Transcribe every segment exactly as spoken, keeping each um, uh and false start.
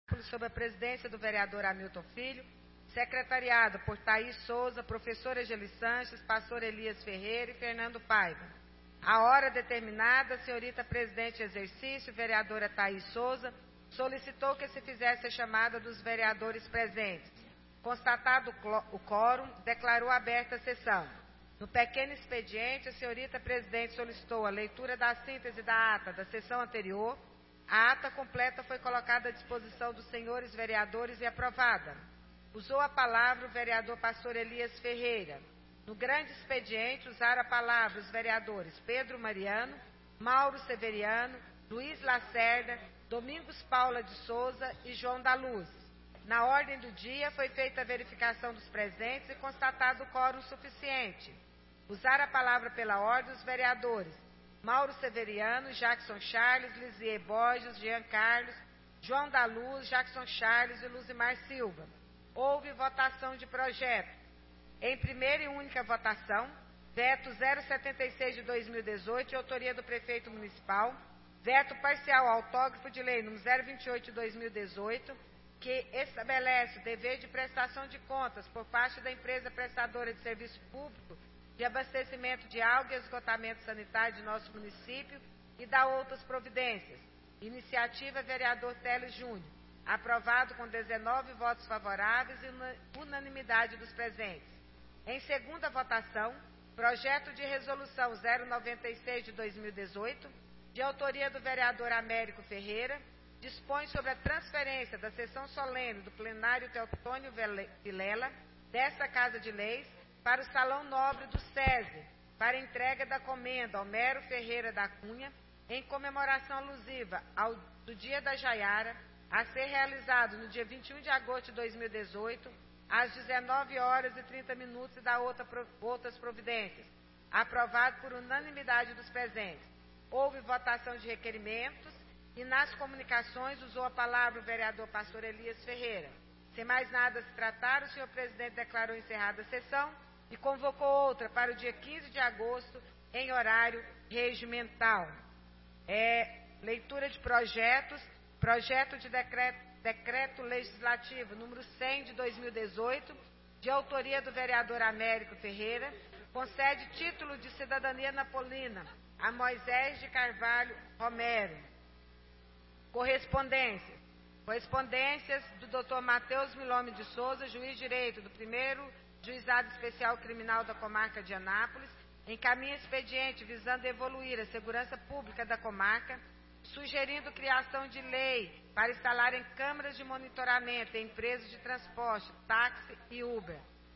sob a presidência do vereador Hamilton Filho, secretariado por Thaís Souza, professora Geli Sanches, pastor Elias Ferreira e Fernando Paiva. A hora determinada, a senhorita presidente em exercício, vereadora Thaís Souza, solicitou que se fizesse a chamada dos vereadores presentes. Constatado o quórum, declarou aberta a sessão. No pequeno expediente, a senhorita presidente solicitou a leitura da síntese da ata da sessão anterior. A ata completa foi colocada à disposição dos senhores vereadores e aprovada. Usou a palavra o vereador pastor Elias Ferreira. No grande expediente, usaram a palavra os vereadores Pedro Mariano, Mauro Severiano, Luiz Lacerda, Domingos Paula de Souza e João da Luz. Na ordem do dia, foi feita a verificação dos presentes e constatado o quórum suficiente. Usaram a palavra pela ordem os vereadores Mauro Severiano, Jackson Charles, Lisier Borges, Jean Carlos, João da Luz, Jackson Charles e Luzimar Silva. Houve votação de projeto. Em primeira e única votação, veto zero setenta e seis de dois mil e dezoito, de autoria do prefeito municipal, veto parcial autógrafo de lei número zero vinte e oito de dois mil e dezoito, que estabelece o dever de prestação de contas por parte da empresa prestadora de serviço público de abastecimento de água e esgotamento sanitário de nosso município e da outras providências. Iniciativa vereador Teles Júnior. Aprovado com dezenove votos favoráveis e unanimidade dos presentes. Em segunda votação, projeto de resolução zero noventa e seis de dois mil e dezoito, de autoria do vereador Américo Ferreira, dispõe sobre a transferência da sessão solene do plenário Teotônio Vilela, desta Casa de Leis, para o Salão Nobre do SESI, para entrega da comenda Homero Ferreira da Cunha, em comemoração alusiva ao do Dia da Jaiara, a ser realizado no dia vinte e um de agosto de dois mil e dezoito, às dezenove horas e trinta minutos, e da outra, outras providências. Aprovado por unanimidade dos presentes. Houve votação de requerimentos e nas comunicações usou a palavra o vereador pastor Elias Ferreira. Sem mais nada a se tratar, o senhor presidente declarou encerrada a sessão e convocou outra para o dia quinze de agosto, em horário regimental. É, leitura de projetos. Projeto de decreto, decreto legislativo número cem de dois mil e dezoito, de autoria do vereador Américo Ferreira, concede título de cidadania napolina a Moisés de Carvalho Romero. Correspondências. Correspondências do doutor Matheus Milome de Souza, juiz de direito do primeiro Juizado Especial Criminal da Comarca de Anápolis, encaminha expediente visando evoluir a segurança pública da comarca, sugerindo criação de lei para instalar em câmaras de monitoramento em empresas de transporte, táxi e Uber.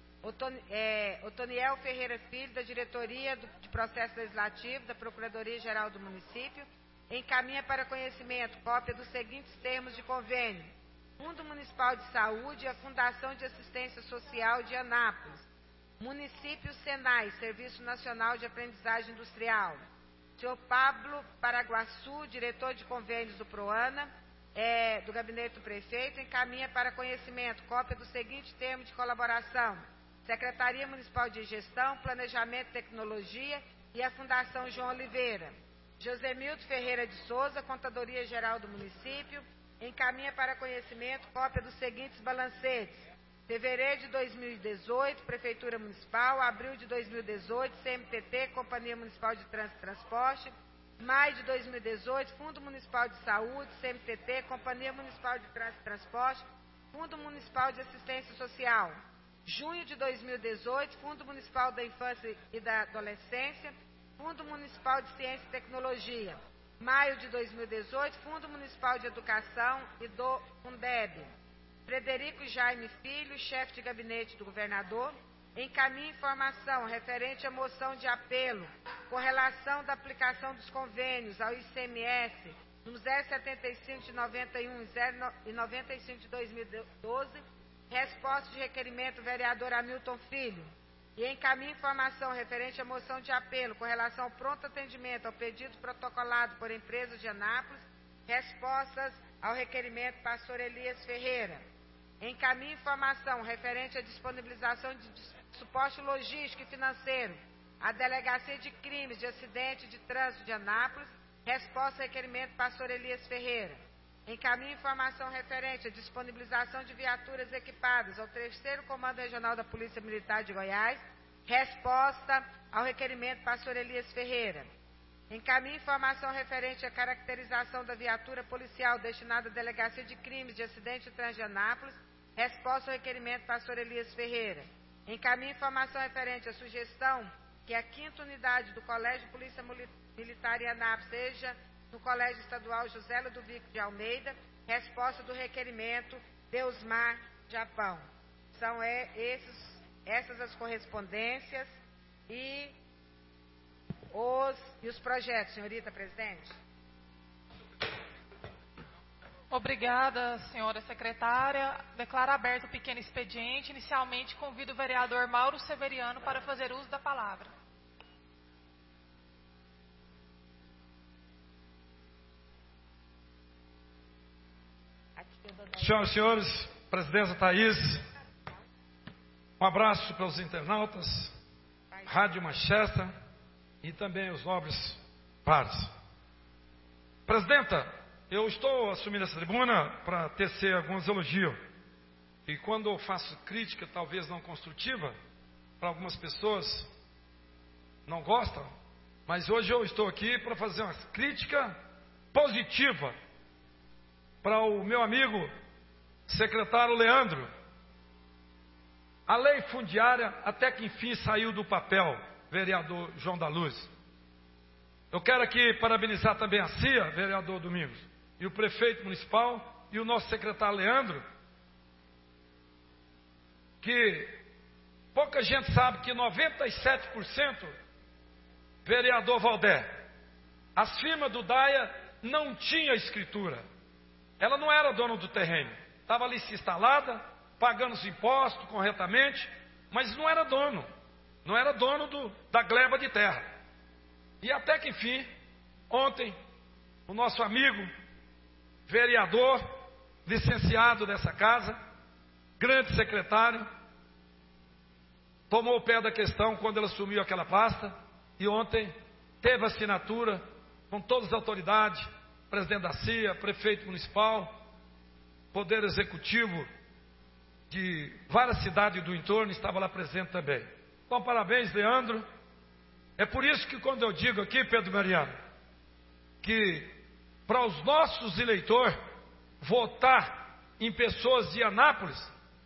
É, Otoniel Ferreira Filho, da Diretoria do, de Processo Legislativo da Procuradoria-Geral do Município, encaminha para conhecimento cópia dos seguintes termos de convênio: Fundo Municipal de Saúde e a Fundação de Assistência Social de Anápolis, Município Senai, Serviço Nacional de Aprendizagem Industrial. Senhor Pablo Paraguaçu, diretor de convênios do Proana, é, do gabinete do prefeito, encaminha para conhecimento cópia do seguinte termo de colaboração: Secretaria Municipal de Gestão, Planejamento e Tecnologia e a Fundação João Oliveira. Josemildo Ferreira de Souza, Contadoria Geral do Município, encaminha para conhecimento cópia dos seguintes balancetes: fevereiro de dois mil e dezoito, Prefeitura Municipal; abril de dois mil e dezoito, C M T T, Companhia Municipal de Trânsito e Transporte; maio de dois mil e dezoito, Fundo Municipal de Saúde, C M T T, Companhia Municipal de Trânsito e Transporte, Fundo Municipal de Assistência Social; junho de dois mil e dezoito, Fundo Municipal da Infância e da Adolescência, Fundo Municipal de Ciência e Tecnologia; maio de dois mil e dezoito, Fundo Municipal de Educação e do Fundeb. Frederico Jaime Filho, chefe de gabinete do governador, encaminha informação referente à moção de apelo com relação da aplicação dos convênios ao I C M S, no zero setenta e cinco de noventa e um e noventa e cinco de dois mil e doze, resposta de requerimento vereador Hamilton Filho, e encaminha informação referente à moção de apelo com relação ao pronto atendimento ao pedido protocolado por empresas de Anápolis, respostas ao requerimento pastor Elias Ferreira. Encaminha informação referente à disponibilização de suporte logístico e financeiro à Delegacia de Crimes de Acidente de Trânsito de Anápolis, resposta ao requerimento pastor Elias Ferreira. Encaminhe informação referente à disponibilização de viaturas equipadas ao terceiro Comando Regional da Polícia Militar de Goiás. Resposta ao requerimento pastor Elias Ferreira. Encaminhe informação referente à caracterização da viatura policial destinada à Delegacia de Crimes de Acidente de Trânsito de Anápolis. Resposta ao requerimento pastor Elias Ferreira. Encaminhe informação referente à sugestão que a quinta unidade do Colégio de Polícia Militar em Anápolis seja no Colégio Estadual José Ludovico de Almeida. Resposta do requerimento Deusmar Japão. São esses, essas as correspondências e os, e os projetos, senhorita presidente. Obrigada, senhora secretária. Declaro aberto o pequeno expediente. Inicialmente, convido o vereador Mauro Severiano para fazer uso da palavra. Senhoras e senhores, presidenta Thaís, um abraço para os internautas, Rádio Manchester e também os nobres pares. Presidenta, eu estou assumindo essa tribuna para tecer alguns elogios. E quando eu faço crítica, talvez não construtiva, para algumas pessoas não gostam, mas hoje eu estou aqui para fazer uma crítica positiva para o meu amigo secretário Leandro. A lei fundiária até que enfim saiu do papel, vereador João da Luz. Eu quero aqui parabenizar também a C I A, vereador Domingos, e o prefeito municipal e o nosso secretário Leandro, que pouca gente sabe que noventa e sete por cento, vereador Valdé, as firmas do Daia não tinha escritura. Ela não era dona do terreno, estava ali se instalada, pagando os impostos corretamente, mas não era dono, não era dono do, da gleba de terra. E até que enfim, ontem, o nosso amigo, vereador, licenciado dessa casa, grande secretário, tomou o pé da questão quando ela assumiu aquela pasta, e ontem teve assinatura com todas as autoridades, presidente da C I A, prefeito municipal, poder executivo de várias cidades do entorno, estava lá presente também. Então, parabéns, Leandro. É por isso que quando eu digo aqui, Pedro Mariano, que para os nossos eleitores votar em pessoas de Anápolis,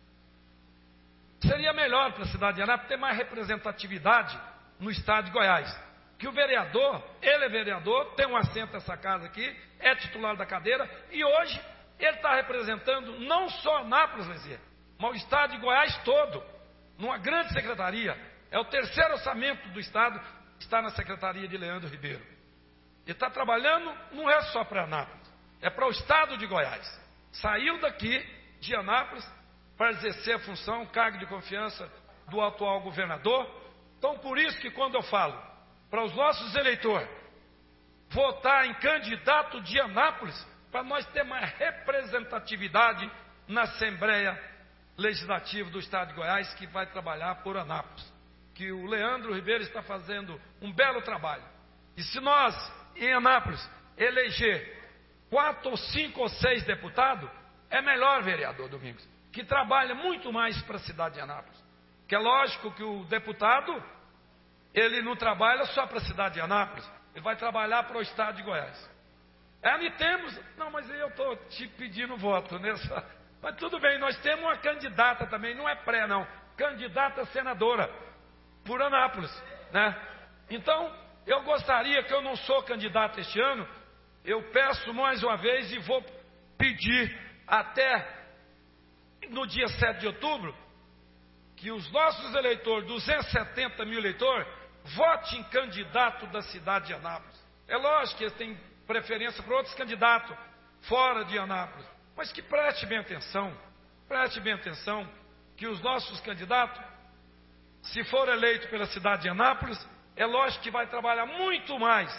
seria melhor para a cidade de Anápolis ter mais representatividade no estado de Goiás. Que o vereador, ele é vereador, tem um assento nessa casa aqui, é titular da cadeira, e hoje ele está representando não só Anápolis, Lezia, mas o estado de Goiás todo, numa grande secretaria. É o terceiro orçamento do estado, está na secretaria de Leandro Ribeiro. Ele está trabalhando, não é só para Anápolis, é para o estado de Goiás. Saiu daqui de Anápolis para exercer a função, cargo de confiança do atual governador. Então, por isso que quando eu falo para os nossos eleitores votar em candidato de Anápolis, para nós ter mais representatividade na Assembleia Legislativa do Estado de Goiás, que vai trabalhar por Anápolis. Que o Leandro Ribeiro está fazendo um belo trabalho. E se nós, em Anápolis, eleger quatro ou cinco ou seis deputados, é melhor, vereador Domingos, que trabalha muito mais para a cidade de Anápolis. Que é lógico que o deputado, ele não trabalha só para a cidade de Anápolis, ele vai trabalhar para o estado de Goiás. É, ali temos, não, mas eu estou te pedindo voto nessa, mas tudo bem, nós temos uma candidata também, não é pré não, candidata senadora, por Anápolis, né? Então, eu gostaria, que eu não sou candidato este ano, eu peço mais uma vez e vou pedir até no dia sete de outubro, que os nossos eleitores, duzentos e setenta mil eleitores, votem em candidato da cidade de Anápolis. É lógico que eles têm preferência para outros candidatos fora de Anápolis, mas que preste bem atenção, preste bem atenção, que os nossos candidatos, se for eleito pela cidade de Anápolis, é lógico que vai trabalhar muito mais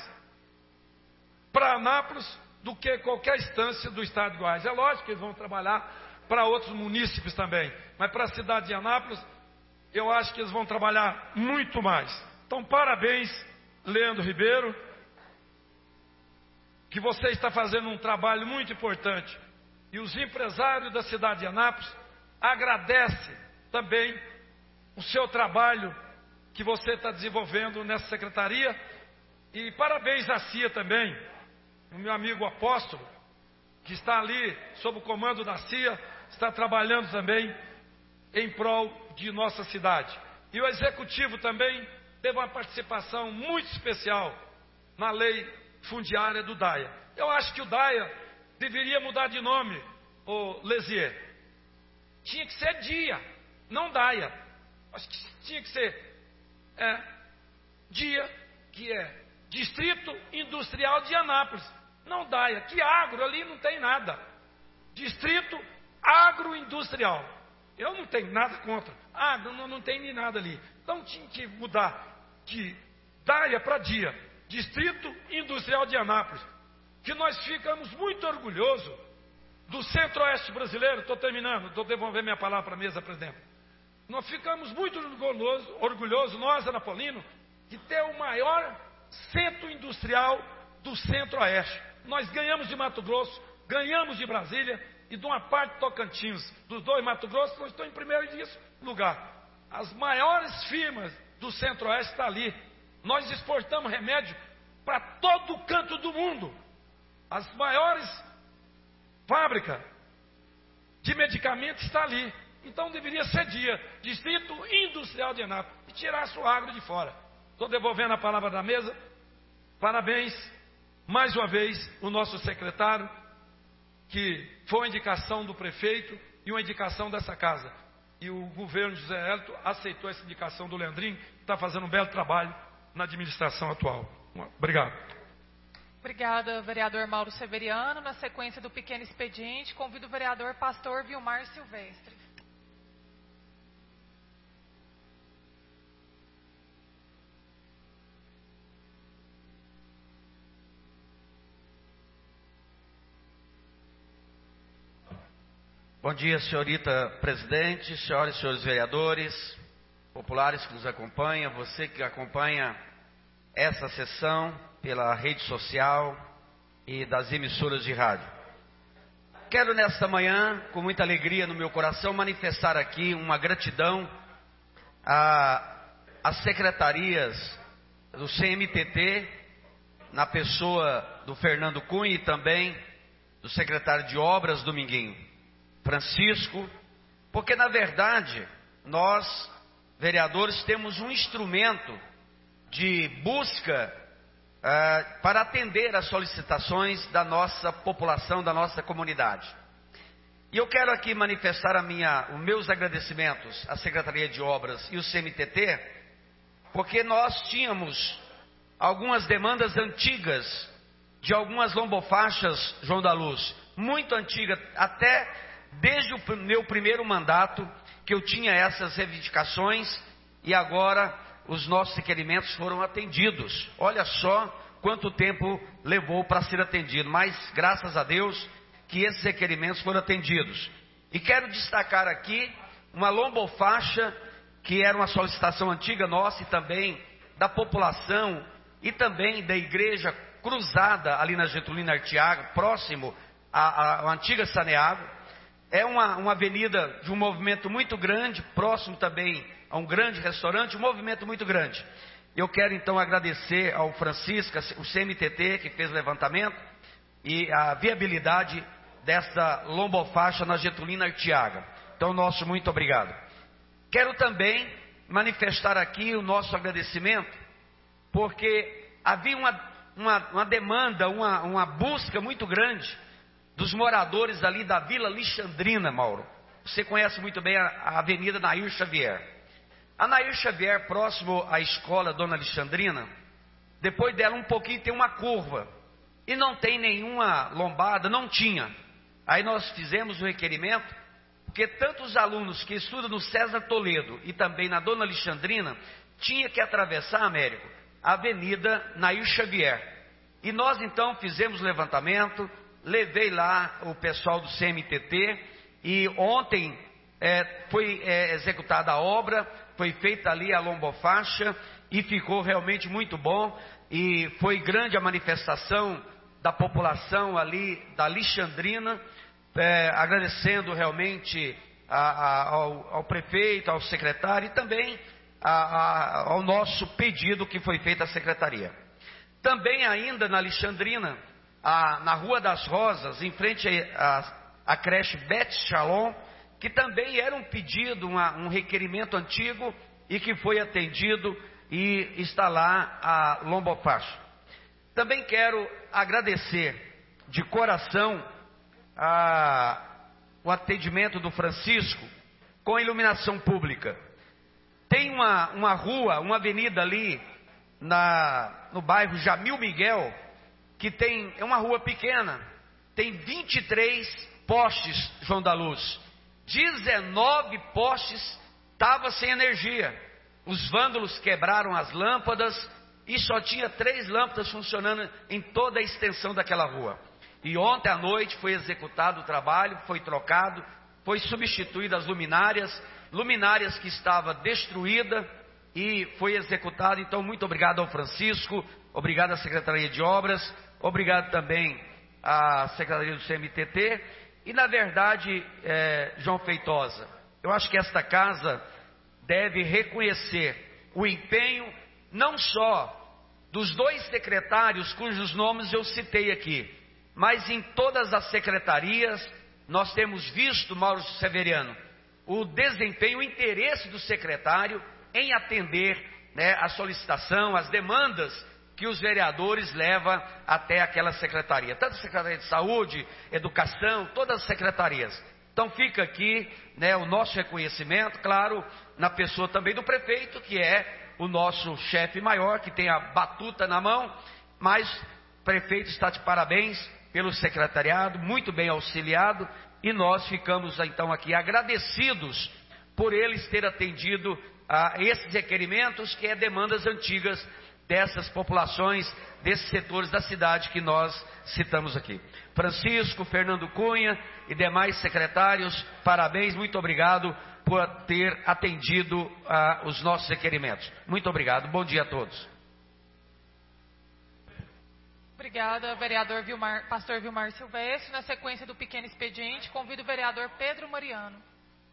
para Anápolis do que qualquer instância do estado de Goiás. É lógico que eles vão trabalhar para outros munícipes também, mas para a cidade de Anápolis, eu acho que eles vão trabalhar muito mais. Então, parabéns, Leandro Ribeiro. que você está fazendo um trabalho muito importante. E os empresários da cidade de Anápolis agradecem também o seu trabalho que você está desenvolvendo nessa secretaria. E parabéns à C I A também, o meu amigo Apóstolo, que está ali sob o comando da C I A, está trabalhando também em prol de nossa cidade. E o Executivo também teve uma participação muito especial na lei fundiária do DAIA. Eu acho que o DAIA deveria mudar de nome, o Lesier. Tinha que ser DIA, não DAIA. Acho que tinha que ser é, DIA, que é Distrito Industrial de Anápolis, não DAIA, que agro ali não tem nada. Distrito Agroindustrial. Eu não tenho nada contra. Ah, não, não tem nem nada ali. Então tinha que mudar de DAIA para DIA, Distrito Industrial de Anápolis. Que nós ficamos muito orgulhosos do Centro-Oeste brasileiro. Estou terminando, estou devolvendo minha palavra para a mesa, presidente. Nós ficamos muito orgulhosos, orgulhosos nós, anapolinos, de ter o maior centro industrial do Centro-Oeste. Nós ganhamos de Mato Grosso, ganhamos de Brasília e de uma parte de Tocantins. Dos dois Mato Grosso, nós estamos em primeiro lugar. As maiores firmas do Centro-Oeste estão ali. Nós exportamos remédio para todo canto do mundo. As maiores fábricas de medicamentos estão ali. Então deveria ser DIA, Distrito Industrial de Anápolis, e tirasse o agro de fora. Estou devolvendo a palavra da mesa. Parabéns, mais uma vez, o nosso secretário, que foi uma indicação do prefeito e uma indicação dessa casa. E o governo José Hélito aceitou essa indicação do Leandrinho, que está fazendo um belo trabalho na administração atual. Obrigado. Obrigada, vereador Mauro Severiano. Na sequência do pequeno expediente, convido o vereador Pastor Vilmar Silvestre. Bom dia, senhorita presidente, senhoras e senhores vereadores, populares que nos acompanham, você que acompanha essa sessão pela rede social e das emissoras de rádio. Quero nesta manhã, com muita alegria no meu coração, manifestar aqui uma gratidão às secretarias do C M T T, na pessoa do Fernando Cunha e também do secretário de Obras, Dominguinho Francisco, porque na verdade nós, vereadores, temos um instrumento de busca uh, para atender às solicitações da nossa população, da nossa comunidade. E eu quero aqui manifestar a minha, os meus agradecimentos à Secretaria de Obras e o C M T T, porque nós tínhamos algumas demandas antigas de algumas lombofaixas, João da Luz, muito antigas, até desde o meu primeiro mandato, que eu tinha essas reivindicações, e agora os nossos requerimentos foram atendidos. Olha só quanto tempo levou para ser atendido, mas graças a Deus que esses requerimentos foram atendidos. E quero destacar aqui uma lombofaixa, que era uma solicitação antiga nossa e também da população, e também da igreja cruzada ali na Getulino Arteaga, próximo à, à, à antiga Saneago. É uma, uma avenida de um movimento muito grande, próximo também a um grande restaurante, um movimento muito grande. Eu quero então agradecer ao Francisco, o C M T T, que fez o levantamento, e a viabilidade dessa lombofaixa na Getulino Arteaga. Então, nosso muito obrigado. Quero também manifestar aqui o nosso agradecimento, porque havia uma, uma, uma demanda, uma, uma busca muito grande dos moradores ali da Vila Alexandrina, Mauro. Você conhece muito bem a, a Avenida Nair Xavier. A Nair Xavier, próximo à escola Dona Alexandrina, depois dela um pouquinho tem uma curva. E não tem nenhuma lombada, não tinha. Aí nós fizemos o requerimento, porque tanto os alunos que estudam no César Toledo e também na Dona Alexandrina, tinha que atravessar, Américo, a Avenida Nair Xavier. E nós então fizemos o levantamento, levei lá o pessoal do C M T T e ontem é, foi é, executada a obra, foi feita ali a lombofaixa e ficou realmente muito bom, e foi grande a manifestação da população ali da Alexandrina, é, agradecendo realmente a, a, ao, ao prefeito, ao secretário e também a, a, ao nosso pedido que foi feito à secretaria. Também ainda na Alexandrina, a, na Rua das Rosas, em frente à a, a creche Beth Shalom, que também era um pedido, uma, um requerimento antigo e que foi atendido e está lá a lombofacho. Também quero agradecer de coração a, o atendimento do Francisco com a iluminação pública. Tem uma, uma rua, uma avenida ali na, no bairro Jamil Miguel, que tem, é uma rua pequena, tem vinte e três postes, João da Luz. dezenove postes estavam sem energia. Os vândalos quebraram as lâmpadas e só tinha três lâmpadas funcionando em toda a extensão daquela rua. E ontem à noite foi executado o trabalho, foi trocado, foi substituída as luminárias, luminárias que estava destruída e foi executado. Então, muito obrigado ao Francisco, obrigado à Secretaria de Obras, obrigado também à Secretaria do C M T T. E na verdade, é, João Feitosa, eu acho que esta casa deve reconhecer o empenho não só dos dois secretários cujos nomes eu citei aqui, mas em todas as secretarias nós temos visto, Mauro Severiano, o desempenho, o interesse do secretário em atender, né, a solicitação, as demandas que os vereadores levam até aquela secretaria, tanto a Secretaria de Saúde, Educação, todas as secretarias. Então fica aqui, né, o nosso reconhecimento, claro, na pessoa também do prefeito, que é o nosso chefe maior, que tem a batuta na mão, mas o prefeito está de parabéns pelo secretariado, muito bem auxiliado, e nós ficamos então aqui agradecidos por eles ter atendido a esses requerimentos, que é demandas antigas dessas populações, desses setores da cidade que nós citamos aqui. Francisco, Fernando Cunha e demais secretários, parabéns, muito obrigado por ter atendido uh, os nossos requerimentos. Muito obrigado, bom dia a todos. Obrigada, vereador Vilmar, pastor Vilmar Silvestre. Na sequência do pequeno expediente, convido o vereador Pedro Mariano.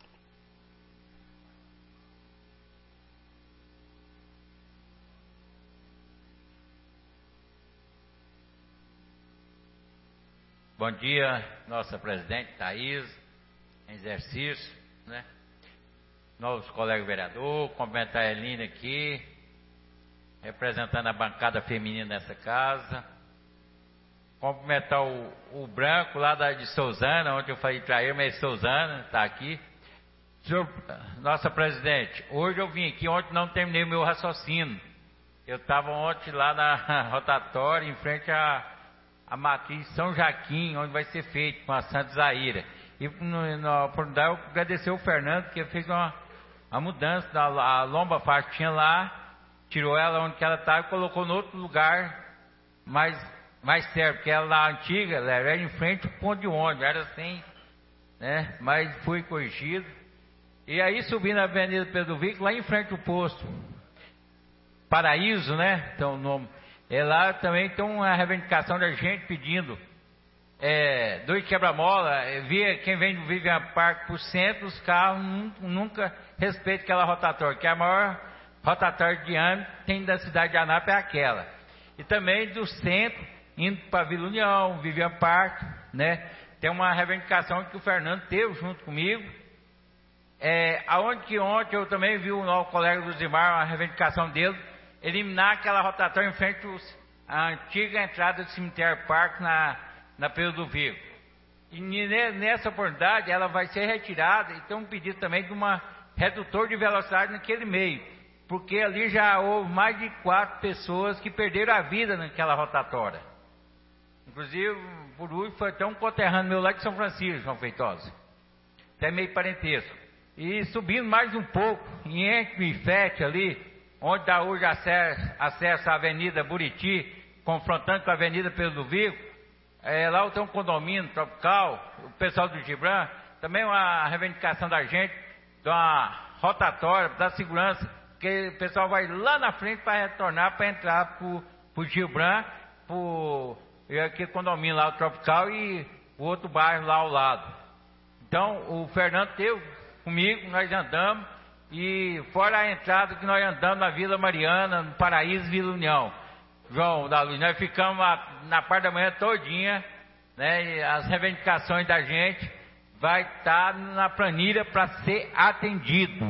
Bom dia, nossa presidente Thaís, em exercício, né? Novos colegas vereadores, cumprimentar a Eline aqui, representando a bancada feminina dessa casa. Cumprimentar o, o Branco lá da, de Sousana, onde eu falei para ele, mas Sousana está aqui. Senhor, nossa presidente, hoje eu vim aqui, ontem não terminei o meu raciocínio. Eu estava ontem lá na rotatória, em frente a a matriz São Jaquim, onde vai ser feito com a Santa Zaira. E na oportunidade eu agradecer o Fernando, que fez uma, uma mudança da a lomba faixa que tinha lá, tirou ela onde que ela estava e colocou em outro lugar mais, mais certo, porque ela lá antiga, ela era em frente ao ponto de ônibus, era assim, né? Mas foi corrigido. E aí subindo a Avenida Pedro Vico, lá em frente ao posto Paraíso, né? Então o nome. É lá também tem uma reivindicação da gente pedindo é, dois quebra-mola. Via quem vem do Vivian Park por centro, os carros nunca, nunca respeitam aquela rotatória, que é a maior rotatória de âmbito que tem da cidade de Anápolis, é aquela. E também do centro, indo para Vila União, Vivian Park, né? Tem uma reivindicação que o Fernando teve junto comigo. É, aonde que ontem eu também vi o nosso colega do Zimar, a reivindicação dele, eliminar aquela rotatória em frente à antiga entrada do cemitério Parque na, na Pedro do Vigo. E nessa oportunidade ela vai ser retirada e tem um pedido também de uma redutor de velocidade naquele meio, porque ali já houve mais de quatro pessoas que perderam a vida naquela rotatória. Inclusive, por último, foi até um conterrâneo meu lá de São Francisco, João Feitosa, até meio parentesco. E subindo mais um pouco, em Enfete ali, onde dá hoje acesso, acesso à Avenida Buriti, confrontando com a Avenida Pedro do Vigo, é, lá tem um condomínio tropical, o pessoal do Gibran, também uma reivindicação da gente, de uma rotatória, da segurança, que o pessoal vai lá na frente para retornar, para entrar para o Gibran, para e aqui condomínio lá, o Tropical, e o outro bairro lá ao lado. Então, o Fernando teve comigo, nós andamos, e fora a entrada que nós andamos na Vila Mariana, no Paraíso, Vila União. João da Luz, nós ficamos na parte da manhã todinha, né, e as reivindicações da gente vai estar na planilha para ser atendido.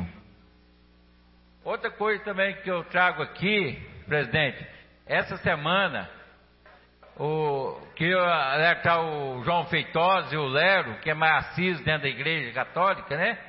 Outra coisa também que eu trago aqui, presidente, essa semana, o, que eu alertar o João Feitosa e o Lero, que é mais assíduo dentro da Igreja Católica, né?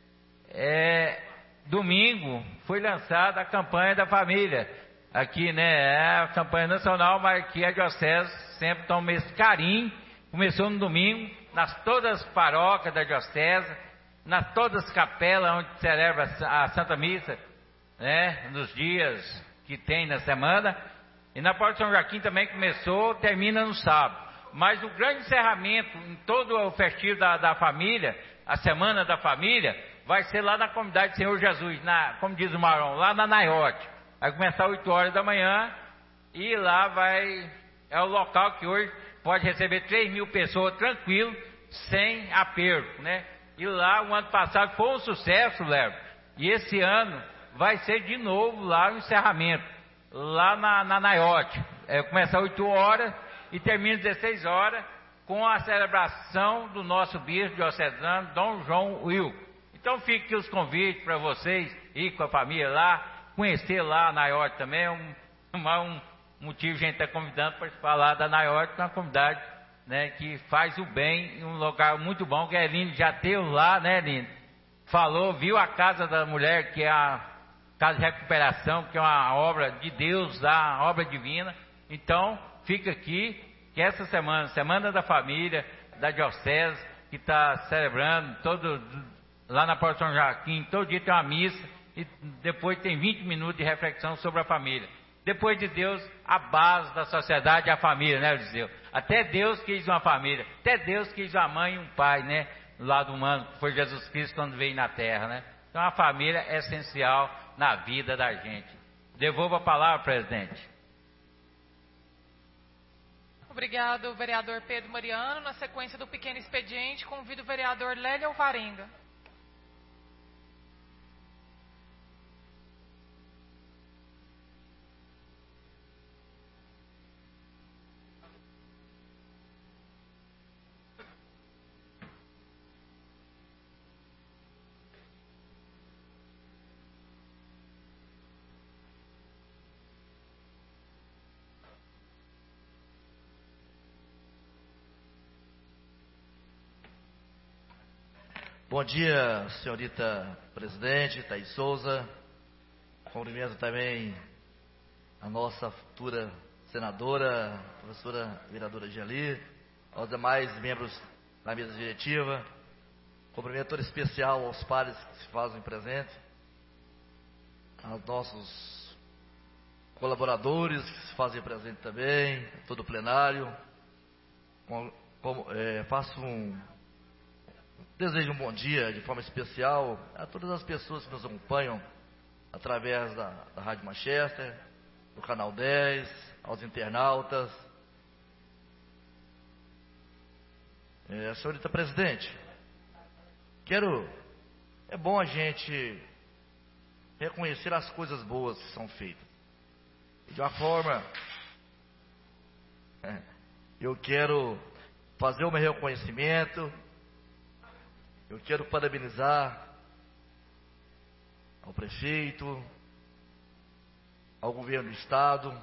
É, domingo foi lançada a campanha da família. Aqui, né? É a campanha nacional, mas aqui a Diocese sempre toma esse carinho. Começou no domingo, nas todas as paróquias da Diocese, nas todas as capelas onde celebra a Santa Missa, né? Nos dias que tem na semana. E na Porta São Joaquim também começou, termina no sábado. Mas o grande encerramento em todo o festivo da, da família, a Semana da Família, vai ser lá na comunidade Senhor Jesus, na, como diz o Marão, lá na Naiote. Vai começar às oito horas da manhã e lá vai, é o local que hoje pode receber três mil pessoas tranquilo, sem aperto, né? E lá, o ano passado foi um sucesso, Léo, e esse ano vai ser de novo lá o encerramento, lá na, na Naiote. É, começa às oito horas e termina às dezesseis horas, com a celebração do nosso bispo diocesano, Dom João Will. Então fique aqui os convites para vocês ir com a família lá, conhecer lá a Naiote também, é um, um motivo que a gente está convidando para falar da Naiote, que é uma comunidade, né, que faz o bem em um lugar muito bom, que a Eline já teve lá, né, Eline? Falou, viu a Casa da Mulher, que é a Casa de Recuperação, que é uma obra de Deus, uma obra divina. Então, fica aqui, que essa semana, Semana da Família, da Diocese, que está celebrando, todo, lá na Porta São Joaquim, todo dia tem uma missa, e depois tem vinte minutos de reflexão sobre a família. Depois de Deus, a base da sociedade é a família, né, Eliseu? Até Deus quis uma família, até Deus quis uma mãe e um pai, né? Do lado humano, que foi Jesus Cristo quando veio na terra, né? Então a família é essencial na vida da gente. Devolvo a palavra, presidente. Obrigado, vereador Pedro Mariano. Na sequência do pequeno expediente, convido o vereador Lélio Alvarenga. Bom dia, senhorita presidente, Thaís Souza. Cumprimento também a nossa futura senadora, professora vereadora Giali, aos demais membros da mesa diretiva. Cumprimento todo especial aos pares que se fazem presentes, aos nossos colaboradores que se fazem presente também, todo o plenário. Com, com, é, faço um Desejo um bom dia de forma especial a todas as pessoas que nos acompanham através da, da Rádio Manchester, do Canal dez, aos internautas. É, senhorita presidente, quero, é bom a gente reconhecer as coisas boas que são feitas. De uma forma, é, eu quero fazer o meu reconhecimento. Eu quero parabenizar ao prefeito, ao governo do estado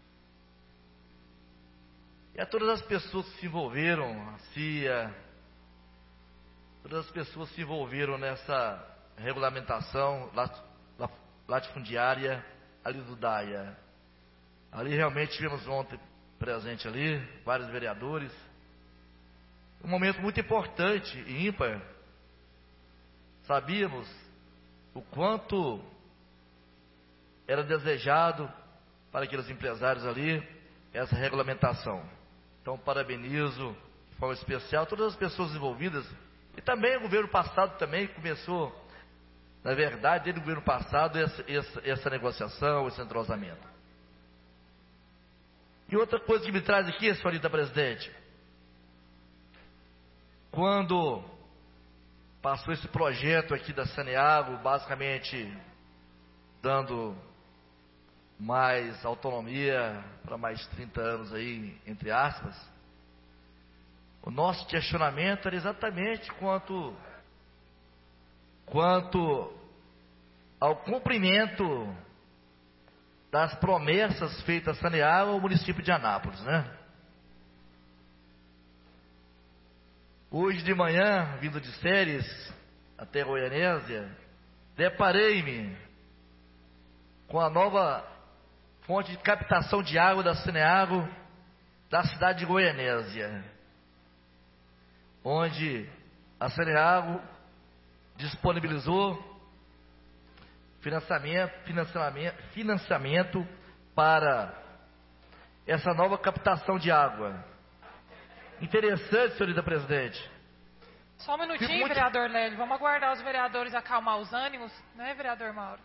e a todas as pessoas que se envolveram, a C I A, todas as pessoas que se envolveram nessa regulamentação latifundiária ali do Daia. Ali realmente tivemos ontem presente ali, vários vereadores. Um momento muito importante e ímpar. Sabíamos o quanto era desejado para aqueles empresários ali essa regulamentação. Então, parabenizo de forma especial todas as pessoas envolvidas e também o governo passado também começou, na verdade, desde o governo passado, essa, essa, essa negociação, esse entrosamento. E outra coisa que me traz aqui, senhorita presidente, quando passou esse projeto aqui da Saneago, basicamente dando mais autonomia para mais trinta anos aí, entre aspas, o nosso questionamento era exatamente quanto, quanto ao cumprimento das promessas feitas a Saneago ao município de Anápolis, né? Hoje de manhã, vindo de Séries até Goianésia, deparei-me com a nova fonte de captação de água da Saneago da cidade de Goianésia, onde a Saneago disponibilizou financiamento, financiamento, financiamento para essa nova captação de água. Interessante, senhorita presidente. Só um minutinho, muito... vereador Lélio. Vamos aguardar os vereadores acalmar os ânimos, né, vereador Mauro?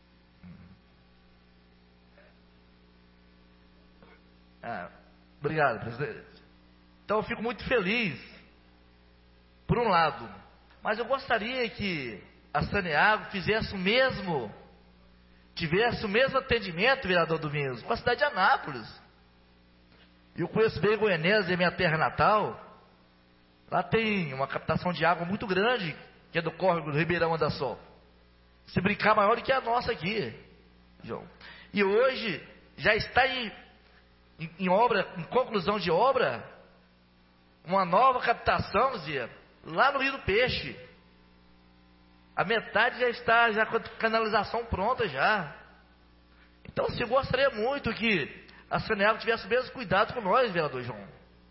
Ah, obrigado, presidente. Então eu fico muito feliz, por um lado, mas eu gostaria que a Saneago fizesse o mesmo, tivesse o mesmo atendimento, vereador Domingos, com a cidade de Anápolis. Eu conheço bem Goianésia, minha terra natal. Lá tem uma captação de água muito grande, que é do córrego do Ribeirão Anda Sol. Se brincar, maior do que a nossa aqui, João. E hoje já está em, em, em obra, em conclusão de obra, uma nova captação, Zia, lá no Rio do Peixe. A metade já está já com a canalização pronta já. Então, se eu gostaria muito que a Saneago tivesse o mesmo cuidado com nós, vereador João.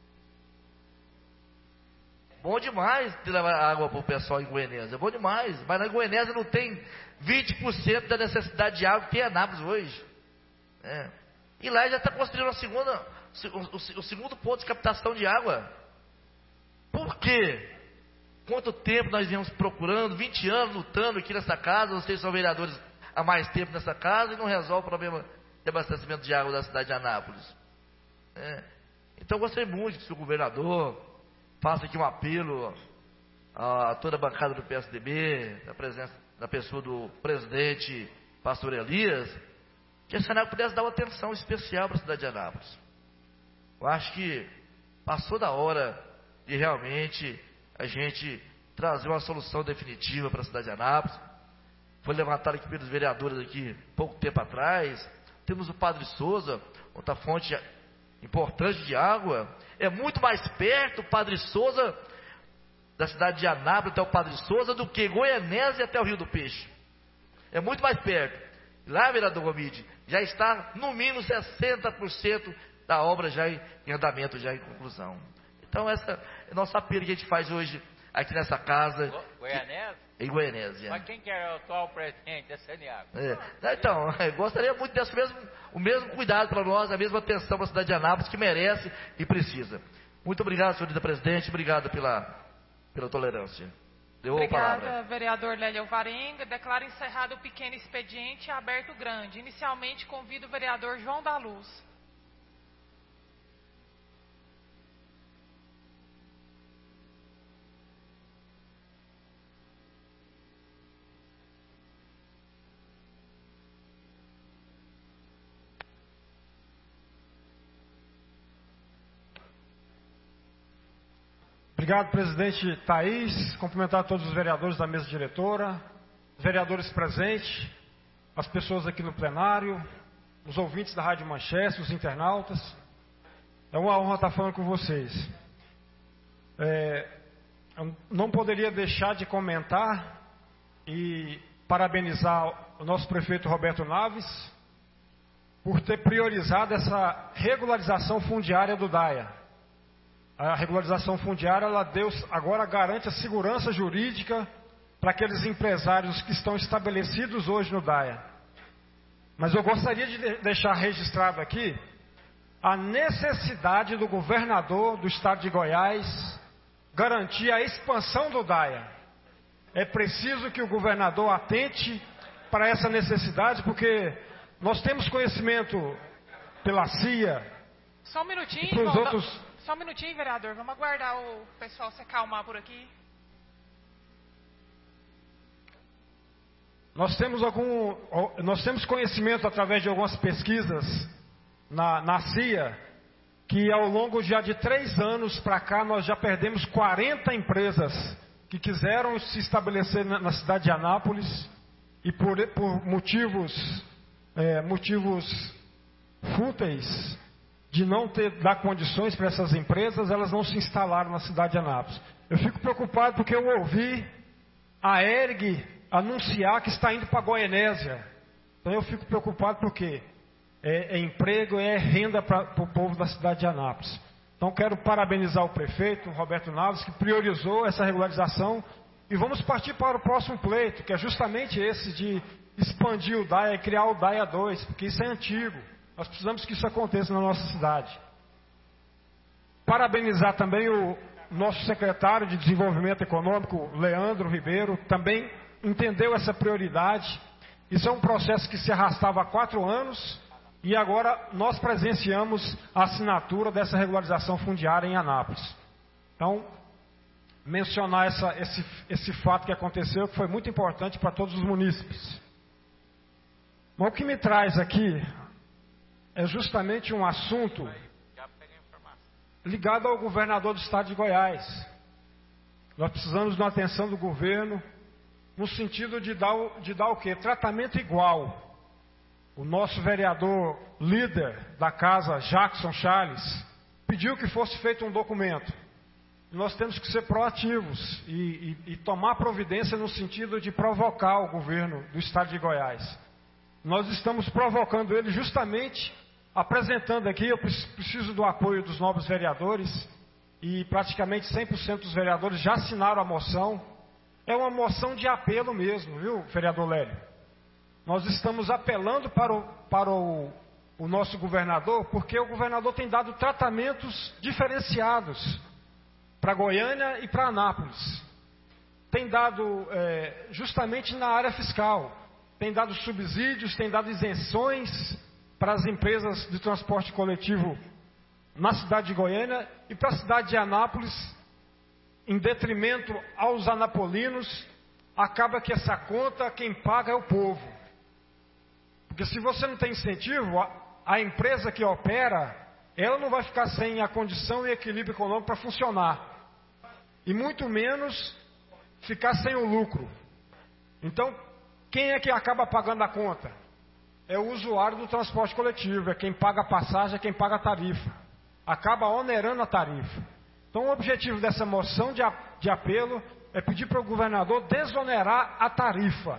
Bom demais de levar água para o pessoal em Goianésia, é bom demais. Mas na Goianésia não tem vinte por cento da necessidade de água que tem em Anápolis hoje. É. E lá já está construindo a segunda, o, o, o segundo ponto de captação de água. Por quê? Quanto tempo nós viemos procurando, vinte anos lutando aqui nessa casa, vocês são vereadores há mais tempo nessa casa e não resolve o problema de abastecimento de água da cidade de Anápolis. É. Então eu gostaria muito que o governador faça aqui um apelo a toda a bancada do P S D B, na presença da pessoa do presidente pastor Elias, que a Saneago pudesse dar uma atenção especial para a cidade de Anápolis. Eu acho que passou da hora de realmente a gente trazer uma solução definitiva para a cidade de Anápolis. Foi levantado aqui pelos vereadores aqui pouco tempo atrás. Temos o Padre Souza, outra fonte importante de água. É muito mais perto o Padre Souza, da cidade de Anápolis até o Padre Souza, do que Goianésia até o Rio do Peixe. É muito mais perto. Lá, vereador Gomide, já está no mínimo sessenta por cento da obra já em andamento, já em conclusão. Então, essa é o nosso apelo que a gente faz hoje aqui nessa casa. Goianésia? Em Goianésia. Mas quem que era o atual presidente da Saneago? É. Então, eu gostaria muito desse mesmo, o mesmo cuidado para nós, a mesma atenção para a cidade de Anápolis, que merece e precisa. Muito obrigado, senhorita presidente, obrigado pela, pela tolerância. Deu a palavra. Obrigada, vereador Lélio Alvarenga. Declaro encerrado o pequeno expediente e aberto o grande. Inicialmente, convido o vereador João da Luz. Obrigado, presidente Thaís. Cumprimentar todos os vereadores da mesa diretora, os vereadores presentes, as pessoas aqui no plenário, os ouvintes da Rádio Manchester, os internautas. É uma honra estar falando com vocês. É, eu não poderia deixar de comentar e parabenizar o nosso prefeito Roberto Naves por ter priorizado essa regularização fundiária do DAIA. A regularização fundiária, ela deu, agora garante a segurança jurídica para aqueles empresários que estão estabelecidos hoje no DAIA. Mas eu gostaria de deixar registrado aqui a necessidade do governador do estado de Goiás garantir a expansão do DAIA. É preciso que o governador atente para essa necessidade, porque nós temos conhecimento pela C I A, Só um minutinho, Para os irmão, outros... dá- Só um minutinho, vereador. Vamos aguardar o pessoal se acalmar por aqui. Nós temos algum, nós temos conhecimento através de algumas pesquisas na, na C I A, que ao longo já de três anos para cá nós já perdemos quarenta empresas que quiseram se estabelecer na, na cidade de Anápolis e por, por motivos, é, motivos fúteis de não ter, dar condições para essas empresas, elas não se instalaram na cidade de Anápolis. Eu fico preocupado porque eu ouvi a ERG anunciar que está indo para Goianésia. Então eu fico preocupado porque é, é emprego, é renda para o povo da cidade de Anápolis. Então quero parabenizar o prefeito, Roberto Naves, que priorizou essa regularização. E vamos partir para o próximo pleito, que é justamente esse de expandir o D A I A e criar o D A I A dois, porque isso é antigo. Nós precisamos que isso aconteça na nossa cidade. Parabenizar também o nosso secretário de Desenvolvimento Econômico, Leandro Ribeiro, também entendeu essa prioridade. Isso é um processo que se arrastava há quatro anos e agora nós presenciamos a assinatura dessa regularização fundiária em Anápolis. Então, mencionar essa, esse, esse fato que aconteceu, que foi muito importante para todos os munícipes. Mas o que me traz aqui é justamente um assunto ligado ao governador do estado de Goiás. Nós precisamos de uma atenção do governo no sentido de dar, de dar o quê? Tratamento igual. O nosso vereador líder da casa, Jackson Charles, pediu que fosse feito um documento. Nós temos que ser proativos e, e, e tomar providência no sentido de provocar o governo do estado de Goiás. Nós estamos provocando ele justamente apresentando aqui, eu preciso do apoio dos novos vereadores, e praticamente cem por cento dos vereadores já assinaram a moção. É uma moção de apelo mesmo, viu, vereador Lélio? Nós estamos apelando para o, para o, o nosso governador, porque o governador tem dado tratamentos diferenciados para Goiânia e para Anápolis. Tem dado é, justamente na área fiscal, tem dado subsídios, tem dado isenções para as empresas de transporte coletivo na cidade de Goiânia e para a cidade de Anápolis, em detrimento aos anapolinos. Acaba que essa conta, quem paga é o povo. Porque se você não tem incentivo, a, a empresa que opera, ela não vai ficar sem a condição e equilíbrio econômico para funcionar. E muito menos ficar sem o lucro. Então, quem é que acaba pagando a conta? É o usuário do transporte coletivo, é quem paga a passagem, é quem paga a tarifa. Acaba onerando a tarifa. Então o objetivo dessa moção de, a, de apelo é pedir para o governador desonerar a tarifa.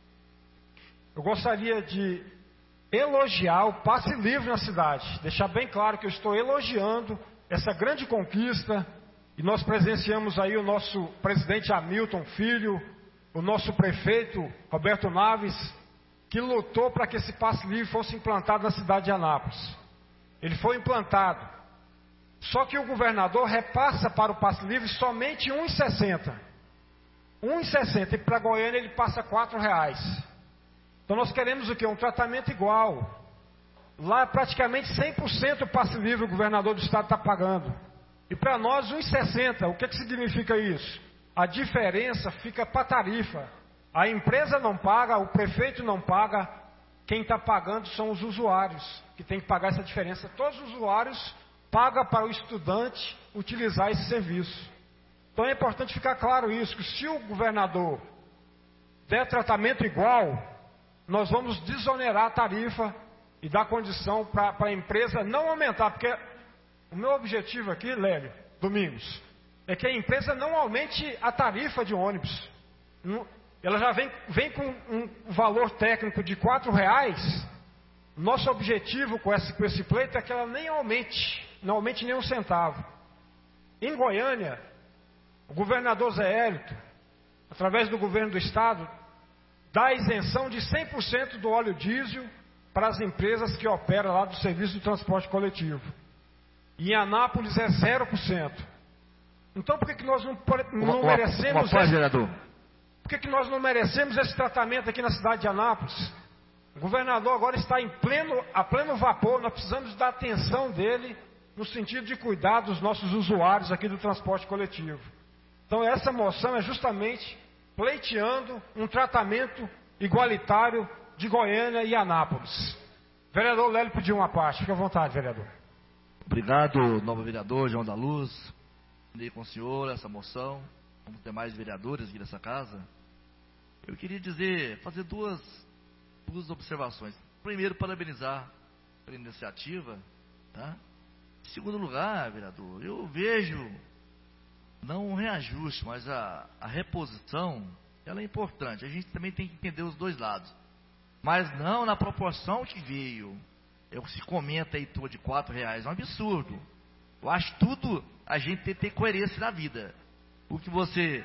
Eu gostaria de elogiar o passe livre na cidade, deixar bem claro que eu estou elogiando essa grande conquista, e nós presenciamos aí o nosso presidente Hamilton Filho, o nosso prefeito Roberto Naves, que lutou para que esse passe livre fosse implantado na cidade de Anápolis. Ele foi implantado. Só que o governador repassa para o passe livre somente um real e sessenta centavos. um real e sessenta centavos. E para Goiânia ele passa quatro reais. Então nós queremos o quê? Um tratamento igual. Lá praticamente cem por cento o passe livre o governador do estado está pagando. E para nós um real e sessenta centavos. O que, que significa isso? A diferença fica para a tarifa. A empresa não paga, o prefeito não paga, quem está pagando são os usuários, que tem que pagar essa diferença. Todos os usuários pagam para o estudante utilizar esse serviço. Então é importante ficar claro isso, que se o governador der tratamento igual, nós vamos desonerar a tarifa e dar condição para a empresa não aumentar, porque o meu objetivo aqui, Lélio, Domingos, é que a empresa não aumente a tarifa de ônibus. Ela já vem, vem com um valor técnico de quatro reais. Nosso objetivo com esse, com esse pleito é que ela nem aumente, não aumente nem um centavo. Em Goiânia, o governador Zé Hélito, através do governo do estado, dá isenção de cem por cento do óleo diesel para as empresas que operam lá do serviço de transporte coletivo. E em Anápolis é zero por cento. Então por que, que nós não, não uma, merecemos... Uma, uma vereador. Por que, que nós não merecemos esse tratamento aqui na cidade de Anápolis? O governador agora está em pleno, a pleno vapor, nós precisamos da atenção dele no sentido de cuidar dos nossos usuários aqui do transporte coletivo. Então essa moção é justamente pleiteando um tratamento igualitário de Goiânia e Anápolis. Vereador Lélio pediu uma parte, fique à vontade, vereador. Obrigado, novo vereador João da Luz. Dei com o senhor essa moção, como demais vereadores aqui dessa casa. Eu queria dizer, fazer duas, duas observações. Primeiro, parabenizar pela iniciativa, tá? Em segundo lugar, vereador, eu vejo, não um reajuste, mas a, a reposição, ela é importante. A gente também tem que entender os dois lados. Mas não na proporção que veio. Eu, se comenta aí tô de quatro reais, é um absurdo. Eu acho tudo a gente tem que ter coerência na vida. O que você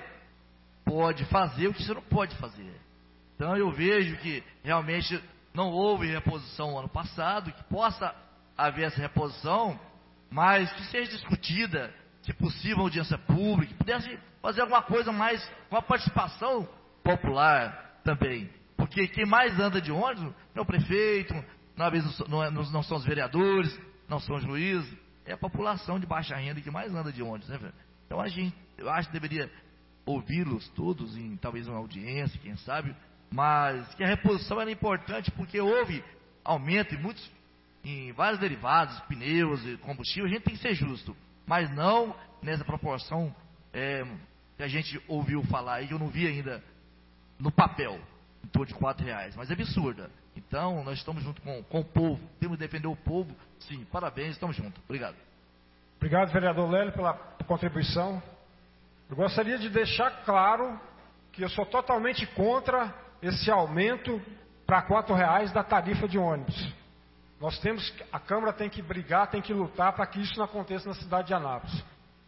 pode fazer, o que você não pode fazer. Então eu vejo que realmente não houve reposição ano passado, que possa haver essa reposição, mas que seja discutida, se possível, audiência pública, que pudesse fazer alguma coisa mais com a participação popular também. Porque quem mais anda de ônibus não é o prefeito, não, não, não são os vereadores, não são os juízes, é a população de baixa renda que mais anda de ônibus, né, velho? Então a gente, eu acho que deveria ouvi-los todos, em talvez uma audiência, quem sabe, mas que a reposição era importante porque houve aumento em muitos, em vários derivados, pneus e combustível. A gente tem que ser justo, mas não nessa proporção é, que a gente ouviu falar aí, que eu não vi ainda no papel, em torno de quatro reais, mas é absurda. Então nós estamos junto com, com o povo, temos que defender o povo, sim, parabéns, estamos juntos. Obrigado. Obrigado, vereador Lélio, pela contribuição. Eu gostaria de deixar claro que eu sou totalmente contra esse aumento para quatro reais da tarifa de ônibus. Nós temos, a Câmara tem que brigar, tem que lutar para que isso não aconteça na cidade de Anápolis.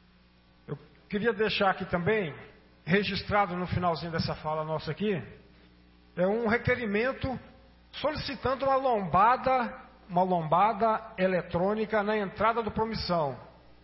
Eu queria deixar aqui também, registrado no finalzinho dessa fala nossa aqui, é um requerimento solicitando uma lombada, uma lombada eletrônica na entrada do Promissão.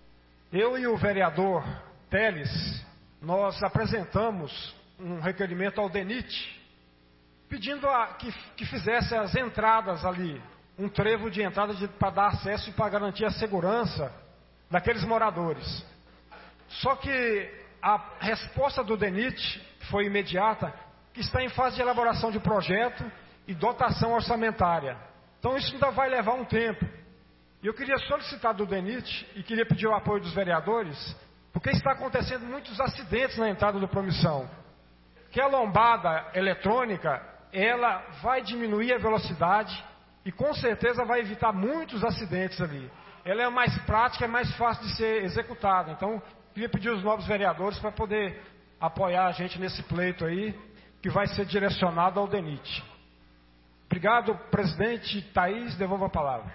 Eu e o vereador Teles, nós apresentamos um requerimento ao DENIT, pedindo a, que, que fizesse as entradas ali, um trevo de entrada para dar acesso e para garantir a segurança daqueles moradores. Só que a resposta do DENIT foi imediata, que está em fase de elaboração de projeto e dotação orçamentária. Então isso ainda vai levar um tempo. E eu queria solicitar do DENIT e queria pedir o apoio dos vereadores, porque está acontecendo muitos acidentes na entrada do Promissão. Que a lombada eletrônica, ela vai diminuir a velocidade e com certeza vai evitar muitos acidentes ali. Ela é mais prática, é mais fácil de ser executada. Então, queria pedir aos novos vereadores para poder apoiar a gente nesse pleito aí, que vai ser direcionado ao DENIT. Obrigado, presidente. Thaís, devolvo a palavra.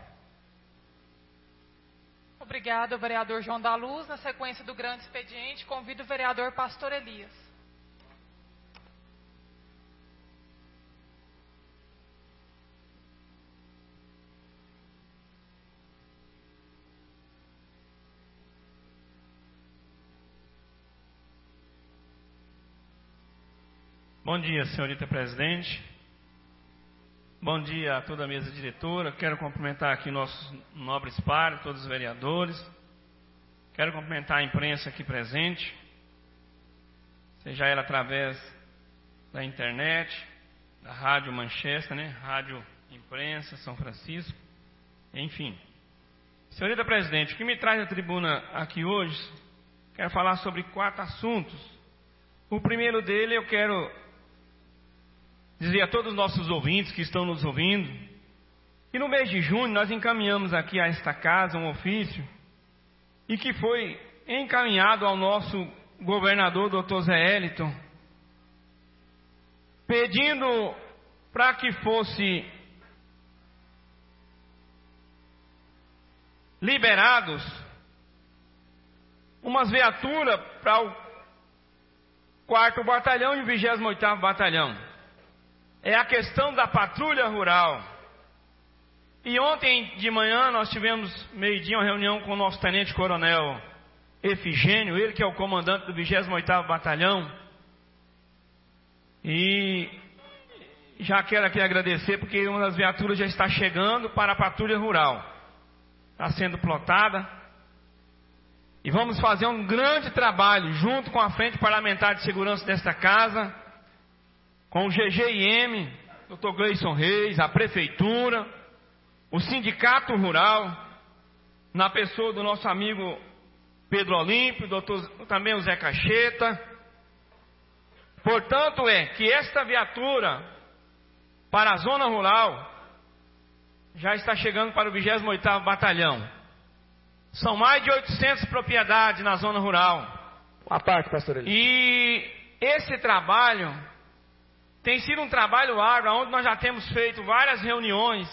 Obrigado, vereador João da Luz. Na sequência do grande expediente, convido o vereador Pastor Elias. Bom dia, senhorita presidente. Bom dia a toda a mesa diretora. Quero cumprimentar aqui nossos nobres pares, todos os vereadores. Quero cumprimentar a imprensa aqui presente, seja ela através da internet, da Rádio Manchester, né? Rádio Imprensa, São Francisco, enfim. Senhorita presidente, o que me traz à tribuna aqui hoje, quero falar sobre quatro assuntos. O primeiro dele eu quero dizer a todos os nossos ouvintes que estão nos ouvindo, que no mês de junho nós encaminhamos aqui a esta casa um ofício e que foi encaminhado ao nosso governador, doutor Zé Eliton, pedindo para que fosse liberados umas viaturas para o quarto batalhão e o vigésimo oitavo batalhão. É a questão da patrulha rural. E ontem de manhã nós tivemos, meio-dia, uma reunião com o nosso tenente-coronel Efigênio, ele que é o comandante do vigésimo oitavo batalhão. E já quero aqui agradecer, porque uma das viaturas já está chegando para a patrulha rural. Está sendo plotada, E vamos fazer um grande trabalho junto com a Frente Parlamentar de Segurança desta casa, com o G G I M, doutor Gleison Reis, a Prefeitura, o Sindicato Rural, na pessoa do nosso amigo Pedro Olímpio, doutor, também o Zé Cacheta. Portanto, é que esta viatura para a zona rural já está chegando para o vigésimo oitavo Batalhão. São mais de oitocentas propriedades na zona rural. Uma parte, pastor Eli. E esse trabalho tem sido um trabalho árduo, onde nós já temos feito várias reuniões,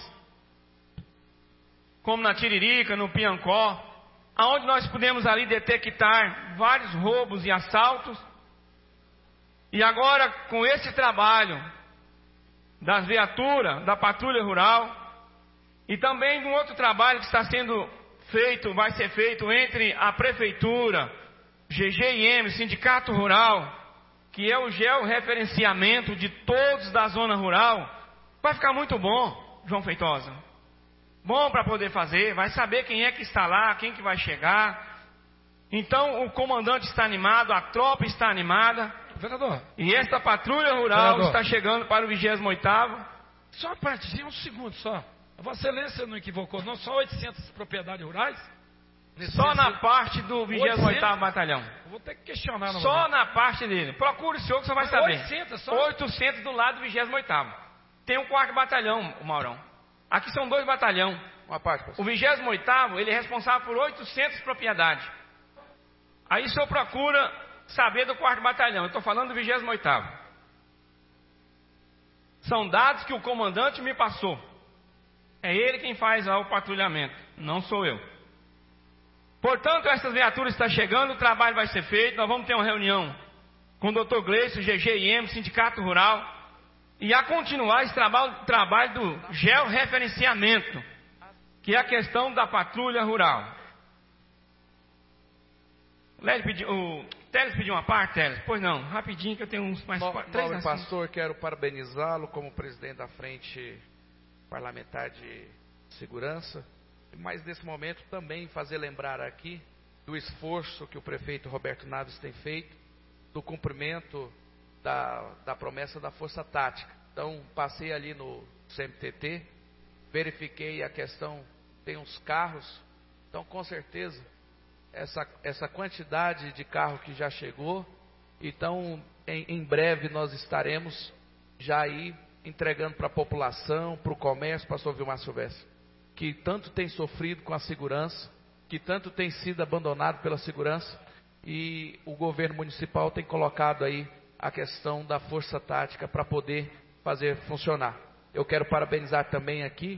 como na Tiririca, no Piancó, onde nós pudemos ali detectar vários roubos e assaltos. E agora, com esse trabalho das viaturas, da patrulha rural, e também de um outro trabalho que está sendo feito, vai ser feito entre a Prefeitura, G G I M, Sindicato Rural, que é o georreferenciamento de todos da zona rural, vai ficar muito bom, João Feitosa. Bom para poder fazer, vai saber quem é que está lá, quem que vai chegar. Então o comandante está animado, a tropa está animada. Vereador. E esta patrulha rural Vereador. está chegando para o vigésimo oitavo. Só a partir, um segundo só. Vossa Excelência não equivocou, não? Só oitocentas propriedades rurais? Nesse Só na nesse... parte do vigésimo oitavo Batalhão. Eu vou ter que questionar. Só momento. na parte dele. Procure o senhor que você vai saber. oitocentas só? oitocentas do lado do vigésimo oitavo. Tem um quarto batalhão, o Maurão. Aqui são dois batalhões. Uma parte, pastor. O vigésimo oitavo, ele é responsável por oitocentas propriedades. Aí o senhor procura saber do quarto batalhão. Eu estou falando do vigésimo oitavo. São dados que o comandante me passou. É ele quem faz o patrulhamento, não sou eu. Portanto, essas viaturas estão chegando, o trabalho vai ser feito. Nós vamos ter uma reunião com o doutor Gleison, G G I M, Sindicato Rural, e a continuar esse trabalho, trabalho do georreferenciamento, que é a questão da patrulha rural. Lélio pediu, o Teles pediu uma parte, Teles? Pois não, rapidinho que eu tenho uns mais No, três nobre assuntos. pastor, quero parabenizá-lo como presidente da Frente Parlamentar de Segurança, mas nesse momento também fazer lembrar aqui do esforço que o prefeito Roberto Naves tem feito, do cumprimento da, da promessa da Força Tática. Então, passei ali no C M T T, verifiquei a questão, tem uns carros, então com certeza essa, essa quantidade de carro que já chegou, então em, em breve nós estaremos já aí entregando para a população, para o comércio, pastor Vilmar Silvestre, que tanto tem sofrido com a segurança, que tanto tem sido abandonado pela segurança, e o governo municipal tem colocado aí a questão da força tática para poder fazer funcionar. Eu quero parabenizar também aqui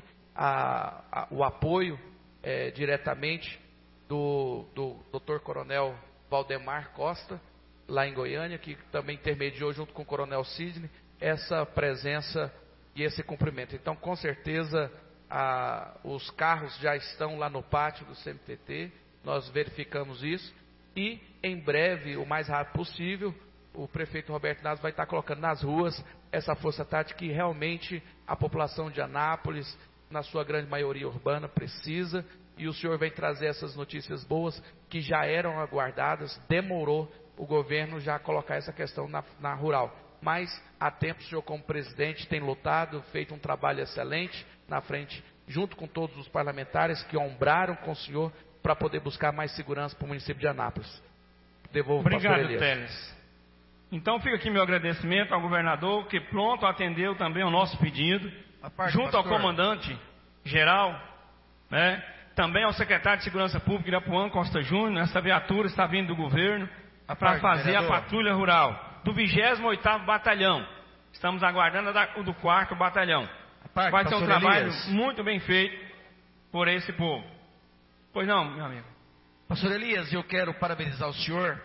a, a, o apoio é, diretamente do, do doutor Coronel Valdemar Costa, lá em Goiânia, que também intermediou junto com o Coronel Sidney essa presença e esse cumprimento. Então, com certeza, a, os carros já estão lá no pátio do C M T T, nós verificamos isso, e em breve, o mais rápido possível, o prefeito Roberto Naves vai estar colocando nas ruas essa força tática que realmente a população de Anápolis, na sua grande maioria urbana, precisa, e o senhor vem trazer essas notícias boas que já eram aguardadas, demorou o governo já colocar essa questão na, na rural. Mas há tempo o senhor como presidente tem lutado, feito um trabalho excelente na frente, junto com todos os parlamentares que ombraram com o senhor para poder buscar mais segurança para o município de Anápolis. Devolvo para o pastor Obrigado, Elias. Teles. Então fica aqui meu agradecimento ao governador, que pronto atendeu também o nosso pedido, parte, junto pastor. ao comandante geral, né? Também ao secretário de Segurança Pública, Irapuã Costa Júnior. Essa viatura está vindo do governo para parte, fazer vereador. a patrulha rural do vigésimo oitavo Batalhão. Estamos aguardando a da- o do quarto Batalhão. parte, Vai ser um pastor trabalho Elias. muito bem feito por esse povo. Pois não, meu amigo. Pastor Elias, eu quero parabenizar o senhor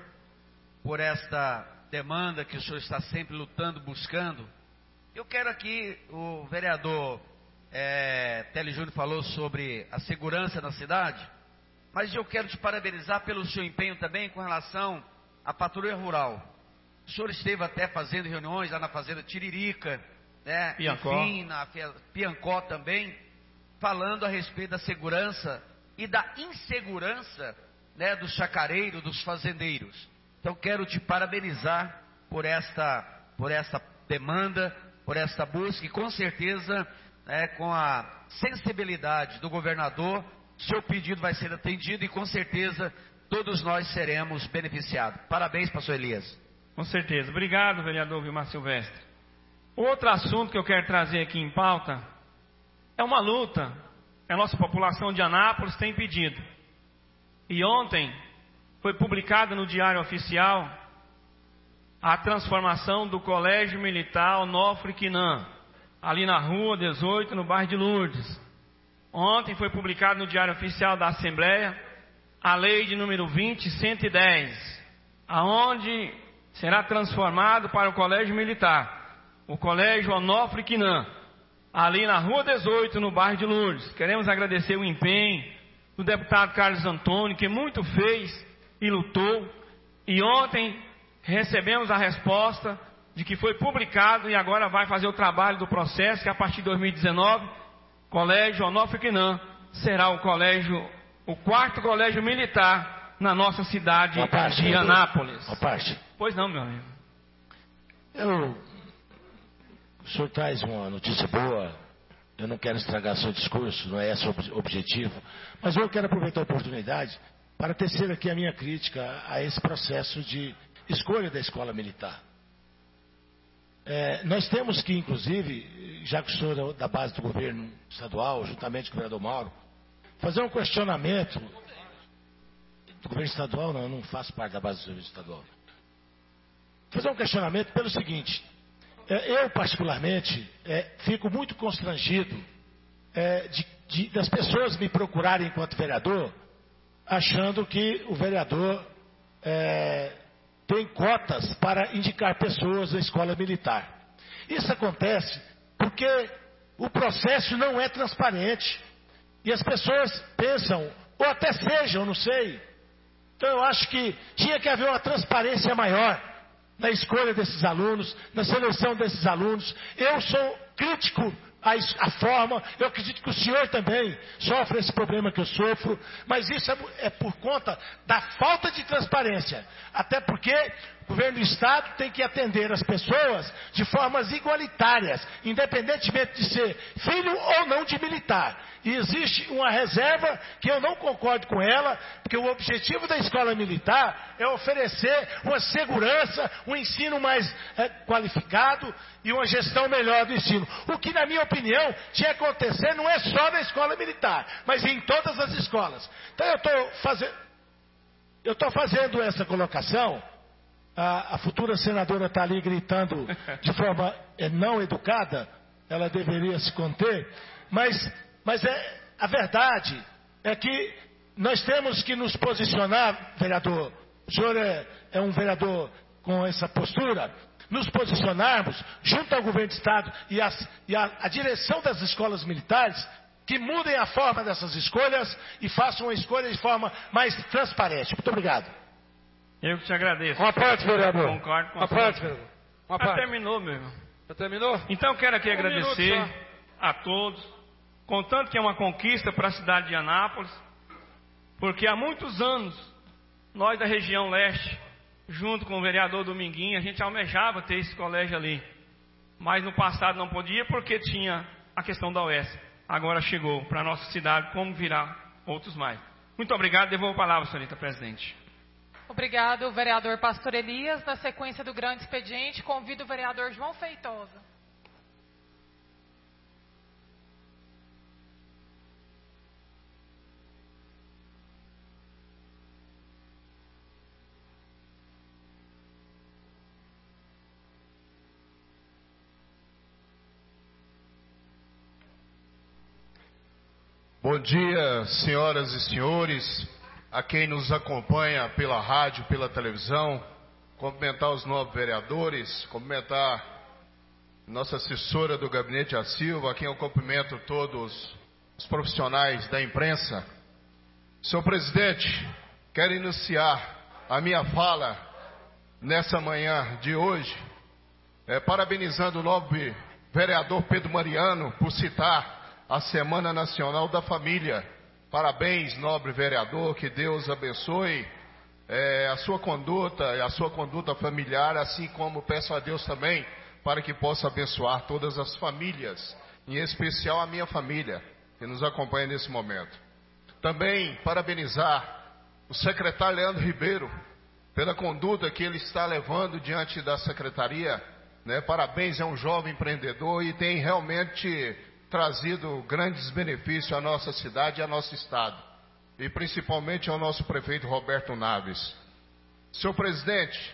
por esta demanda que o senhor está sempre lutando, buscando. Eu quero aqui, o vereador é, Télio Júnior falou sobre a segurança na cidade, mas eu quero te parabenizar pelo seu empenho também com relação à patrulha rural. O senhor esteve até fazendo reuniões lá na fazenda Tiririca, né? Piancó. Enfim, na Fe- Piancó também, falando a respeito da segurança e da insegurança né, dos chacareiros, dos fazendeiros. Então quero te parabenizar por esta, por esta demanda, por esta busca, e com certeza, né, com a sensibilidade do governador, seu pedido vai ser atendido e com certeza todos nós seremos beneficiados. Parabéns, pastor Elias. Com certeza. Obrigado, vereador Vilmar Silvestre. Outro assunto que eu quero trazer aqui em pauta é uma luta que a nossa população de Anápolis tem pedido. E ontem foi publicada no Diário Oficial a transformação do Colégio Militar Onofre Quinan, ali na Rua dezoito, no bairro de Lourdes. Ontem foi publicado no Diário Oficial da Assembleia a lei de número vinte mil cento e dez, aonde será transformado para o Colégio Militar, o Colégio Onofre Quinan, ali na Rua dezoito, no bairro de Lourdes. Queremos agradecer o empenho do deputado Carlos Antônio, que muito fez e lutou, e ontem recebemos a resposta de que foi publicado e agora vai fazer o trabalho do processo, que a partir de dois mil e dezenove, Colégio Onofre Quinan será o colégio, o quarto colégio militar na nossa cidade parte, de Anápolis. Uma parte. Pois não, meu amigo. Eu, o senhor traz uma notícia boa, eu não quero estragar seu discurso, não é esse o objetivo, mas eu quero aproveitar a oportunidade para tecer aqui a minha crítica a esse processo de escolha da escola militar. É, nós temos que, inclusive, já que o senhor é da base do governo estadual, juntamente com o vereador Mauro, fazer um questionamento do governo estadual, não, eu não faço parte da base do governo estadual. Fazer um questionamento pelo seguinte, é, eu particularmente é, fico muito constrangido é, de, de, das pessoas me procurarem enquanto vereador, achando que o vereador é, tem cotas para indicar pessoas à escola militar. Isso acontece porque o processo não é transparente. E as pessoas pensam, ou até sejam, não sei. Então eu acho que tinha que haver uma transparência maior na escolha desses alunos, na seleção desses alunos. Eu sou crítico à, à forma, eu acredito que o senhor também sofre esse problema que eu sofro, mas isso é, é por conta da falta de transparência. Até porque o governo do Estado tem que atender as pessoas de formas igualitárias, independentemente de ser filho ou não de militar. E existe uma reserva que eu não concordo com ela, porque o objetivo da escola militar é oferecer uma segurança, um ensino mais é, qualificado e uma gestão melhor do ensino. O que, na minha opinião, tinha que acontecer não é só na escola militar, mas em todas as escolas. Então eu estou fazendo, eu estou fazendo essa colocação. A, a futura senadora está ali gritando de forma é, não educada, ela deveria se conter, mas, mas é, a verdade é que nós temos que nos posicionar, vereador, o senhor é, é um vereador com essa postura, nos posicionarmos junto ao governo do Estado e, as, e a, a direção das escolas militares, que mudem a forma dessas escolhas e façam uma escolha de forma mais transparente. Muito obrigado. Eu que te agradeço. Uma parte, vereador. Concordo com Uma parte, vereador. Uma Já parte. terminou, meu irmão. Já terminou? Então quero aqui Um agradecer minuto a todos, contanto que é uma conquista para a cidade de Anápolis, porque há muitos anos, nós da região leste, junto com o vereador Dominguinho, a gente almejava ter esse colégio ali. Mas no passado não podia porque tinha a questão da U E S. Agora chegou para a nossa cidade, como virá outros mais. Muito obrigado, devolvo a palavra, senhorita presidente. Obrigado, vereador Pastor Elias. Na sequência do grande expediente, convido o vereador João Feitosa. Bom dia, senhoras e senhores, a quem nos acompanha pela rádio, pela televisão, cumprimentar os novos vereadores, cumprimentar nossa assessora do gabinete, a Silva, a quem eu cumprimento todos os profissionais da imprensa. Senhor presidente, quero iniciar a minha fala nessa manhã de hoje, é, parabenizando o nobre vereador Pedro Mariano por citar a Semana Nacional da Família. Parabéns, nobre vereador, que Deus abençoe é, a sua conduta e a sua conduta familiar, assim como peço a Deus também para que possa abençoar todas as famílias, em especial a minha família, que nos acompanha nesse momento. Também parabenizar o secretário Leandro Ribeiro pela conduta que ele está levando diante da secretaria, né? Parabéns, é um jovem empreendedor e tem realmente trazido grandes benefícios à nossa cidade e ao nosso estado, e principalmente ao nosso prefeito Roberto Naves. Senhor presidente,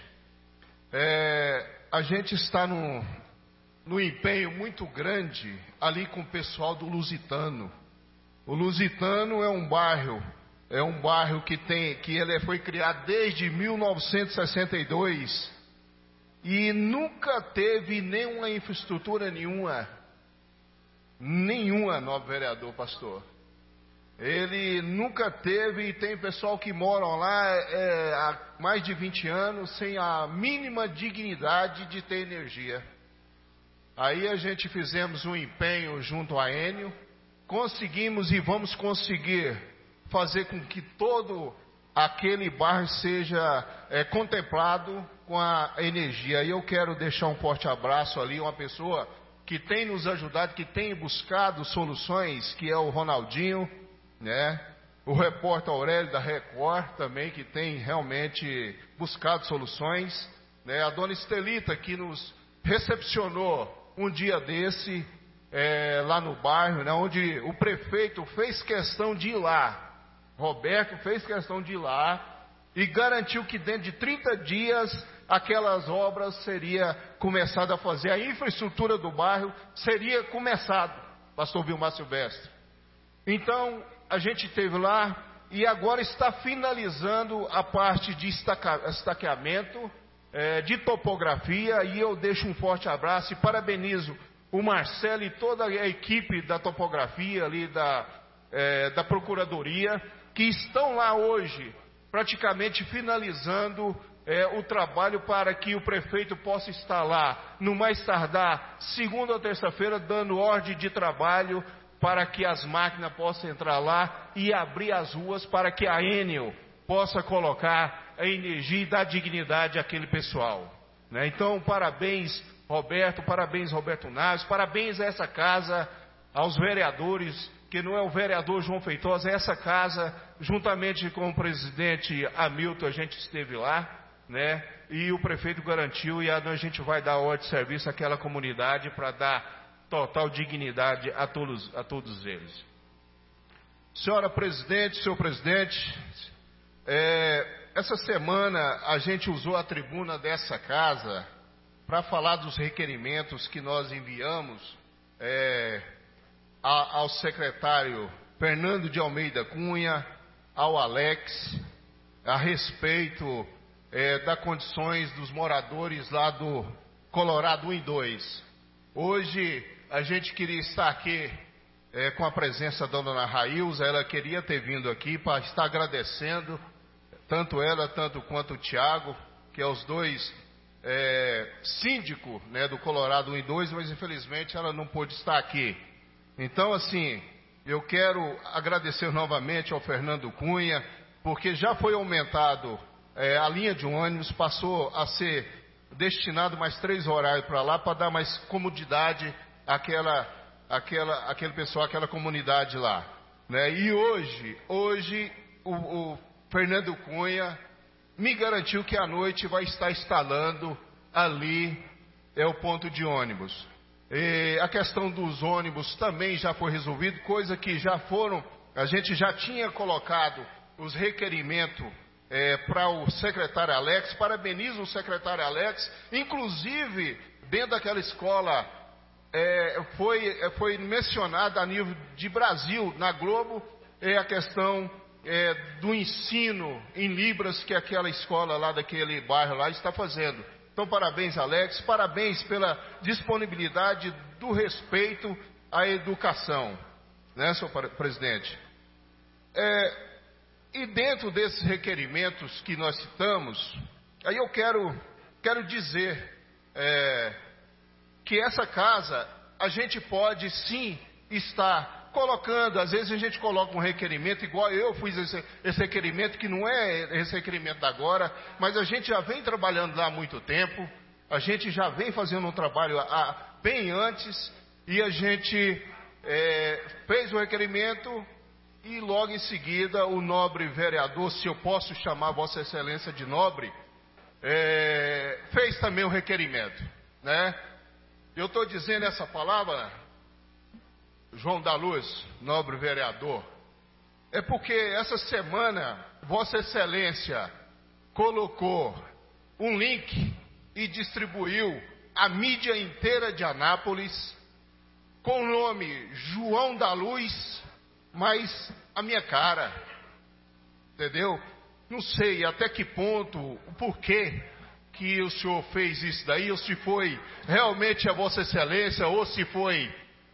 é, a gente está num, num empenho muito grande ali com o pessoal do Lusitano. O Lusitano é um bairro, é um bairro que tem, que ele foi criado desde mil novecentos e sessenta e dois e nunca teve nenhuma infraestrutura nenhuma, nenhuma, nobre vereador, pastor. Ele nunca teve, e tem pessoal que moram lá é, há mais de vinte anos sem a mínima dignidade de ter energia. Aí a gente fizemos um empenho junto à Enel, conseguimos e vamos conseguir fazer com que todo aquele bairro seja é, contemplado com a energia. E eu quero deixar um forte abraço ali, uma pessoa que tem nos ajudado, que tem buscado soluções, que é o Ronaldinho, né? O repórter Aurélio da Record também, que tem realmente buscado soluções, né? A dona Estelita, que nos recepcionou um dia desse, é, lá no bairro, né? Onde o prefeito fez questão de ir lá, Roberto fez questão de ir lá e garantiu que dentro de trinta dias aquelas obras seria começada a fazer, a infraestrutura do bairro seria começada, pastor Vilmar Silvestre. Então, a gente esteve lá e agora está finalizando a parte de estaca, estaqueamento, é, de topografia, e eu deixo um forte abraço e parabenizo o Marcelo e toda a equipe da topografia ali da, é, da Procuradoria, que estão lá hoje praticamente finalizando é, o trabalho para que o prefeito possa estar lá, no mais tardar, segunda ou terça-feira, dando ordem de trabalho para que as máquinas possam entrar lá e abrir as ruas para que a Enel possa colocar a energia e dar dignidade àquele pessoal, né? Então, parabéns, Roberto, parabéns, Roberto Naves, parabéns a essa casa, aos vereadores, que não é o vereador João Feitosa, é essa casa, juntamente com o presidente Hamilton, a gente esteve lá, né? E o prefeito garantiu, e a gente vai dar ordem de serviço àquela comunidade para dar total dignidade a todos, a todos eles. Senhora presidente, senhor presidente, é, essa semana a gente usou a tribuna dessa casa para falar dos requerimentos que nós enviamos é, a, ao secretário Fernando de Almeida Cunha, ao Alex, a respeito é, das condições dos moradores lá do Colorado um e dois. Hoje a gente queria estar aqui é, com a presença da dona Railza, ela queria ter vindo aqui para estar agradecendo, tanto ela, tanto quanto o Tiago, que é os dois é, síndicos, né, do Colorado um e dois, mas infelizmente ela não pôde estar aqui. Então, assim, eu quero agradecer novamente ao Fernando Cunha, porque já foi aumentado é, a linha de ônibus, passou a ser destinado mais três horários para lá, para dar mais comodidade àquela, àquela, àquele pessoal, àquela comunidade lá, né? E hoje, hoje o, o Fernando Cunha me garantiu que à noite vai estar instalando ali é o ponto de ônibus. E a questão dos ônibus também já foi resolvida, coisa que já foram, a gente já tinha colocado os requerimentos é, para o secretário Alex. Parabenizo o secretário Alex, inclusive dentro daquela escola é, foi, foi mencionada a nível de Brasil, na Globo, é a questão é, do ensino em Libras que aquela escola lá daquele bairro lá está fazendo. Então, parabéns, Alex, parabéns pela disponibilidade do respeito à educação, né, senhor presidente? É, e dentro desses requerimentos que nós citamos, aí eu quero, quero dizer é, que essa casa, a gente pode sim estar colocando, às vezes a gente coloca um requerimento, igual eu fiz esse, esse requerimento, que não é esse requerimento da agora, mas a gente já vem trabalhando lá há muito tempo, a gente já vem fazendo um trabalho há, bem antes, e a gente é, fez o requerimento, e logo em seguida o nobre vereador, se eu posso chamar Vossa Excelência de nobre, é, fez também o requerimento, né? Eu estou dizendo essa palavra, João da Luz, nobre vereador, é porque essa semana Vossa Excelência colocou um link e distribuiu a mídia inteira de Anápolis com o nome João da Luz, mas a minha cara, entendeu? Não sei até que ponto, o porquê que o senhor fez isso daí, ou se foi realmente a Vossa Excelência, ou se foi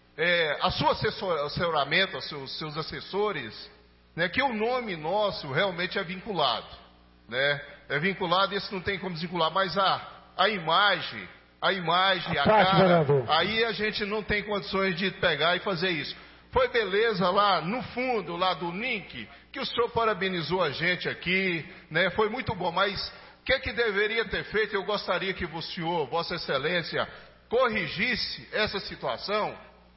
é, a sua assessoramento, os seus, seus assessores, né, que o nome nosso realmente é vinculado, né? É vinculado, esse não tem como desvincular, mas a, a imagem, a imagem, a, a cara, aí a gente não tem condições de pegar e fazer isso. Foi beleza lá no fundo, lá do link, que o senhor parabenizou a gente aqui, né? Foi muito bom, mas o que, que deveria ter feito? Eu gostaria que o senhor, Vossa Excelência, corrigisse essa situação,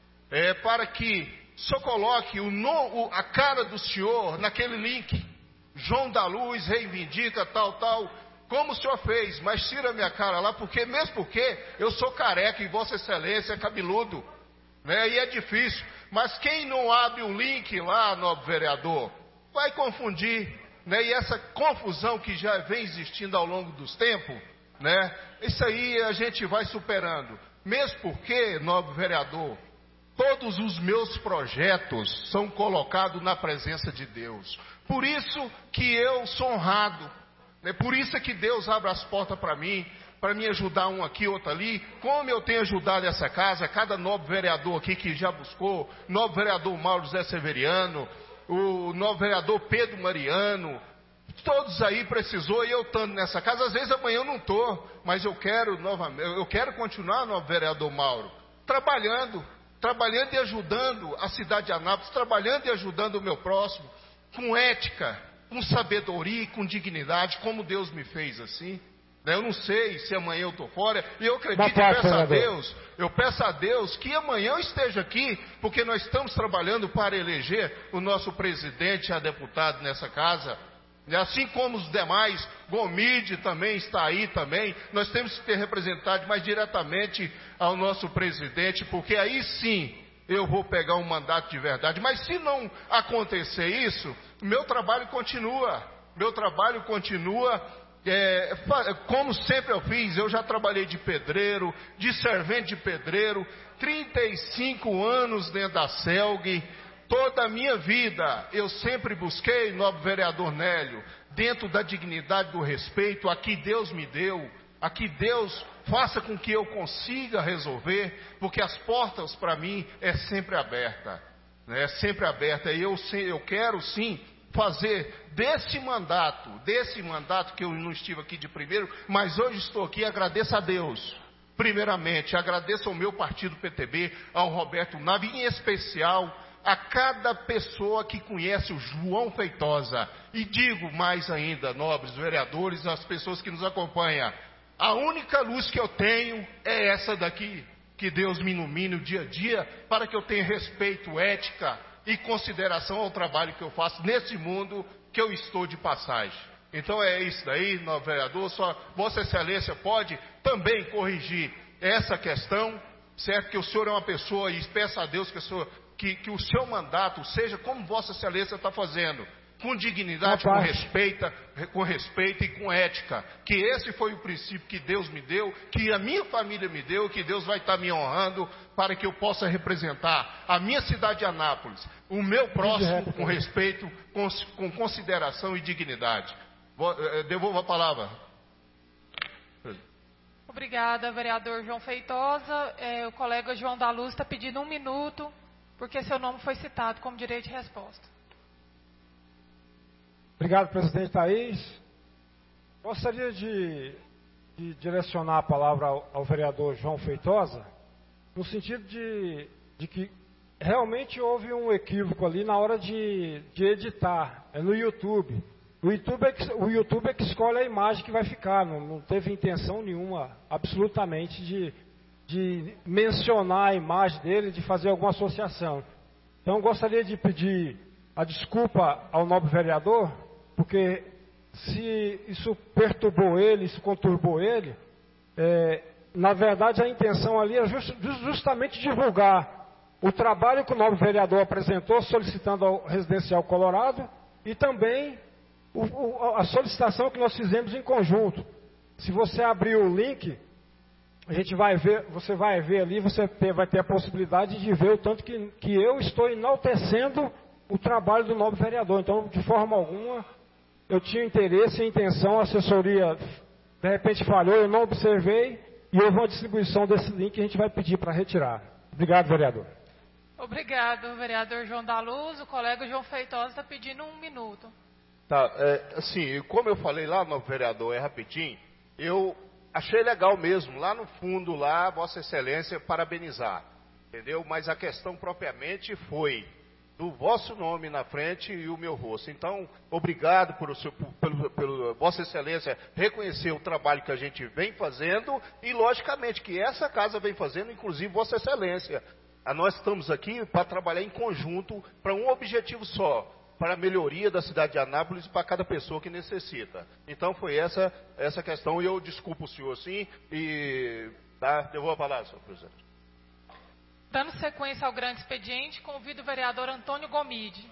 é, para que só coloque o, no, a cara do senhor naquele link. João da Luz reivindica tal, tal, como o senhor fez, mas tira minha cara lá, porque mesmo porque eu sou careca e Vossa Excelência é cabeludo, né? E é difícil. Mas quem não abre o link lá, nobre vereador, vai confundir, né? E essa confusão que já vem existindo ao longo dos tempos, né? Isso aí a gente vai superando. Mesmo porque, nobre vereador, todos os meus projetos são colocados na presença de Deus. Por isso que eu sou honrado, né? Por isso é que Deus abre as portas para mim, para me ajudar um aqui, outro ali, como eu tenho ajudado essa casa, cada nobre vereador aqui que já buscou, nobre vereador Mauro José Severiano, o nobre vereador Pedro Mariano, todos aí precisou, e eu estando nessa casa, às vezes amanhã eu não estou, mas eu quero novamente, eu quero continuar, nobre vereador Mauro, trabalhando, trabalhando e ajudando a cidade de Anápolis, trabalhando e ajudando o meu próximo, com ética, com sabedoria e com dignidade, como Deus me fez assim. Eu não sei se amanhã eu estou fora, e eu acredito e peço a Deus, eu peço a Deus que amanhã eu esteja aqui, porque nós estamos trabalhando para eleger o nosso presidente e a deputado nessa casa, e assim como os demais, Gomide também está aí também, nós temos que ter representado mais diretamente ao nosso presidente, porque aí sim eu vou pegar um mandato de verdade, mas se não acontecer isso, meu trabalho continua, meu trabalho continua. É, como sempre eu fiz, eu já trabalhei de pedreiro, de servente de pedreiro, trinta e cinco anos dentro da Celg, toda a minha vida eu sempre busquei, nobre vereador Nélio, dentro da dignidade do respeito, a que Deus me deu, a que Deus faça com que eu consiga resolver, porque as portas para mim é sempre aberta, né? É sempre aberta, e eu, eu quero sim fazer desse mandato, desse mandato que eu não estive aqui de primeiro, mas hoje estou aqui, agradeço a Deus, primeiramente, agradeço ao meu partido P T B, ao Roberto Nave, em especial a cada pessoa que conhece o João Feitosa, e digo mais ainda, nobres vereadores, as pessoas que nos acompanham, a única luz que eu tenho é essa daqui, que Deus me ilumine o dia a dia, para que eu tenha respeito, ética e consideração ao trabalho que eu faço nesse mundo que eu estou de passagem. Então é isso daí, nobre vereador, só Vossa Excelência pode também corrigir essa questão, certo? Que o senhor é uma pessoa, e peça a Deus que, o senhor, que, que o seu mandato seja como Vossa Excelência está fazendo, com dignidade, com respeito, com respeito e com ética, que esse foi o princípio que Deus me deu, que a minha família me deu, que Deus vai estar me honrando para que eu possa representar a minha cidade de Anápolis, o meu próximo com respeito, com, com consideração e dignidade. Devolvo a palavra. Obrigada, vereador João Feitosa. É, o colega João da Luz está pedindo um minuto, porque seu nome foi citado como direito de resposta. Obrigado, presidente Thaís. Gostaria de, de direcionar a palavra ao, ao vereador João Feitosa, no sentido de, de que realmente houve um equívoco ali na hora de, de editar, é no YouTube. O YouTube, é que, o YouTube é que escolhe a imagem que vai ficar, não, não teve intenção nenhuma, absolutamente, de, de mencionar a imagem dele, de fazer alguma associação. Então, eu gostaria de pedir a desculpa ao nobre vereador, porque se isso perturbou ele, isso conturbou ele, é, na verdade a intenção ali é just, justamente divulgar o trabalho que o nobre vereador apresentou solicitando ao Residencial Colorado e também o, o, a solicitação que nós fizemos em conjunto. Se você abrir o link, a gente vai ver, você vai ver ali, você ter, vai ter a possibilidade de ver o tanto que, que eu estou enaltecendo o trabalho do nobre vereador. Então, de forma alguma, eu tinha interesse e intenção, a assessoria de repente falhou, eu não observei, e houve uma distribuição desse link que a gente vai pedir para retirar. Obrigado, vereador. Obrigado, vereador João da Luz. O colega João Feitosa está pedindo um minuto. Tá, é, assim, como eu falei lá no vereador, é rapidinho, eu achei legal mesmo, lá no fundo, lá, Vossa Excelência, parabenizar, entendeu? Mas a questão propriamente foi do vosso nome na frente e o meu rosto. Então, obrigado por o seu, pelo, pelo Vossa Excelência reconhecer o trabalho que a gente vem fazendo e, logicamente, que essa casa vem fazendo, inclusive Vossa Excelência. Nós estamos aqui para trabalhar em conjunto para um objetivo só, para a melhoria da cidade de Anápolis e para cada pessoa que necessita. Então, foi essa, essa questão e eu desculpo o senhor, sim, e tá, devolvo a palavra, senhor presidente. Dando sequência ao grande expediente, convido o vereador Antônio Gomide.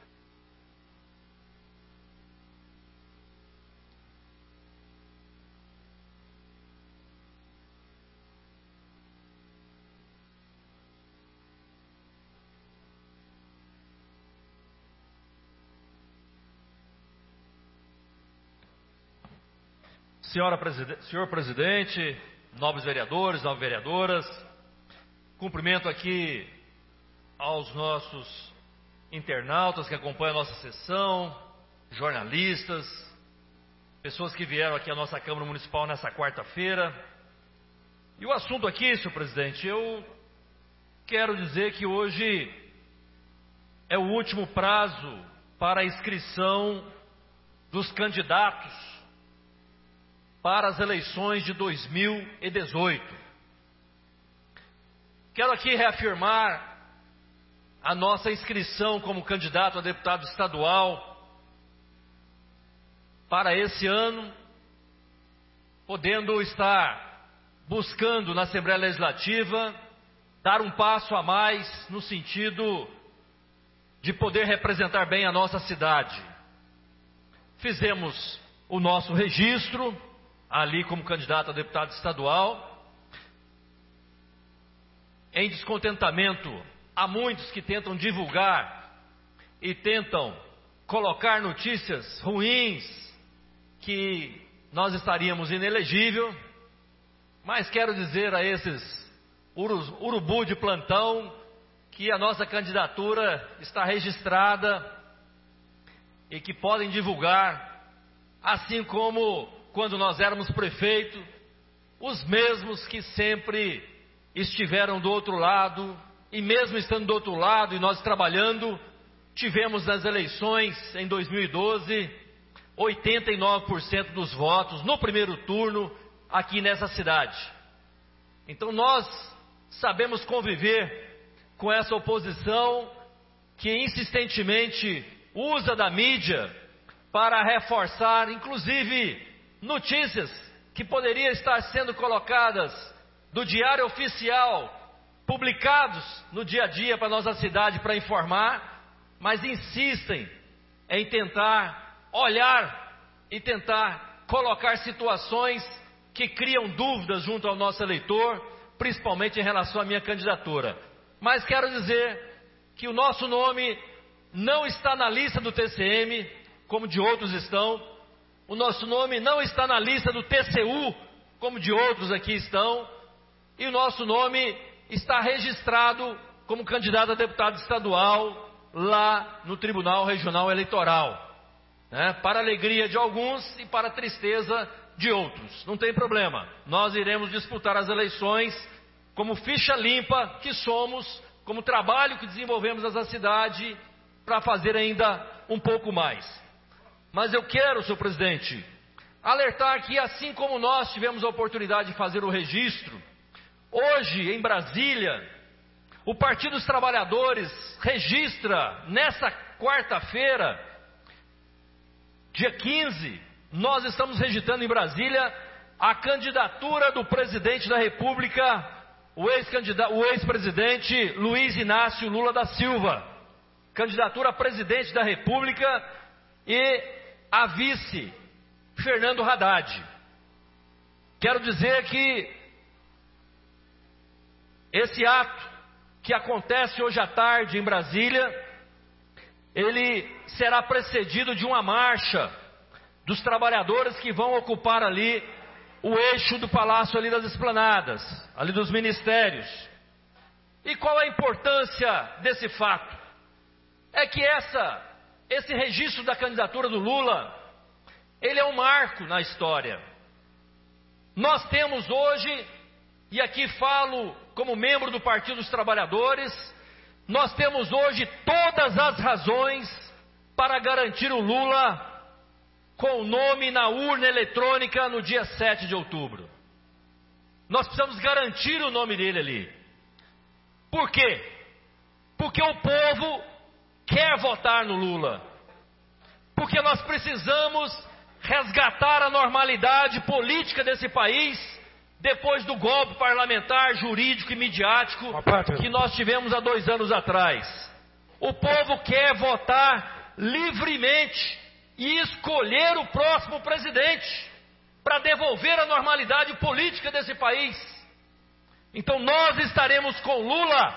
Senhora presidente, senhor presidente, nobres vereadores, nobres vereadoras, cumprimento aqui aos nossos internautas que acompanham a nossa sessão, jornalistas, pessoas que vieram aqui à nossa Câmara Municipal nessa quarta-feira. E o assunto aqui, senhor presidente, eu quero dizer que hoje é o último prazo para a inscrição dos candidatos para as eleições de dois mil e dezoito. Quero aqui reafirmar a nossa inscrição como candidato a deputado estadual para esse ano, podendo estar buscando na Assembleia Legislativa dar um passo a mais no sentido de poder representar bem a nossa cidade. Fizemos o nosso registro ali como candidato a deputado estadual. Em descontentamento, há muitos que tentam divulgar e tentam colocar notícias ruins que nós estaríamos inelegível, mas quero dizer a esses urubu de plantão que a nossa candidatura está registrada e que podem divulgar, assim como quando nós éramos prefeito, os mesmos que sempre estiveram do outro lado, e mesmo estando do outro lado e nós trabalhando, tivemos nas eleições em dois mil e doze, oitenta e nove por cento dos votos no primeiro turno aqui nessa cidade. Então nós sabemos conviver com essa oposição que insistentemente usa da mídia para reforçar, inclusive, notícias que poderiam estar sendo colocadas do Diário Oficial, publicados no dia a dia para a nossa cidade para informar, mas insistem em tentar olhar e tentar colocar situações que criam dúvidas junto ao nosso eleitor, principalmente em relação à minha candidatura. Mas quero dizer que o nosso nome não está na lista do T C M, como de outros estão. O nosso nome não está na lista do T C U, como de outros aqui estão. E o nosso nome está registrado como candidato a deputado estadual lá no Tribunal Regional Eleitoral, né? Para a alegria de alguns e para a tristeza de outros. Não tem problema. Nós iremos disputar as eleições como ficha limpa que somos como trabalho que desenvolvemos nessa cidade, para fazer ainda um pouco mais. Mas eu quero, senhor presidente, alertar que assim como nós tivemos a oportunidade de fazer o registro, hoje em Brasília, o Partido dos Trabalhadores registra nessa quarta-feira, dia quinze, nós estamos registrando em Brasília a candidatura do presidente da República, o ex-candidato, o ex-presidente Luiz Inácio Lula da Silva, candidatura a presidente da República, e a vice, Fernando Haddad. Quero dizer que esse ato que acontece hoje à tarde em Brasília, ele será precedido de uma marcha dos trabalhadores que vão ocupar ali o eixo do Palácio ali das Esplanadas, ali dos ministérios. E qual a importância desse fato? É que essa, esse registro da candidatura do Lula, ele é um marco na história. Nós temos hoje, e aqui falo como membro do Partido dos Trabalhadores, nós temos hoje todas as razões para garantir o Lula com o nome na urna eletrônica no dia sete de outubro. Nós precisamos garantir o nome dele ali. Por quê? Porque o povo quer votar no Lula. Porque nós precisamos resgatar a normalidade política desse país depois do golpe parlamentar, jurídico e midiático que nós tivemos há dois anos atrás. O povo quer votar livremente e escolher o próximo presidente para devolver a normalidade política desse país. Então nós estaremos com Lula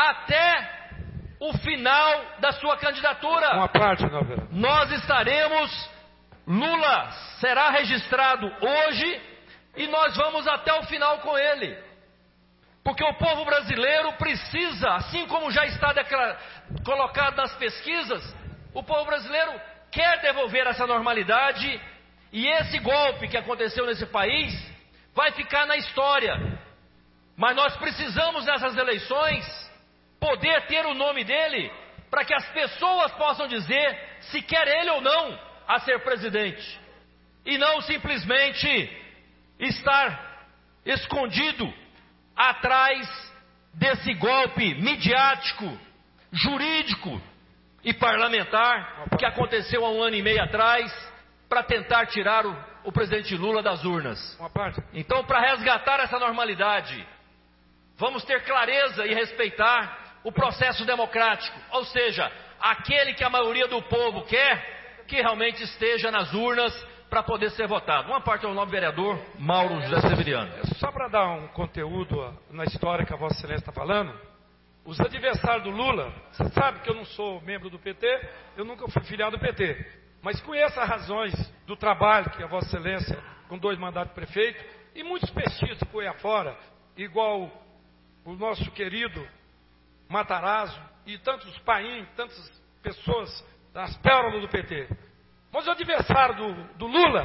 até o final da sua candidatura. Uma parte, não, nós estaremos, Lula será registrado hoje e nós vamos até o final com ele. Porque o povo brasileiro precisa, assim como já está colocado nas pesquisas, o povo brasileiro quer devolver essa normalidade, e esse golpe que aconteceu nesse país vai ficar na história. Mas nós precisamos nessas eleições poder ter o nome dele, para que as pessoas possam dizer se quer ele ou não a ser presidente, e não simplesmente estar escondido atrás desse golpe midiático, jurídico e parlamentar que aconteceu há um ano e meio atrás para tentar tirar o, o presidente Lula das urnas. Então, para resgatar essa normalidade, vamos ter clareza e respeitar o processo democrático, ou seja, aquele que a maioria do povo quer que realmente esteja nas urnas para poder ser votado. Uma parte é o novo vereador Mauro José Severiano. Só para dar um conteúdo na história que a Vossa Excelência está falando, os adversários do Lula, você sabe que eu não sou membro do P T, eu nunca fui filiado do P T, mas conheço as razões do trabalho que a Vossa Excelência, com dois mandatos de prefeito, e muitos pestistas por aí afora, igual o nosso querido Matarazzo, e tantos paim, tantas pessoas das pérolas do P T. Mas o adversário do, do Lula,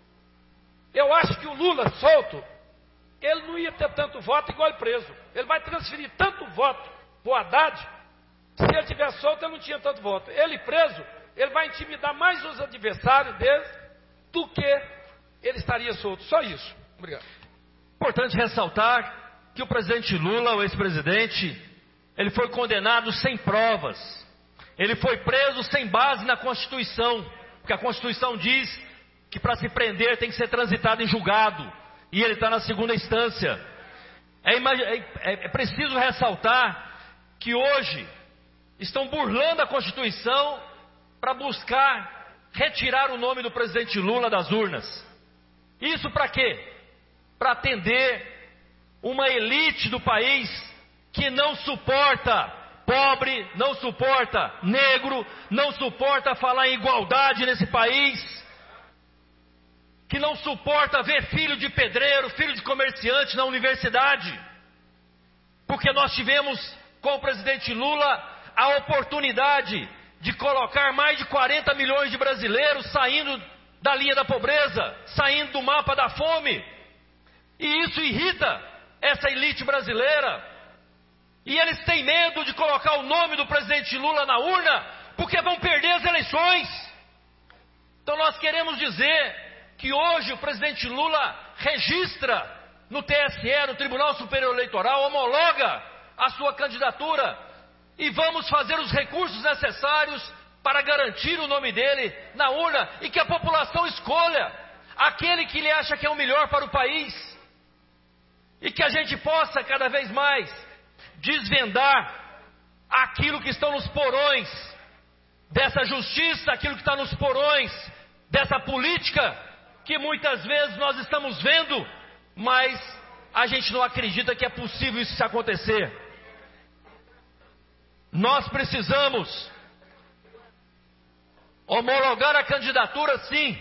eu acho que o Lula solto, ele não ia ter tanto voto igual ele preso. Ele vai transferir tanto voto para o Haddad, se ele tivesse solto, ele não tinha tanto voto. Ele preso, ele vai intimidar mais os adversários dele do que ele estaria solto. Só isso. Obrigado. Importante ressaltar que o presidente Lula, o ex-presidente, ele foi condenado sem provas. Ele foi preso sem base na Constituição, porque a Constituição diz que para se prender tem que ser transitado em julgado, e ele está na segunda instância. É, é, é preciso ressaltar que hoje estão burlando a Constituição para buscar retirar o nome do presidente Lula das urnas. Isso para quê? Para atender uma elite do país que não suporta pobre, não suporta negro, não suporta falar em igualdade nesse país, que não suporta ver filho de pedreiro, filho de comerciante na universidade, porque nós tivemos com o presidente Lula a oportunidade de colocar mais de quarenta milhões de brasileiros saindo da linha da pobreza, saindo do mapa da fome, e isso irrita essa elite brasileira, E eles têm medo de colocar o nome do presidente Lula na urna, porque vão perder as eleições. Então nós queremos dizer que hoje o presidente Lula registra no T S E, no Tribunal Superior Eleitoral, homologa a sua candidatura e vamos fazer os recursos necessários para garantir o nome dele na urna e que a população escolha aquele que ele acha que é o melhor para o país. E que a gente possa cada vez mais desvendar aquilo que estão nos porões dessa justiça, aquilo que está nos porões dessa política, que muitas vezes nós estamos vendo, mas a gente não acredita que é possível isso acontecer. Nós precisamos homologar a candidatura, sim.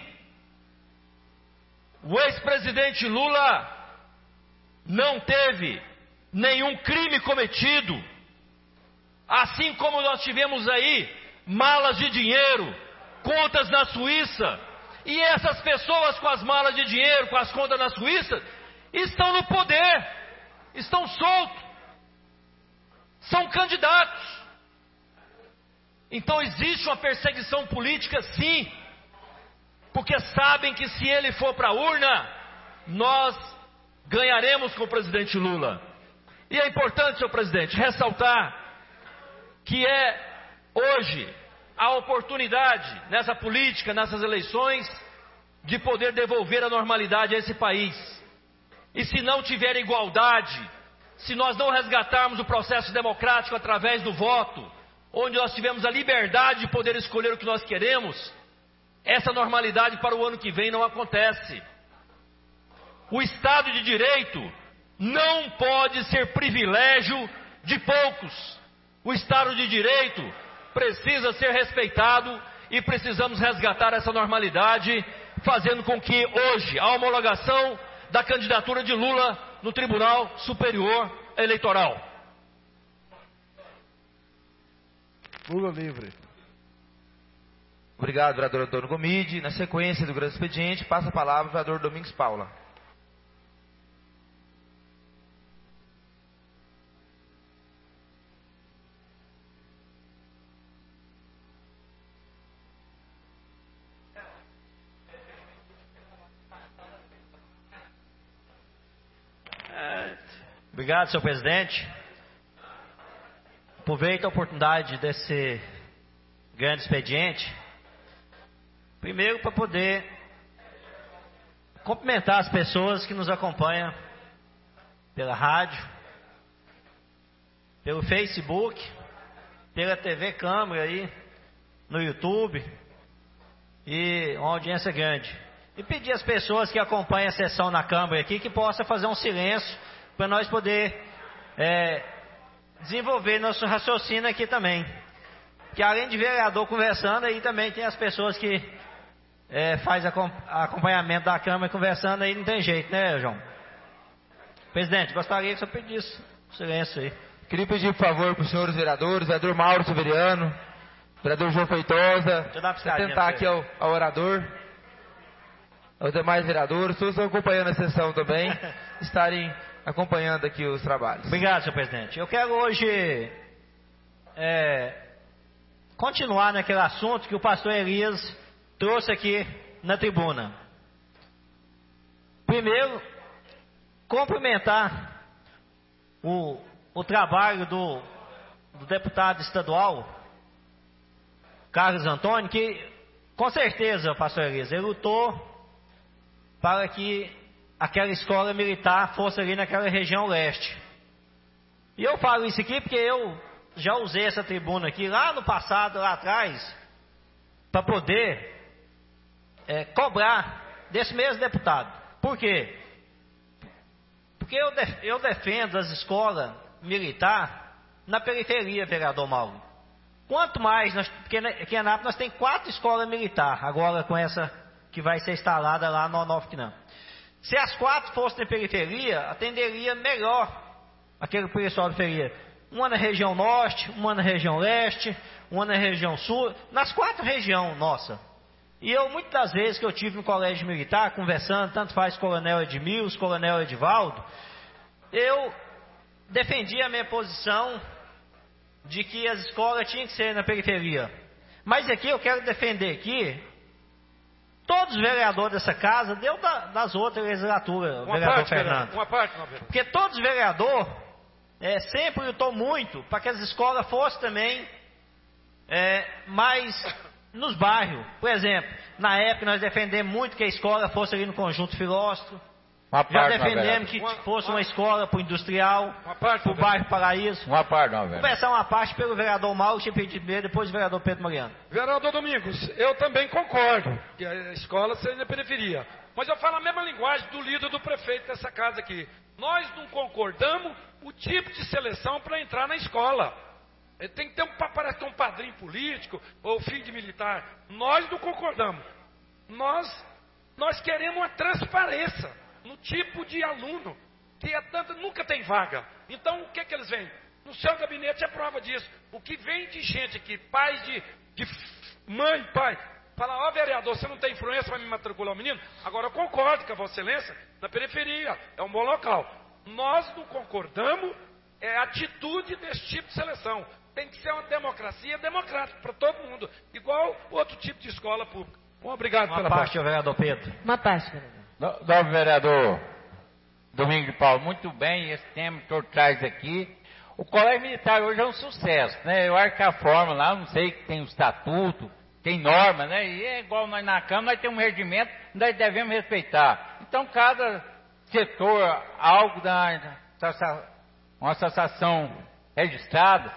O ex-presidente Lula não teve nenhum crime cometido, assim como nós tivemos aí malas de dinheiro, contas na Suíça, e essas pessoas com as malas de dinheiro, com as contas na Suíça, estão no poder, estão soltos, são candidatos. Então existe uma perseguição política, sim, porque sabem que se ele for para a urna, nós ganharemos com o presidente Lula. E é importante, senhor presidente, ressaltar que é hoje a oportunidade nessa política, nessas eleições, de poder devolver a normalidade a esse país. E se não tiver igualdade, se nós não resgatarmos o processo democrático através do voto, onde nós tivemos a liberdade de poder escolher o que nós queremos, essa normalidade para o ano que vem não acontece. O Estado de Direito não pode ser privilégio de poucos. O Estado de Direito precisa ser respeitado e precisamos resgatar essa normalidade, fazendo com que hoje a homologação da candidatura de Lula no Tribunal Superior Eleitoral. Lula livre. Obrigado, vereador Antônio Gomide. Na sequência do grande expediente, passa a palavra ao vereador Domingos Paula. Obrigado, senhor presidente. Aproveito a oportunidade desse grande expediente, primeiro para poder cumprimentar as pessoas que nos acompanham pela rádio, pelo Facebook, pela T V Câmara aí, no YouTube, e uma audiência grande. E pedir às pessoas que acompanham a sessão na Câmara aqui que possam fazer um silêncio para nós poder é, desenvolver nosso raciocínio aqui também. Que além de vereador conversando, aí também tem as pessoas que é, faz acompanhamento da Câmara conversando, aí não tem jeito, né, João? Presidente, gostaria que o senhor pedisse silêncio aí. Queria pedir, por favor, para os senhores vereadores, vereador Mauro Severiano, vereador João Feitosa, tentar aqui ao, ao orador, aos demais vereadores, todos estão acompanhando a sessão também, estarem acompanhando aqui os trabalhos. Obrigado, senhor presidente. Eu quero hoje é, continuar naquele assunto que o pastor Elias trouxe aqui na tribuna. Primeiro, cumprimentar o, o trabalho do, do deputado estadual, Carlos Antônio, que com certeza, pastor Elias, ele lutou para que aquela escola militar fosse ali naquela região leste. E eu falo isso aqui porque eu já usei essa tribuna aqui lá no passado, lá atrás, para poder é, cobrar desse mesmo deputado. Por quê? Porque eu, def, eu defendo as escolas militares na periferia, vereador Mauro. Quanto mais, nós, porque aqui em Anápolis nós tem quatro escolas militares, agora com essa que vai ser instalada lá no Nova Quinã. Se as quatro fossem na periferia, atenderia melhor aquele pessoal da periferia. Uma na região norte, uma na região leste, uma na região sul, nas quatro regiões nossa. E eu, muitas das vezes que eu tive no colégio militar, conversando, tanto faz coronel Edmilson, coronel Edivaldo, eu defendi a minha posição de que as escolas tinham que ser na periferia. Mas aqui eu quero defender aqui todos os vereadores dessa casa, deu da, das outras legislaturas, o vereador parte, Fernando. Uma parte, não, vereador. Porque todos os vereadores é, sempre lutou muito para que as escolas fossem também é, mais nos bairros. Por exemplo, na época nós defendemos muito que a escola fosse ali no Conjunto Filósofo. Uma Já parte, defendemos que fosse uma escola para o industrial, para o bairro Paraíso. Uma parte, não, Vou começar uma parte pelo vereador Mauro Chipetito, depois o vereador Pedro Mariano. Vereador Domingos, eu também concordo que a escola seja na periferia. Mas eu falo a mesma linguagem do líder do prefeito dessa casa aqui. Nós não concordamos o tipo de seleção para entrar na escola. Tem que ter um, parece que um padrinho político ou filho de militar. Nós não concordamos. Nós, nós queremos uma transparência no tipo de aluno, que é tanto, nunca tem vaga. Então, o que, que eles vêm? No seu gabinete é prova disso. O que vem de gente aqui, pais de, de mãe, pai, fala, ó vereador, você não tem influência para me matricular o menino? Agora eu concordo com a Vossa Excelência, na periferia, é um bom local. Nós não concordamos, é a atitude desse tipo de seleção. Tem que ser uma democracia democrática para todo mundo, igual outro tipo de escola pública. Bom, obrigado uma pela parte, parte. vereador Pedro. Uma parte, vereador. Novo vereador Domingos de Paulo, muito bem esse tema que o senhor traz aqui. O colégio militar hoje é um sucesso, né? Eu acho que a forma lá, não sei que tem o estatuto, tem norma, né? E é igual nós na Câmara, nós temos um regimento, nós devemos respeitar. Então, cada setor, algo da uma associação registrada,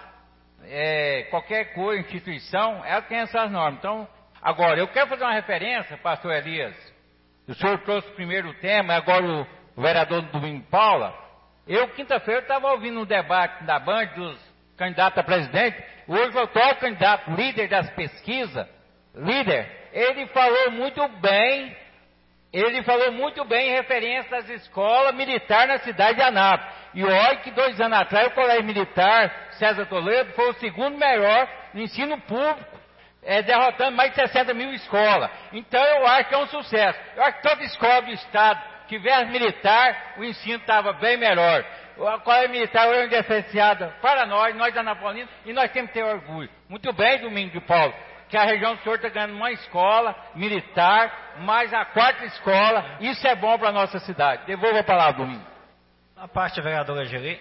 é, qualquer coisa, instituição, ela tem essas normas. Então, agora, eu quero fazer uma referência, pastor Elias. O senhor trouxe o primeiro tema, agora o, o vereador Domingo Paula. Eu, quinta-feira, estava ouvindo um debate da Band dos candidatos a presidente. Hoje eu estou candidato, líder das pesquisas. Líder, ele falou muito bem, ele falou muito bem em referência às escolas militares na cidade de Anápolis. E olha que dois anos atrás o Colégio Militar César Toledo foi o segundo melhor no ensino público. É, derrotando mais de sessenta mil escolas. Então eu acho que é um sucesso. Eu acho que toda escola do Estado que tivesse militar, o ensino estava bem melhor. A colégio militar é diferenciada para nós, nós anapolinos, e nós temos que ter orgulho. Muito bem, Domingos de Paulo, que a região do senhor está ganhando uma escola militar, mais a quarta escola, isso é bom para a nossa cidade. Devolvo a palavra, Domingos. A parte, a vereadora Geri.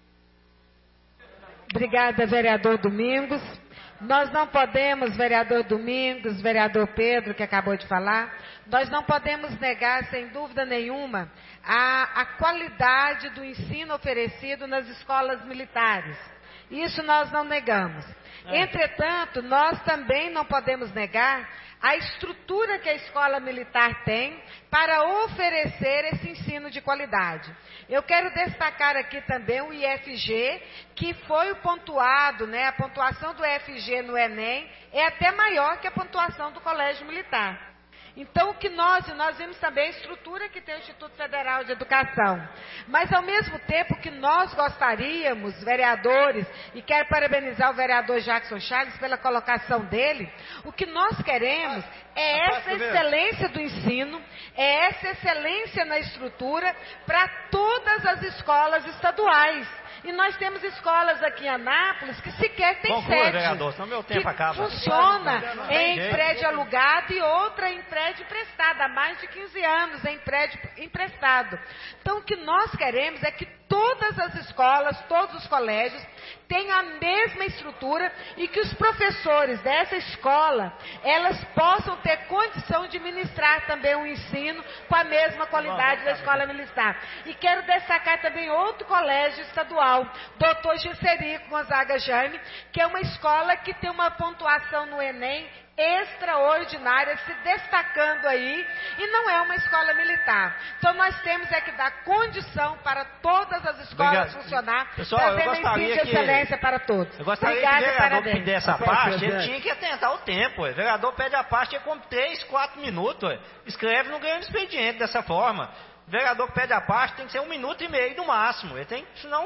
Obrigada, vereador Domingos. Nós não podemos, vereador Domingos, vereador Pedro, que acabou de falar, nós não podemos negar, sem dúvida nenhuma, a, a qualidade do ensino oferecido nas escolas militares. Isso nós não negamos. Entretanto, nós também não podemos negar a estrutura que a escola militar tem para oferecer esse ensino de qualidade. Eu quero destacar aqui também o I F G, que foi o pontuado, né, a pontuação do I F G no Enem é até maior que a pontuação do Colégio Militar. Então, o que nós, e nós vimos também a estrutura que tem o Instituto Federal de Educação. Mas, ao mesmo tempo que nós gostaríamos, vereadores, e quero parabenizar o vereador Jackson Chagas pela colocação dele, o que nós queremos é essa excelência do ensino, é essa excelência na estrutura para todas as escolas estaduais. E nós temos escolas aqui em Anápolis que sequer tem Conclua, sede. vereador, senão meu tempo que acaba. funciona Não tem em jeito. prédio alugado e outra em prédio emprestado, há mais de quinze anos em prédio emprestado. Então, o que nós queremos é que todas as escolas, todos os colégios tenham a mesma estrutura e que os professores dessa escola, elas possam ter condição de ministrar também o ensino com a mesma qualidade da escola militar. E quero destacar também outro colégio estadual, doutor Gesserico Gonzaga Jaime, que é uma escola que tem uma pontuação no Enem extraordinária, se destacando aí, e não é uma escola militar. Então nós temos é que dar condição para todas as escolas Obrigado. funcionar, Pessoal, trazendo eu gostaria ensino de que- excelência para todos. Eu gostaria Obrigada, que o vereador parabéns. que pedisse essa Tá parte, certo, ele gente. tinha que atentar o tempo. Ué. O vereador pede a parte, ele com três, quatro minutos. Ué. Escreve no grande expediente dessa forma. O vereador que pede a parte tem que ser um minuto e meio no máximo. Ele tem, senão...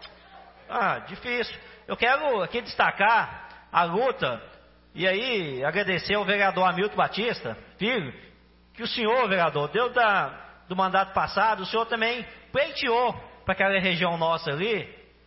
Ah, difícil. Eu quero aqui destacar a luta, e aí agradecer ao vereador Hamilton Batista, filho, que o senhor, vereador, deu da, do mandato passado, o senhor também pleiteou para aquela região nossa ali,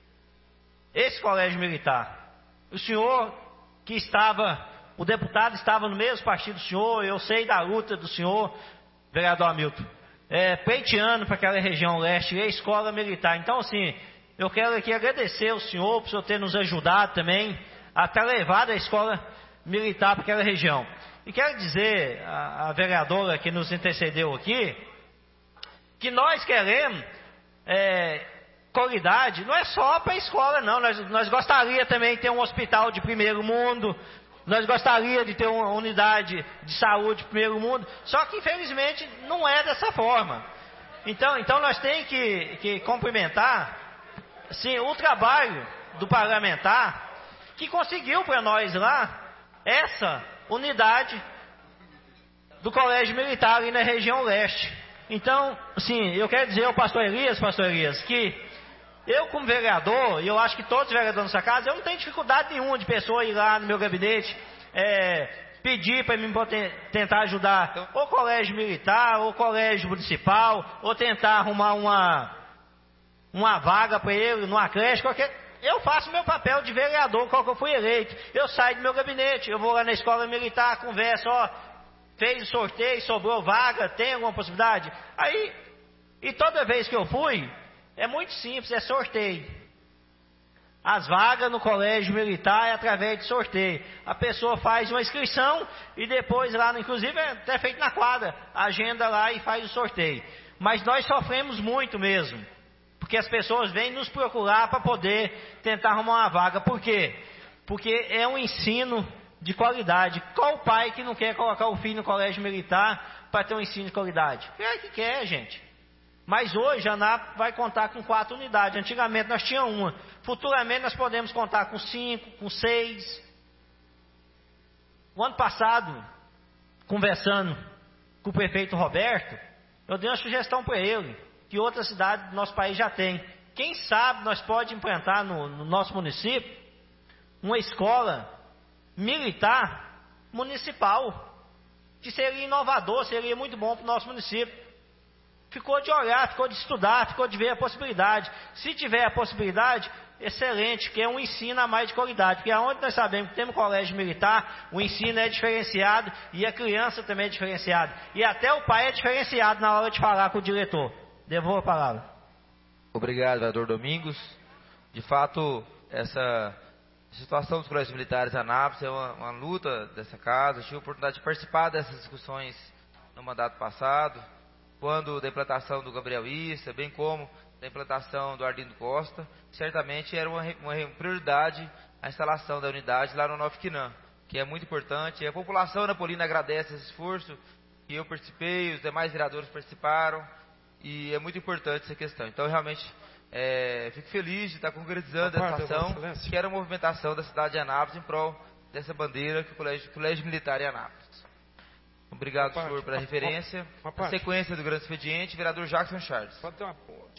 esse colégio militar. O senhor que estava, o deputado estava no mesmo partido do senhor, eu sei da luta do senhor, vereador Hamilton, é, pleiteando para aquela região leste, a escola militar. Então, assim, eu quero aqui agradecer ao senhor por o senhor ter nos ajudado também a ter levado a escola militar para aquela região. E quero dizer à, à vereadora que nos intercedeu aqui, que nós queremos é, qualidade, não é só para a escola, não. Nós, nós gostaríamos também de ter um hospital de primeiro mundo, nós gostaríamos de ter uma unidade de saúde de primeiro mundo, só que infelizmente não é dessa forma. Então, então nós temos que, que cumprimentar sim, o trabalho do parlamentar que conseguiu para nós lá essa unidade do Colégio Militar ali na região leste. Então, sim, eu quero dizer ao pastor Elias, pastor Elias, que eu como vereador, e eu acho que todos os vereadores nessa casa, eu não tenho dificuldade nenhuma de pessoa ir lá no meu gabinete, é, pedir para mim tentar ajudar o colégio militar, ou colégio municipal, ou tentar arrumar uma, uma vaga para ele numa creche, qualquer... Eu faço meu papel de vereador, qual que eu fui eleito. Eu saio do meu gabinete, eu vou lá na escola militar, converso, ó, fez o sorteio, sobrou vaga, tem alguma possibilidade? Aí, e toda vez que eu fui, é muito simples, é sorteio. As vagas no colégio militar é através de sorteio. A pessoa faz uma inscrição e depois lá, inclusive é até feito na quadra, agenda lá e faz o sorteio. Mas nós sofremos muito mesmo. Porque as pessoas vêm nos procurar para poder tentar arrumar uma vaga. Por quê? Porque é um ensino de qualidade. Qual pai que não quer colocar o filho no colégio militar para ter um ensino de qualidade? É que quer, gente. Mas hoje a ANAP vai contar com quatro unidades. Antigamente nós tínhamos uma. Futuramente nós podemos contar com cinco, com seis. O ano passado, conversando com o prefeito Roberto, eu dei uma sugestão para ele, que outra cidade do nosso país já tem. Quem sabe nós podemos implantar no, no nosso município uma escola militar municipal, que seria inovador, seria muito bom para o nosso município. Ficou de olhar, ficou de estudar, ficou de ver a possibilidade. Se tiver a possibilidade, excelente, que é um ensino a mais de qualidade, porque aonde nós sabemos que temos colégio militar, o ensino é diferenciado e a criança também é diferenciada. E até o pai é diferenciado na hora de falar com o diretor. Devolvo a palavra. Obrigado, vereador Domingos. De fato, essa situação dos colégios militares ANAPS é uma, uma luta dessa casa. Eu tive a oportunidade de participar dessas discussões no mandato passado, quando da implantação do Gabriel Issa, bem como da implantação do Arlindo Costa. Certamente era uma, uma prioridade a instalação da unidade lá no Nova Quinã, que é muito importante. A população napolina agradece esse esforço que eu participei, os demais vereadores participaram. E é muito importante essa questão. Então, realmente, é, fico feliz de estar concretizando essa ação, que era a movimentação da cidade de Anápolis em prol dessa bandeira que o Colégio, Colégio Militar em Anápolis. Obrigado, parte, senhor, pela uma, referência. Uma, uma sequência do grande expediente, vereador Jackson Charles. Pode ter uma...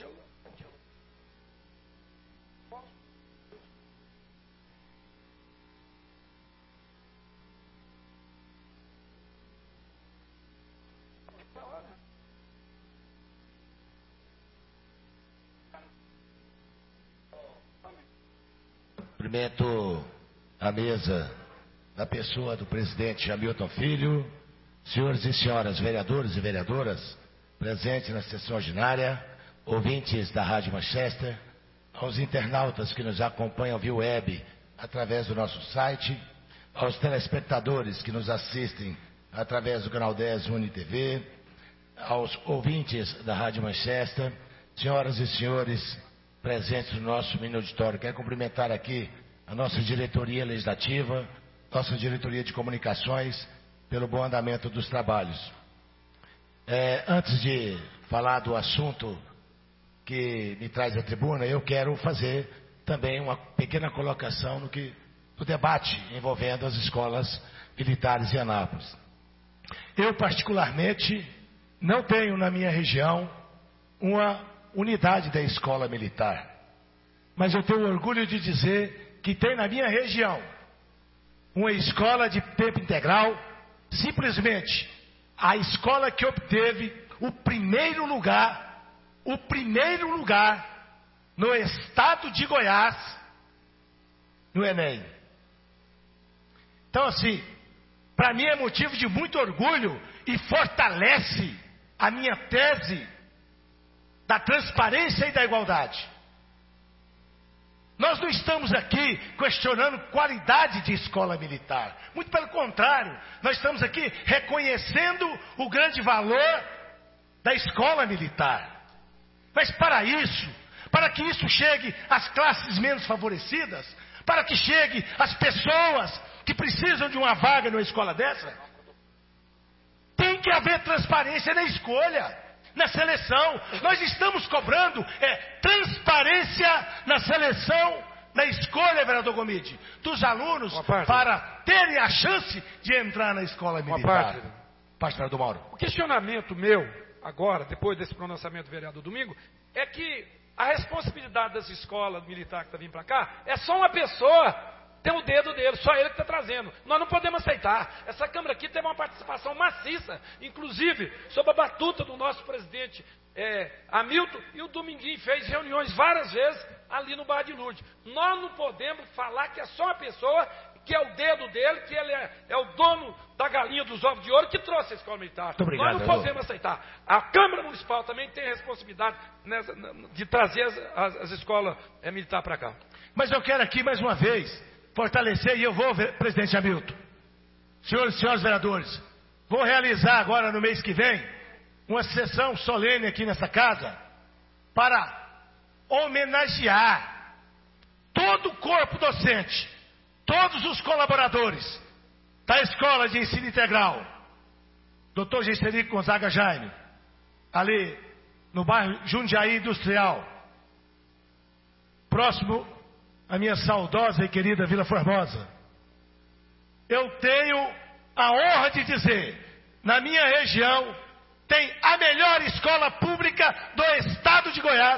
Cumprimento a mesa da pessoa do presidente Hamilton Filho, senhores e senhoras vereadores e vereadoras presentes na sessão ordinária, ouvintes da Rádio Manchester, aos internautas que nos acompanham via web através do nosso site, aos telespectadores que nos assistem através do canal dez UniTV, aos ouvintes da Rádio Manchester, senhoras e senhores presentes no nosso mini auditório. Quero cumprimentar aqui a nossa diretoria legislativa, nossa diretoria de comunicações, pelo bom andamento dos trabalhos. É, antes de falar do assunto que me traz à tribuna, eu quero fazer também uma pequena colocação no, que, no debate envolvendo as escolas militares em Anápolis. Eu, particularmente, não tenho na minha região uma unidade da escola militar, mas eu tenho orgulho de dizer que tem na minha região uma escola de tempo integral, simplesmente a escola que obteve o primeiro lugar, o primeiro lugar no estado de Goiás, no Enem. Então, assim, para mim é motivo de muito orgulho e fortalece a minha tese da transparência e da igualdade. Nós não estamos aqui questionando qualidade de escola militar. Muito pelo contrário, nós estamos aqui reconhecendo o grande valor da escola militar. Mas para isso, para que isso chegue às classes menos favorecidas, para que chegue às pessoas que precisam de uma vaga numa escola dessa, tem que haver transparência na escolha, na seleção. Nós estamos cobrando é, transparência na seleção, na escolha, vereador Gomide, dos alunos para terem a chance de entrar na escola militar. Parte, vereador Mauro. O questionamento meu, agora, depois desse pronunciamento do vereador Domingo, é que a responsabilidade das escolas militares que estão vindo para cá é só uma pessoa. Tem o dedo dele, só ele que está trazendo. Nós não podemos aceitar. Essa Câmara aqui teve uma participação maciça, inclusive sob a batuta do nosso presidente é, Hamilton, e o Dominguinho fez reuniões várias vezes ali no Bar de Lourdes. Nós não podemos falar que é só uma pessoa, que é o dedo dele, que ele é, é o dono da galinha dos ovos de ouro que trouxe a escola militar. Muito obrigado, Nós não podemos aceitar. A Câmara Municipal também tem responsabilidade nessa, de trazer as, as, as escolas é, militares para cá. Mas eu quero aqui mais uma vez fortalecer, e eu vou, presidente Hamilton, senhores e senhores vereadores, vou realizar agora no mês que vem uma sessão solene aqui nessa casa para homenagear todo o corpo docente, todos os colaboradores da Escola de Ensino Integral, doutor Gesserico Gonzaga Jaime, ali no bairro Jundiaí Industrial, próximo a minha saudosa e querida Vila Formosa. Eu tenho a honra de dizer, na minha região, tem a melhor escola pública do estado de Goiás.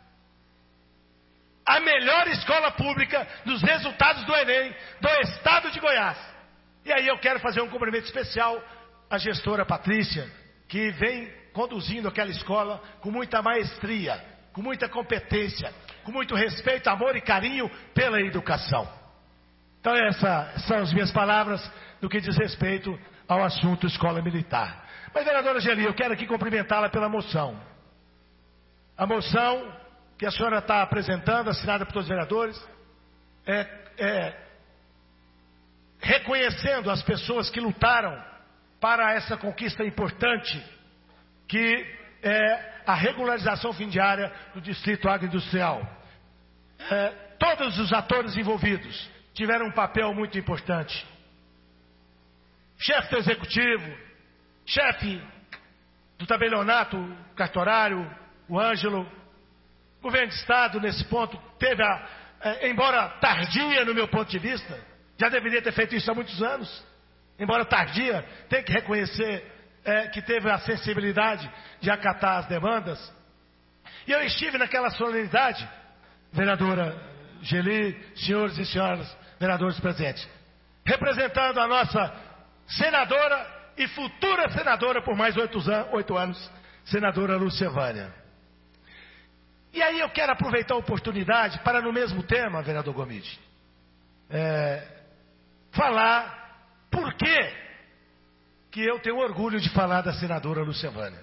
A melhor escola pública dos resultados do Enem do estado de Goiás. E aí eu quero fazer um cumprimento especial à gestora Patrícia, que vem conduzindo aquela escola com muita maestria, com muita competência, com muito respeito, amor e carinho pela educação. Então essas são as minhas palavras no que diz respeito ao assunto escola militar. Mas, vereadora Geli, eu quero aqui cumprimentá-la pela moção. A moção que a senhora está apresentando, assinada por todos os vereadores, é, é reconhecendo as pessoas que lutaram para essa conquista importante, que é a regularização fundiária do Distrito Agroindustrial. É, todos os atores envolvidos tiveram um papel muito importante. Chefe do Executivo, chefe do tabelionato cartorário, o Ângelo, governo de Estado, nesse ponto, teve a, é, embora tardia no meu ponto de vista, já deveria ter feito isso há muitos anos, embora tardia, tem que reconhecer é, que teve a sensibilidade de acatar as demandas. E eu estive naquela solenidade, vereadora Geli, senhores e senhoras vereadores presentes, representando a nossa senadora e futura senadora por mais oito, oito anos, senadora Lúcia Vânia. E aí eu quero aproveitar a oportunidade para, no mesmo tema, vereador Gomide, é, falar por que que eu tenho orgulho de falar da senadora Lúcia Vânia.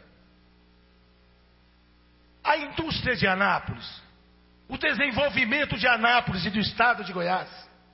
A indústria de Anápolis, o desenvolvimento de Anápolis e do estado de Goiás,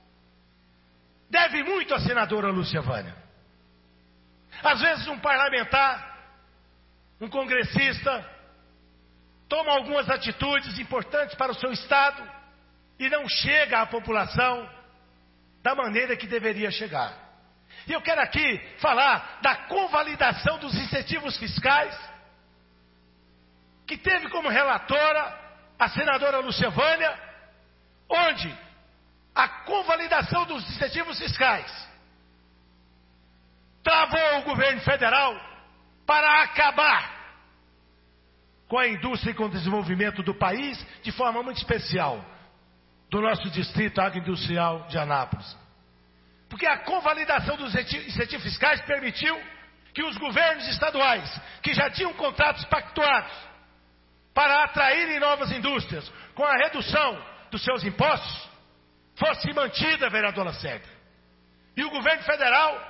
deve muito à senadora Lúcia Vânia. Às vezes um parlamentar, um congressista, toma algumas atitudes importantes para o seu estado e não chega à população da maneira que deveria chegar. E eu quero aqui falar da convalidação dos incentivos fiscais, que teve como relatora a senadora Lúcia Vânia, onde a convalidação dos incentivos fiscais travou o governo federal para acabar com a indústria e com o desenvolvimento do país, de forma muito especial, do nosso distrito agroindustrial de Anápolis. Porque a convalidação dos incentivos fiscais permitiu que os governos estaduais, que já tinham contratos pactuados para atraírem novas indústrias, com a redução dos seus impostos, fosse mantida, vereador Lacerda. E o governo federal,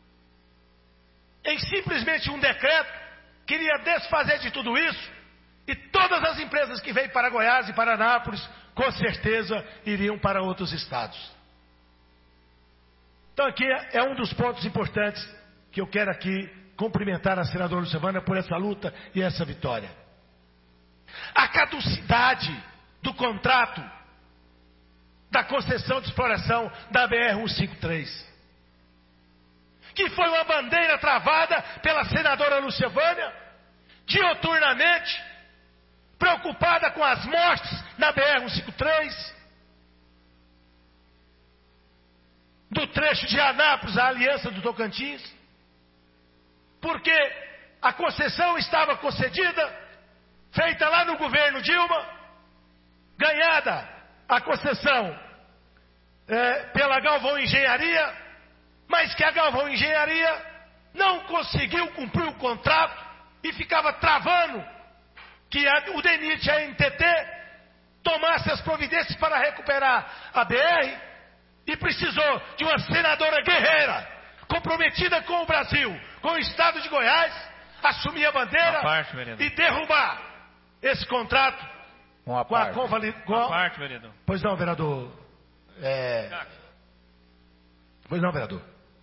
em simplesmente um decreto, queria desfazer de tudo isso, e todas as empresas que veio para Goiás e para Anápolis, com certeza, iriam para outros estados. Então aqui é um dos pontos importantes que eu quero aqui cumprimentar a senadora Lucevânia por essa luta e essa vitória. A caducidade do contrato da concessão de exploração da B R cento e cinquenta e três, que foi uma bandeira travada pela senadora Lucevânia, dioturnamente, preocupada com as mortes na B R cento e cinquenta e três, do trecho de Anápolis à Aliança do Tocantins, porque a concessão estava concedida, feita lá no governo Dilma, ganhada a concessão é, pela Galvão Engenharia, mas que a Galvão Engenharia não conseguiu cumprir o contrato e ficava travando que a, o DENIT e a N T T tomasse as providências para recuperar a B R, e precisou de uma senadora guerreira, comprometida com o Brasil, com o estado de Goiás, assumir a bandeira parte, e derrubar esse contrato Uma com a parte. convalidação. parte, vereador. Pois não, vereador. É... Pois não, vereador.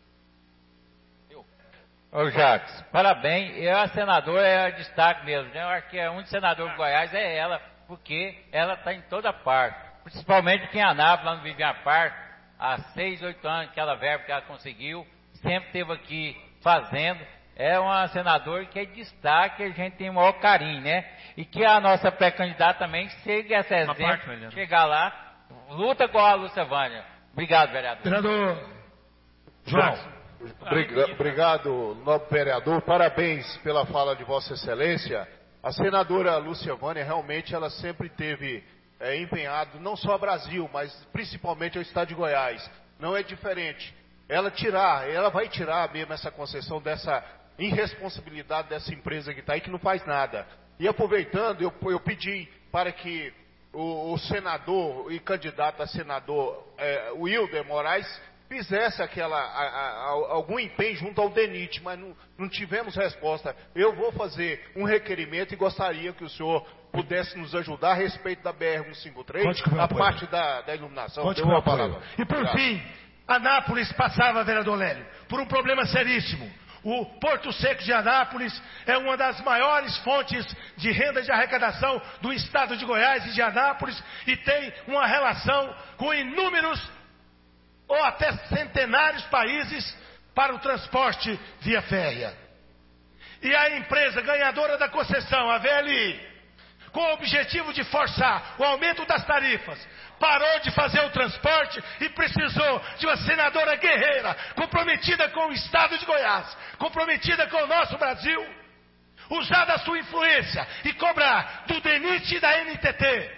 Ô Jacques, parabéns. Eu, a senadora, é destaque mesmo, né? Eu acho que é um senador de Goiás é ela, porque ela está em toda parte. Principalmente aqui em Anápolis, lá no Vivian Park, há seis, oito anos, aquela verba que ela conseguiu, sempre esteve aqui fazendo. É uma senadora que é destaque, a gente tem o maior carinho, né? E que a nossa pré-candidata também segue esse exemplo, parte, chegar lá, luta com a Lucevânia. Obrigado, vereador. Vereador João. Obrigado, nobre vereador. Parabéns pela fala de Vossa Excelência. A senadora Lucevânia, realmente, ela sempre teve é, empenhado, não só ao Brasil, mas principalmente ao estado de Goiás. Não é diferente. Ela tirar, ela vai tirar mesmo essa concessão dessa irresponsabilidade dessa empresa que está aí, que não faz nada. E aproveitando, eu, eu pedi para que o, o senador e candidato a senador, é, o Wilder Moraes, fizesse aquela, a, a, algum empenho junto ao DENIT, mas não, não tivemos resposta. Eu vou fazer um requerimento e gostaria que o senhor pudesse nos ajudar a respeito da B R cento e cinquenta e três, a parte da, da iluminação. Deu uma palavra. E por Obrigado. fim, Anápolis passava, vereador Lélio, por um problema seríssimo. O Porto Seco de Anápolis é uma das maiores fontes de renda de arrecadação do estado de Goiás e de Anápolis, e tem uma relação com inúmeros ou até centenários países para o transporte via férrea. E a empresa ganhadora da concessão, a V L I, com o objetivo de forçar o aumento das tarifas, parou de fazer o transporte e precisou de uma senadora guerreira, comprometida com o estado de Goiás, comprometida com o nosso Brasil, usar da sua influência e cobrar do DENIT e da N T T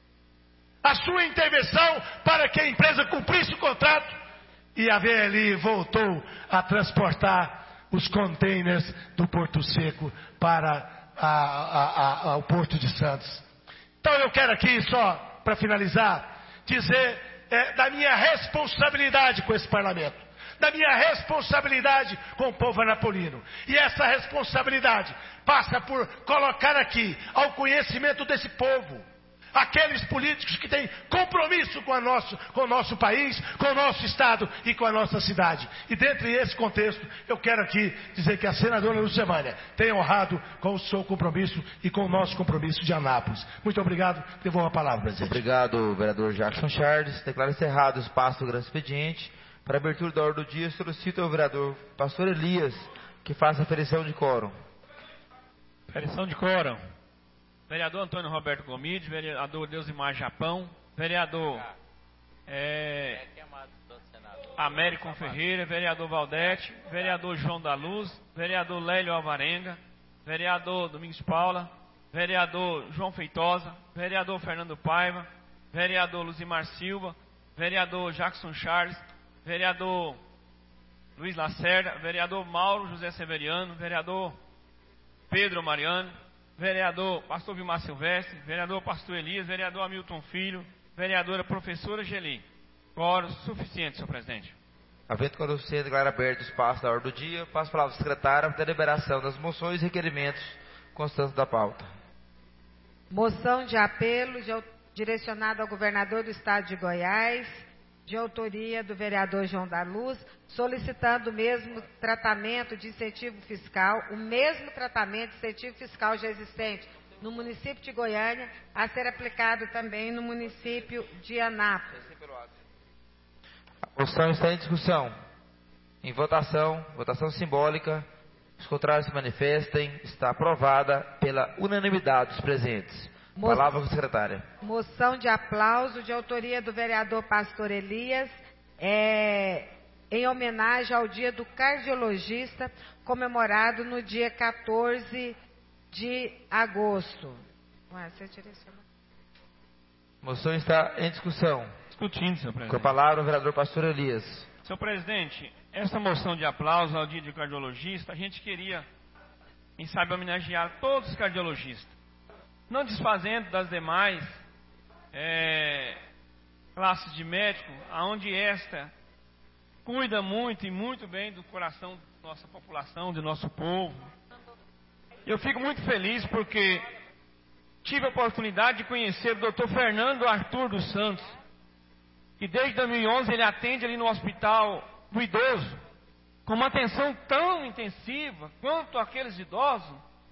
a sua intervenção para que a empresa cumprisse o contrato, e a V L I voltou a transportar os containers do Porto Seco para a, a, a, o Porto de Santos. Então eu quero aqui, só para finalizar, dizer é, da minha responsabilidade com esse parlamento, da minha responsabilidade com o povo anapolino. E essa responsabilidade passa por colocar aqui ao conhecimento desse povo aqueles políticos que têm compromisso com, a nosso, com o nosso país, com o nosso estado e com a nossa cidade. E dentro desse contexto, eu quero aqui dizer que a senadora Lucevânia tem honrado com o seu compromisso e com o nosso compromisso de Anápolis. Muito obrigado. Devolvo a palavra, presidente. Obrigado, vereador Jackson Charles. Declaro encerrado o espaço do grande expediente. Para a abertura da ordem do dia, solicito ao vereador pastor Elias que faça a aferição de quórum. Aferição de quórum. Vereador Antônio Roberto Gomide, vereador Deusimar Japão, vereador é, Américo Ferreira, vereador Valdete, vereador João da Luz, vereador Lélio Alvarenga, vereador Domingos Paula, vereador João Feitosa, vereador Fernando Paiva, vereador Luzimar Silva, vereador Jackson Charles, vereador Luiz Lacerda, vereador Mauro José Severiano, vereador Pedro Mariano, vereador pastor Vilmar Silvestre, vereador pastor Elias, vereador Hamilton Filho, vereadora professora Geli. Quórum suficiente, senhor presidente. Havendo quórum suficiente, declaro aberto o espaço da ordem do dia. Passo a palavra ao secretário para a deliberação das moções e requerimentos constantes da pauta. Moção de apelo de, direcionada ao governador do estado de Goiás, de autoria do vereador João da Luz, solicitando o mesmo tratamento de incentivo fiscal, o mesmo tratamento de incentivo fiscal já existente no município de Goiânia, a ser aplicado também no município de Anápolis. A moção está em discussão. Em votação, votação simbólica. Os contrários se manifestem. Está aprovada pela unanimidade dos presentes. Mo... Palavra com a secretária. Moção de aplauso de autoria do vereador Pastor Elias, é, em homenagem ao dia do cardiologista, comemorado no dia quatorze de agosto. Ué, você direciona. Moção está em discussão. Discutindo, senhor presidente. Com a palavra o vereador Pastor Elias. Senhor presidente, essa moção de aplauso ao dia de cardiologista, a gente queria, quem sabe, homenagear todos os cardiologistas, não desfazendo das demais é, classes de médico, aonde esta cuida muito e muito bem do coração da nossa população, do nosso povo. Eu fico muito feliz porque tive a oportunidade de conhecer o doutor Fernando Arthur dos Santos, que desde dois mil e onze ele atende ali no hospital do idoso, com uma atenção tão intensiva quanto aqueles idosos.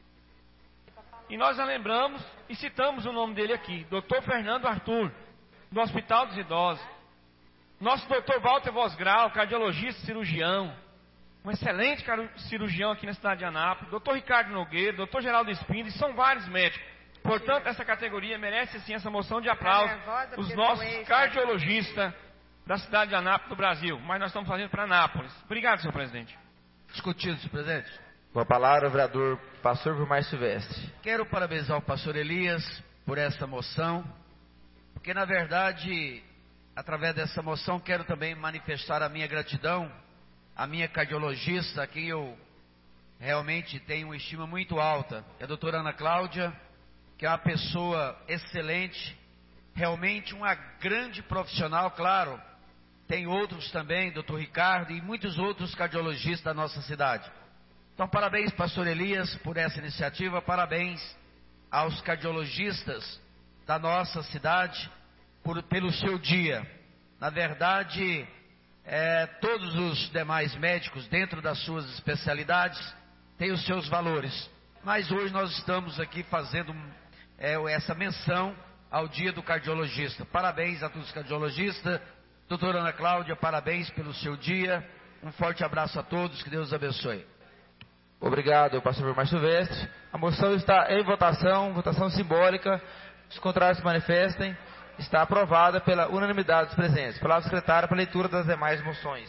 E nós a lembramos e citamos o nome dele aqui, doutor Fernando Arthur, do Hospital dos Idosos. Nosso doutor Walter Vosgrau, cardiologista cirurgião, um excelente cirurgião aqui na cidade de Anápolis, doutor Ricardo Nogueira, doutor Geraldo Espíndola, e são vários médicos. Portanto, essa categoria merece sim essa moção de aplauso, os nossos cardiologistas da cidade de Anápolis, do Brasil. Mas nós estamos fazendo para Anápolis. Obrigado, senhor presidente. Discutido, senhor presidente. Com a palavra o vereador Pastor Vilmar Silvestre. Quero parabenizar o pastor Elias por essa moção, porque na verdade, através dessa moção, quero também manifestar a minha gratidão à minha cardiologista, a quem eu realmente tenho uma estima muito alta, é a doutora Ana Cláudia, que é uma pessoa excelente, realmente uma grande profissional, claro. Tem outros também, doutor Ricardo e muitos outros cardiologistas da nossa cidade. Então, parabéns, pastor Elias, por essa iniciativa, parabéns aos cardiologistas da nossa cidade por, pelo seu dia. Na verdade, é, todos os demais médicos, dentro das suas especialidades, têm os seus valores. Mas hoje nós estamos aqui fazendo é, essa menção ao dia do cardiologista. Parabéns a todos os cardiologistas. Doutora Ana Cláudia, parabéns pelo seu dia. Um forte abraço a todos, que Deus abençoe. Obrigado, pastor Vilmar Silvestre. A moção está em votação, votação simbólica. Os contrários se manifestem. Está aprovada pela unanimidade dos presentes. Palavra secretária para a leitura das demais moções.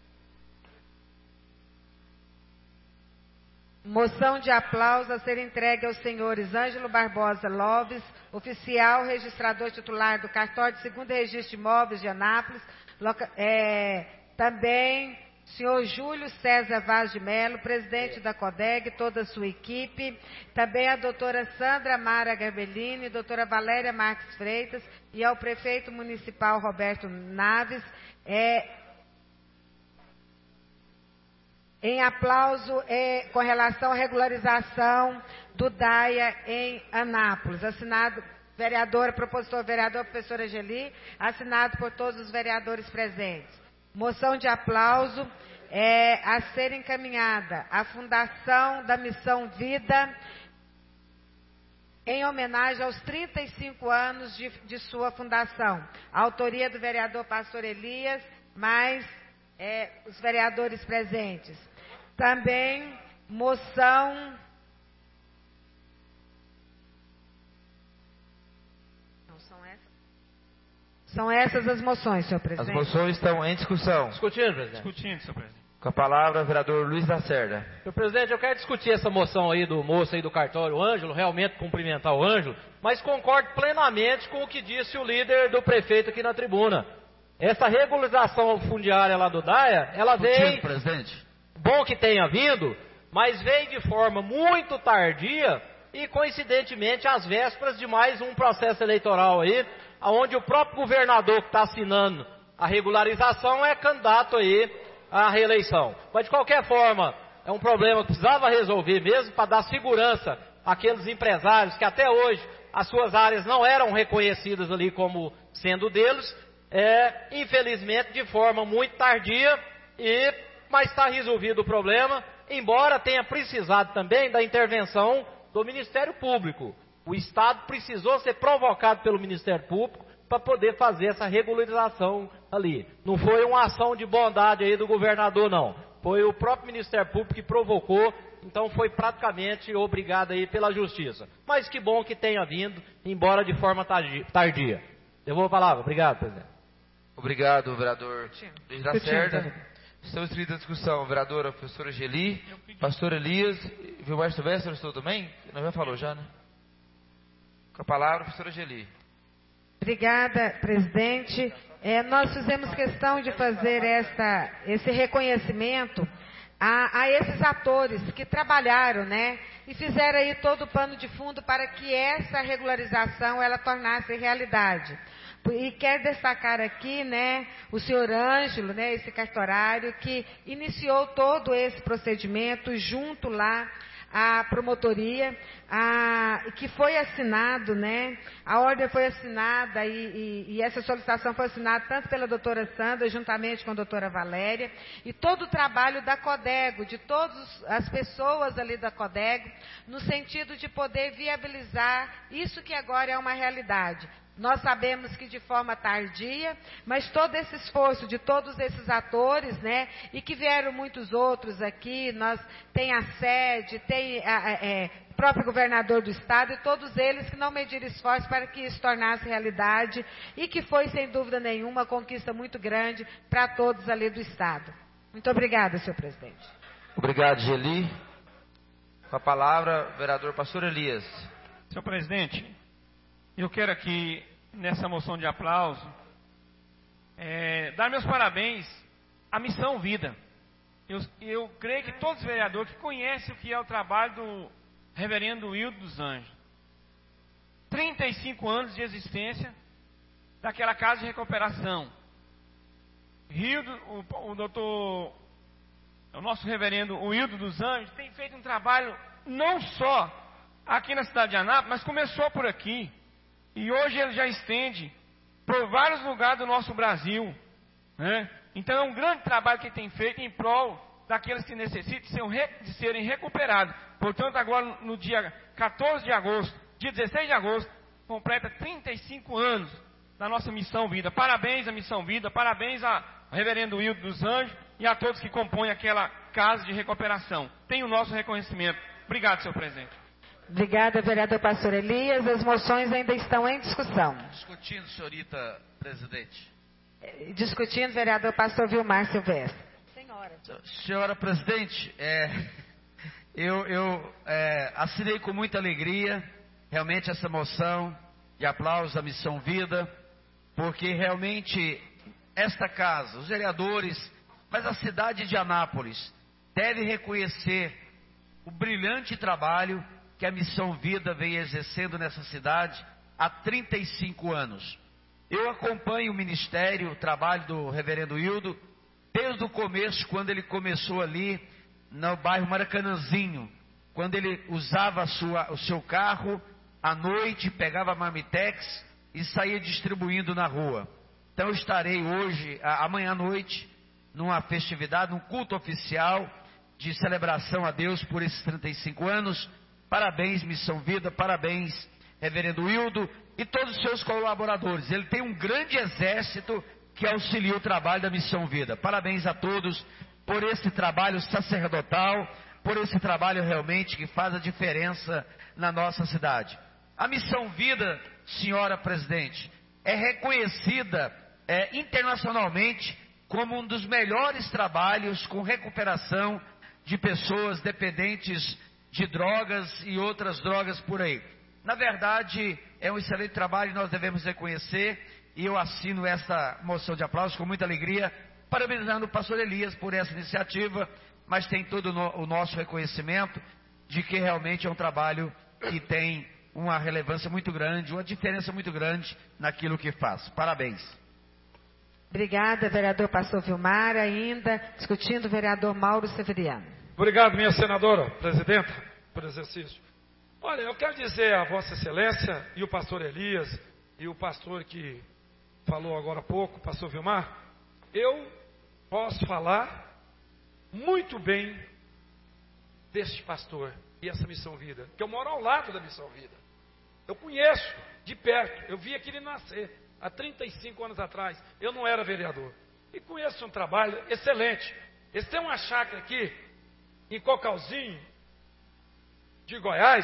Moção de aplauso a ser entregue aos senhores Ângelo Barbosa Loves, oficial registrador titular do cartório de segundo registro de imóveis de Anápolis, loca, é, também senhor Júlio César Vaz de Melo, presidente da CODEG, toda a sua equipe, também a doutora Sandra Mara Garbellini, doutora Valéria Marques Freitas e ao prefeito municipal Roberto Naves, é, em aplauso é, com relação à regularização do DAIA em Anápolis, assinado vereadora, propositor vereador, professora Angeli, assinado por todos os vereadores presentes. Moção de aplauso é, a ser encaminhada à Fundação da Missão Vida, em homenagem aos trinta e cinco anos de, de sua fundação. A autoria do vereador Pastor Elias, mais é, os vereadores presentes. Também moção não são essas? São essas as moções, senhor presidente. As moções estão em discussão. Discutindo, presidente. Discutindo, senhor presidente. Com a palavra o vereador Luiz Lacerda. Senhor presidente, eu quero discutir essa moção aí do moço aí do cartório, o Ângelo, realmente cumprimentar o Ângelo, mas concordo plenamente com o que disse o líder do prefeito aqui na tribuna. Essa regularização fundiária lá do DAIA, ela veio... presidente. Bom que tenha vindo, mas veio de forma muito tardia e coincidentemente às vésperas de mais um processo eleitoral aí, onde o próprio governador que está assinando a regularização é candidato aí à reeleição. Mas de qualquer forma, é um problema que precisava resolver mesmo para dar segurança àqueles empresários que até hoje as suas áreas não eram reconhecidas ali como sendo deles, é, infelizmente de forma muito tardia, e, mas está resolvido o problema, embora tenha precisado também da intervenção do Ministério Público. O Estado precisou ser provocado pelo Ministério Público para poder fazer essa regularização ali. Não foi uma ação de bondade aí do governador, não. Foi o próprio Ministério Público que provocou, então foi praticamente obrigado aí pela Justiça. Mas que bom que tenha vindo, embora de forma tardia. Devolvo a palavra. Obrigado, presidente. Obrigado, vereador Luiz Lacerda. Estão inscritos à discussão, vereadora professora Geli, pastor Elias, Vilmar Silvestre, estou também? Não já falou já, né? Com a palavra, professora Geli. Obrigada, presidente. É, nós fizemos questão de fazer esta, esse reconhecimento a, a esses atores que trabalharam, né? E fizeram aí todo o pano de fundo para que essa regularização ela tornasse realidade. E quero destacar aqui, né, o senhor Ângelo, né, esse cartorário, que iniciou todo esse procedimento junto lá à promotoria, a, que foi assinado, né, a ordem foi assinada e, e, e essa solicitação foi assinada tanto pela doutora Sandra, juntamente com a doutora Valéria, e todo o trabalho da Codego, de todas as pessoas ali da Codego, no sentido de poder viabilizar isso que agora é uma realidade. Nós sabemos que de forma tardia, mas todo esse esforço de todos esses atores, né, e que vieram muitos outros aqui, nós tem a sede, tem a, é, o próprio governador do estado, e todos eles que não mediram esforço para que isso tornasse realidade, e que foi, sem dúvida nenhuma, uma conquista muito grande para todos ali do estado. Muito obrigada, senhor presidente. Obrigado, Geli. Com a palavra, vereador pastor Elias. Senhor presidente, eu quero aqui, nessa moção de aplauso, é, dar meus parabéns à Missão Vida. Eu, eu creio que todos os vereadores que conhecem o que é o trabalho do reverendo Wildo dos Anjos. trinta e cinco anos de existência daquela casa de recuperação. Rildo, o, o doutor, o nosso reverendo Wildo dos Anjos, tem feito um trabalho não só aqui na cidade de Anápolis, mas começou por aqui. E hoje ele já estende por vários lugares do nosso Brasil, né? Então é um grande trabalho que ele tem feito em prol daqueles que necessitam de serem recuperados. Portanto, agora no dia quatorze de agosto, dia dezesseis de agosto, completa trinta e cinco anos da nossa Missão Vida. Parabéns à Missão Vida, parabéns ao reverendo Wildo dos Anjos e a todos que compõem aquela casa de recuperação. Tem o nosso reconhecimento. Obrigado, senhor presidente. Obrigada, vereador pastor Elias. As moções ainda estão em discussão. Discutindo, senhorita presidente. Discutindo, vereador pastor Vilmar Silvestre. Senhora. Senhora presidente, é, eu, eu é, assinei com muita alegria realmente essa moção de aplauso à Missão Vida, porque realmente esta casa, os vereadores, mas a cidade de Anápolis deve reconhecer o brilhante trabalho que a Missão Vida vem exercendo nessa cidade há trinta e cinco anos. Eu acompanho o ministério, o trabalho do reverendo Wildo, desde o começo, quando ele começou ali no bairro Maracanãzinho, quando ele usava a sua, o seu carro à noite, pegava a marmitex e saía distribuindo na rua. Então eu estarei hoje, amanhã à noite, numa festividade, num culto oficial de celebração a Deus por esses trinta e cinco anos. Parabéns, Missão Vida, parabéns, reverendo Wildo e todos os seus colaboradores. Ele tem um grande exército que auxilia o trabalho da Missão Vida. Parabéns a todos por esse trabalho sacerdotal, por esse trabalho realmente que faz a diferença na nossa cidade. A Missão Vida, senhora presidente, é reconhecida é, internacionalmente como um dos melhores trabalhos com recuperação de pessoas dependentes de drogas e outras drogas por aí. Na verdade, é um excelente trabalho e nós devemos reconhecer, e eu assino essa moção de aplauso com muita alegria, parabenizando o pastor Elias por essa iniciativa, mas tem todo o nosso reconhecimento de que realmente é um trabalho que tem uma relevância muito grande, uma diferença muito grande naquilo que faz. Parabéns. Obrigada, vereador Pastor Vilmar. Ainda discutindo o vereador Mauro Severiano. Obrigado, minha senadora, presidenta, por exercício. Olha, eu quero dizer a Vossa Excelência e o pastor Elias e o pastor que falou agora há pouco, o pastor Vilmar, eu posso falar muito bem deste pastor e essa Missão Vida, que eu moro ao lado da Missão Vida. Eu conheço de perto, eu vi aquele nascer há trinta e cinco anos atrás. Eu não era vereador. E conheço um trabalho excelente. Eles têm uma chácara aqui, em Cocalzinho, de Goiás,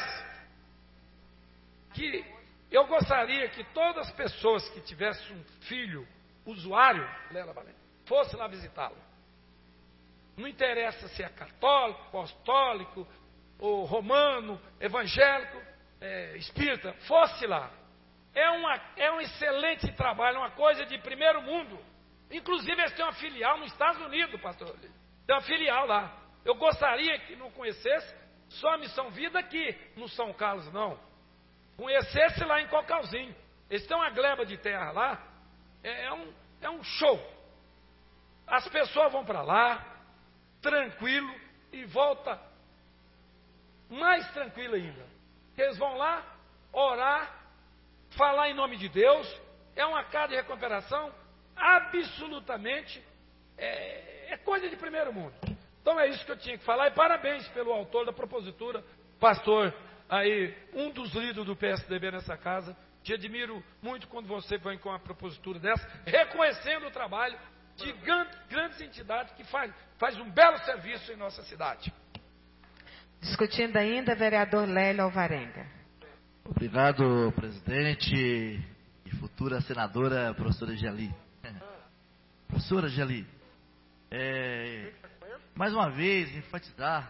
que eu gostaria que todas as pessoas que tivessem um filho usuário, fosse lá visitá-lo. Não interessa se é católico, apostólico, ou romano, evangélico, é, espírita, fosse lá. É, uma, é um excelente trabalho, uma coisa de primeiro mundo. Inclusive eles têm uma filial nos Estados Unidos, pastor. Tem uma filial lá. Eu gostaria que não conhecesse só a Missão Vida aqui no São Carlos, não. Conhecesse lá em Cocalzinho. Eles têm uma gleba de terra lá. É, é, um, é um show. As pessoas vão para lá, tranquilo, e volta mais tranquilo ainda. Eles vão lá, orar, falar em nome de Deus. É uma casa de recuperação absolutamente, é, é coisa de primeiro mundo. Então é isso que eu tinha que falar, e parabéns pelo autor da propositura, pastor, aí, um dos líderes do P S D B nessa casa. Te admiro muito quando você vem com uma propositura dessa, reconhecendo o trabalho de grandes entidades que faz, faz um belo serviço em nossa cidade. Discutindo ainda, vereador Lélio Alvarenga. Obrigado, presidente e futura senadora, professora Geli. Professora Geli, é, mais uma vez, enfatizar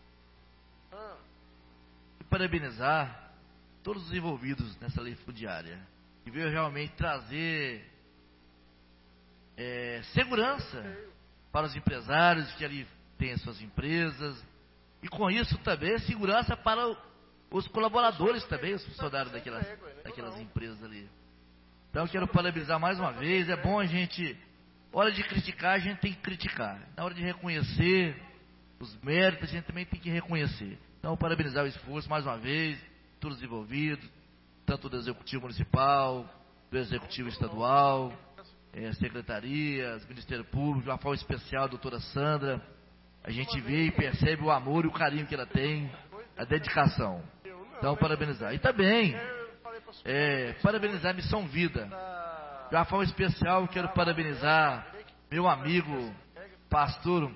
e parabenizar todos os envolvidos nessa lei fundiária, que veio realmente trazer é, segurança para os empresários que ali têm as suas empresas, e com isso também segurança para os colaboradores também, os funcionários daquelas, daquelas empresas ali. Então eu quero parabenizar mais uma vez. É bom a gente, hora de criticar, a gente tem que criticar. Na hora de reconhecer os méritos, a gente também tem que reconhecer. Então, parabenizar o esforço mais uma vez, todos os envolvidos, tanto do Executivo Municipal, do Executivo Estadual, é, secretarias, Ministério Público, de uma forma especial a doutora Sandra. A gente vê e percebe o amor e o carinho que ela tem, a dedicação. Então, parabenizar. E também, é, parabenizar a Missão Vida. De uma forma especial, quero parabenizar meu amigo, pastor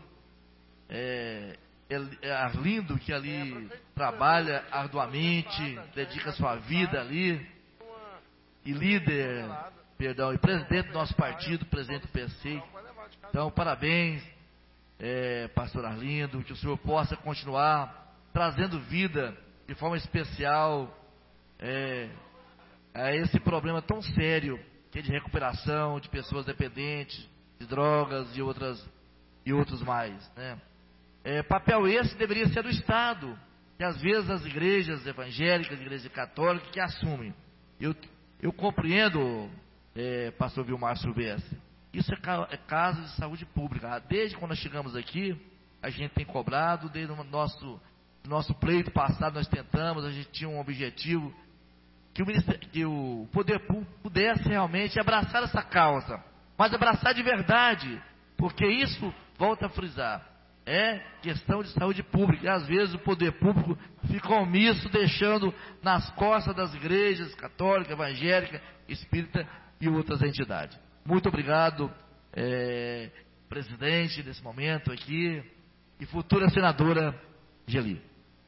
é, Arlindo, que ali trabalha arduamente, dedica sua vida ali, e líder, perdão, e presidente do nosso partido, presidente do P S C. Então, parabéns, é, pastor Arlindo, que o senhor possa continuar trazendo vida de forma especial é, a esse problema tão sério que é de recuperação de pessoas dependentes de drogas e outras e outros mais, né? É, papel esse deveria ser do Estado, e às vezes as igrejas evangélicas, as igrejas católicas que assumem. Eu, eu compreendo, é, pastor Vilmar Silvestre, isso é, é caso de saúde pública. Desde quando nós chegamos aqui, a gente tem cobrado, desde o nosso, nosso pleito passado nós tentamos, a gente tinha um objetivo, que o, que o poder público pudesse realmente abraçar essa causa, mas abraçar de verdade, porque isso, volta a frisar, é questão de saúde pública, e às vezes o poder público fica omisso, deixando nas costas das igrejas católica, evangélica, espírita e outras entidades. Muito obrigado, é, presidente, nesse momento aqui, e futura senadora Geli.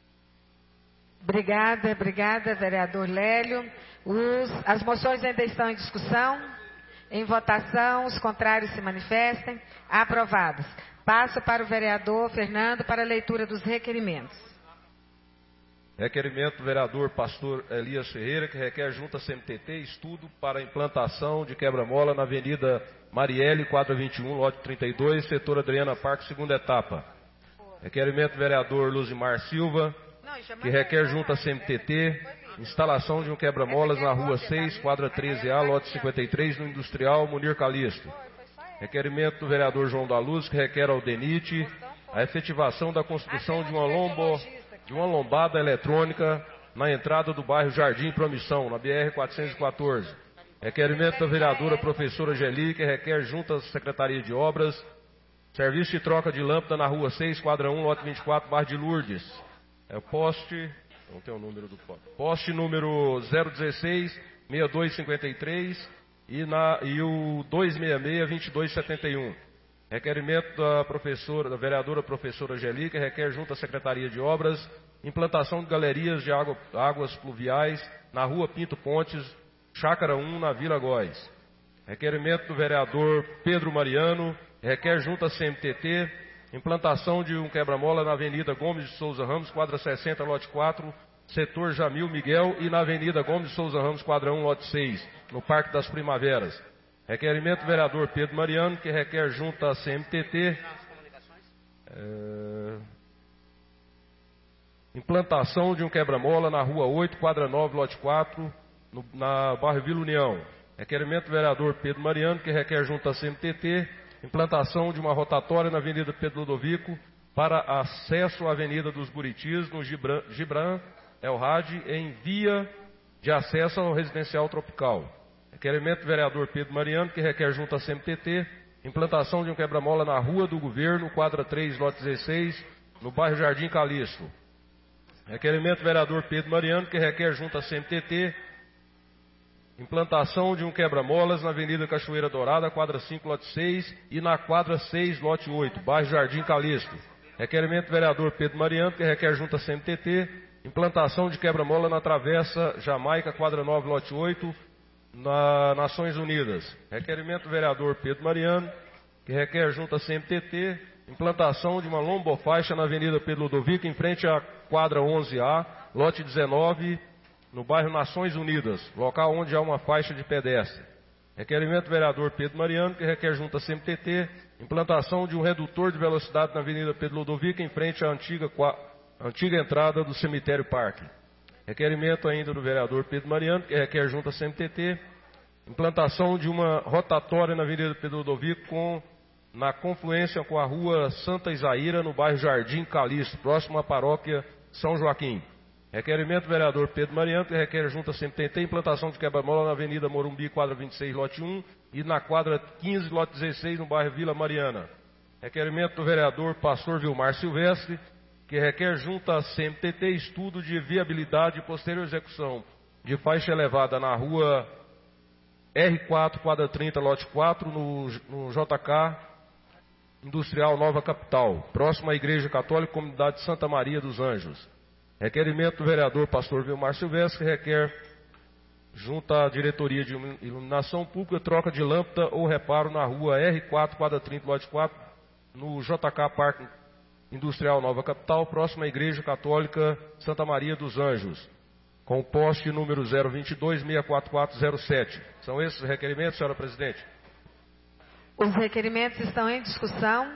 Obrigada, obrigada, vereador Lélio. Os, as moções ainda estão em discussão. Em votação, os contrários se manifestem. Aprovadas. Passo para o vereador Fernando para a leitura dos requerimentos. Requerimento do vereador pastor Elias Ferreira, que requer junto à C M T T estudo para a implantação de quebra-mola na Avenida Marielle, quadra vinte e um, lote trinta e dois, setor Adriana Parque, segunda etapa. Requerimento do vereador Luzimar Silva, que requer junto à C M T T instalação de um quebra-molas na rua seis, quadra treze A, lote cinquenta e três, no Industrial Munir Calixto. Requerimento do vereador João da Luz, que requer ao DENIT a efetivação da construção de uma, lombo, de uma lombada eletrônica na entrada do bairro Jardim Promissão, na B R quatrocentos e quatorze. Requerimento da vereadora professora Geli, que requer junto à Secretaria de Obras, serviço de troca de lâmpada na rua seis, quadra um, lote vinte e quatro, bairro de Lourdes. É o poste, não tem o número do poste. Poste número zero dezesseis, sessenta e dois cinquenta e três e, na, e o duzentos e sessenta e seis, vinte e dois setenta e um. Requerimento da professora, da vereadora professora Geli, que requer junto à Secretaria de Obras, implantação de galerias de água, águas pluviais na rua Pinto Pontes, Chácara um, na Vila Góis. Requerimento do vereador Pedro Mariano, requer junto à C M T T, implantação de um quebra-mola na Avenida Gomes de Souza Ramos, quadra sessenta, lote quatro, setor Jamil Miguel, e na Avenida Gomes de Souza Ramos, quadra um, lote seis, no Parque das Primaveras. Requerimento do vereador Pedro Mariano, que requer junto à C M T T, é, implantação de um quebra-mola na Rua oito, quadra nove, lote quatro, no, na bairro Vila União. Requerimento do vereador Pedro Mariano, que requer junto à C M T T, implantação de uma rotatória na Avenida Pedro Ludovico para acesso à Avenida dos Buritis, no Gibran, Gibran El Hadi, em via de acesso ao residencial tropical. Requerimento do vereador Pedro Mariano, que requer junto à C M T T, implantação de um quebra-mola na Rua do Governo, quadra três, lote dezesseis, no bairro Jardim Calixto. Requerimento do vereador Pedro Mariano, que requer junto à C M T T, implantação de um quebra-molas na Avenida Cachoeira Dourada, quadra cinco, lote seis, e na quadra seis, lote oito, bairro Jardim Calixto. Requerimento do vereador Pedro Mariano, que requer junto à C M T T, implantação de quebra-mola na Travessa Jamaica, quadra nove, lote oito, na Nações Unidas. Requerimento do vereador Pedro Mariano, que requer junto à C M T T, implantação de uma lombofaixa na Avenida Pedro Ludovico, em frente à quadra onze A, lote dezenove, no bairro Nações Unidas, local onde há uma faixa de pedestre. Requerimento do vereador Pedro Mariano, que requer junto à C M T T, implantação de um redutor de velocidade na Avenida Pedro Ludovico, em frente à antiga, antiga entrada do Cemitério Parque. Requerimento ainda do vereador Pedro Mariano, que requer junto à C M T T, implantação de uma rotatória na Avenida Pedro Ludovico, com, na confluência com a rua Santa Isaíra, no bairro Jardim Calixto, próximo à paróquia São Joaquim. Requerimento do vereador Pedro Mariano, que requer junto à C M T T, implantação de quebra-mola na Avenida Morumbi, quadra vinte e seis, lote um, e na quadra quinze, lote dezesseis, no bairro Vila Mariana. Requerimento do vereador Pastor Vilmar Silvestre, que requer junto à C M T T estudo de viabilidade e posterior execução de faixa elevada na rua R quatro, quadra trinta, lote quatro, no, no J K Industrial Nova Capital, próximo à Igreja Católica Comunidade Santa Maria dos Anjos. Requerimento do vereador Pastor Vilmar Silvestre, que requer junto à Diretoria de Iluminação Pública troca de lâmpada ou reparo na rua R quatro, quadra trinta, lote quatro, no J K Parque Industrial Nova Capital, próximo à Igreja Católica Santa Maria dos Anjos, com o poste número zero vinte e dois, seis quatro quatro zero sete. São esses os requerimentos, senhora presidente? Os requerimentos estão em discussão.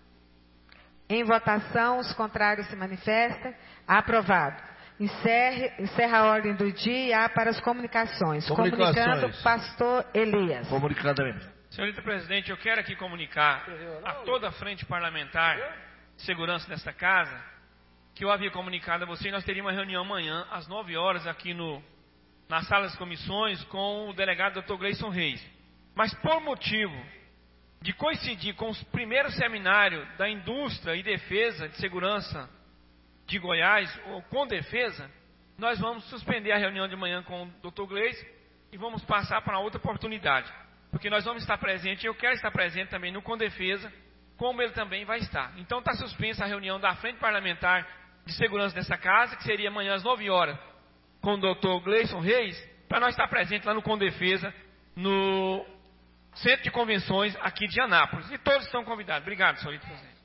Em votação, os contrários se manifestam. Aprovado. Encerre, encerra a ordem do dia para as comunicações. Comunicações. Comunicando, pastor Elias. Comunicando. Senhorita presidente, eu quero aqui comunicar a toda a frente parlamentar de segurança desta casa, que eu havia comunicado a você, nós teríamos uma reunião amanhã, às nove horas, aqui no, na sala das comissões, com o delegado doutor Gleison Reis. Mas por motivo de coincidir com o primeiro seminário da Indústria e Defesa de Segurança de Goiás, ou com defesa, nós vamos suspender a reunião de manhã com o doutor Gleison e vamos passar para outra oportunidade. Porque nós vamos estar presentes, e eu quero estar presente também no Condefesa, como ele também vai estar. Então está suspensa a reunião da Frente Parlamentar de Segurança dessa casa, que seria amanhã às nove horas, com o doutor Gleison Reis, para nós estar presentes lá no Condefesa, no Centro de Convenções aqui de Anápolis. E todos estão convidados. Obrigado, senhorita presidente.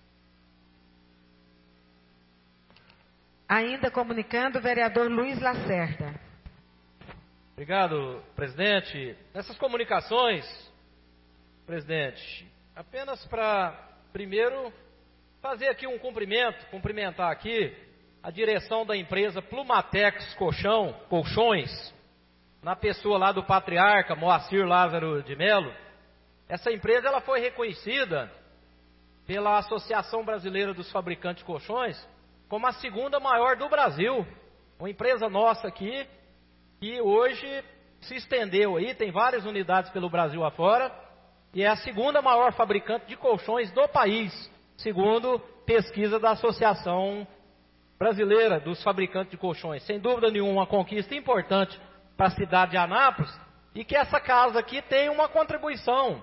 Ainda comunicando o vereador Luiz Lacerda. Obrigado, presidente. Nessas comunicações, presidente, apenas para, primeiro, fazer aqui um cumprimento, cumprimentar aqui a direção da empresa Plumatex Colchão, Colchões, na pessoa lá do patriarca Moacir Lázaro de Melo, Essa empresa ela foi reconhecida pela Associação Brasileira dos Fabricantes de Colchões como a segunda maior do Brasil. Uma empresa nossa aqui, que hoje se estendeu aí, tem várias unidades pelo Brasil afora, e é a segunda maior fabricante de colchões do país, segundo pesquisa da Associação Brasileira dos Fabricantes de Colchões. Sem dúvida nenhuma, uma conquista importante para a cidade de Anápolis, e que essa casa aqui tem uma contribuição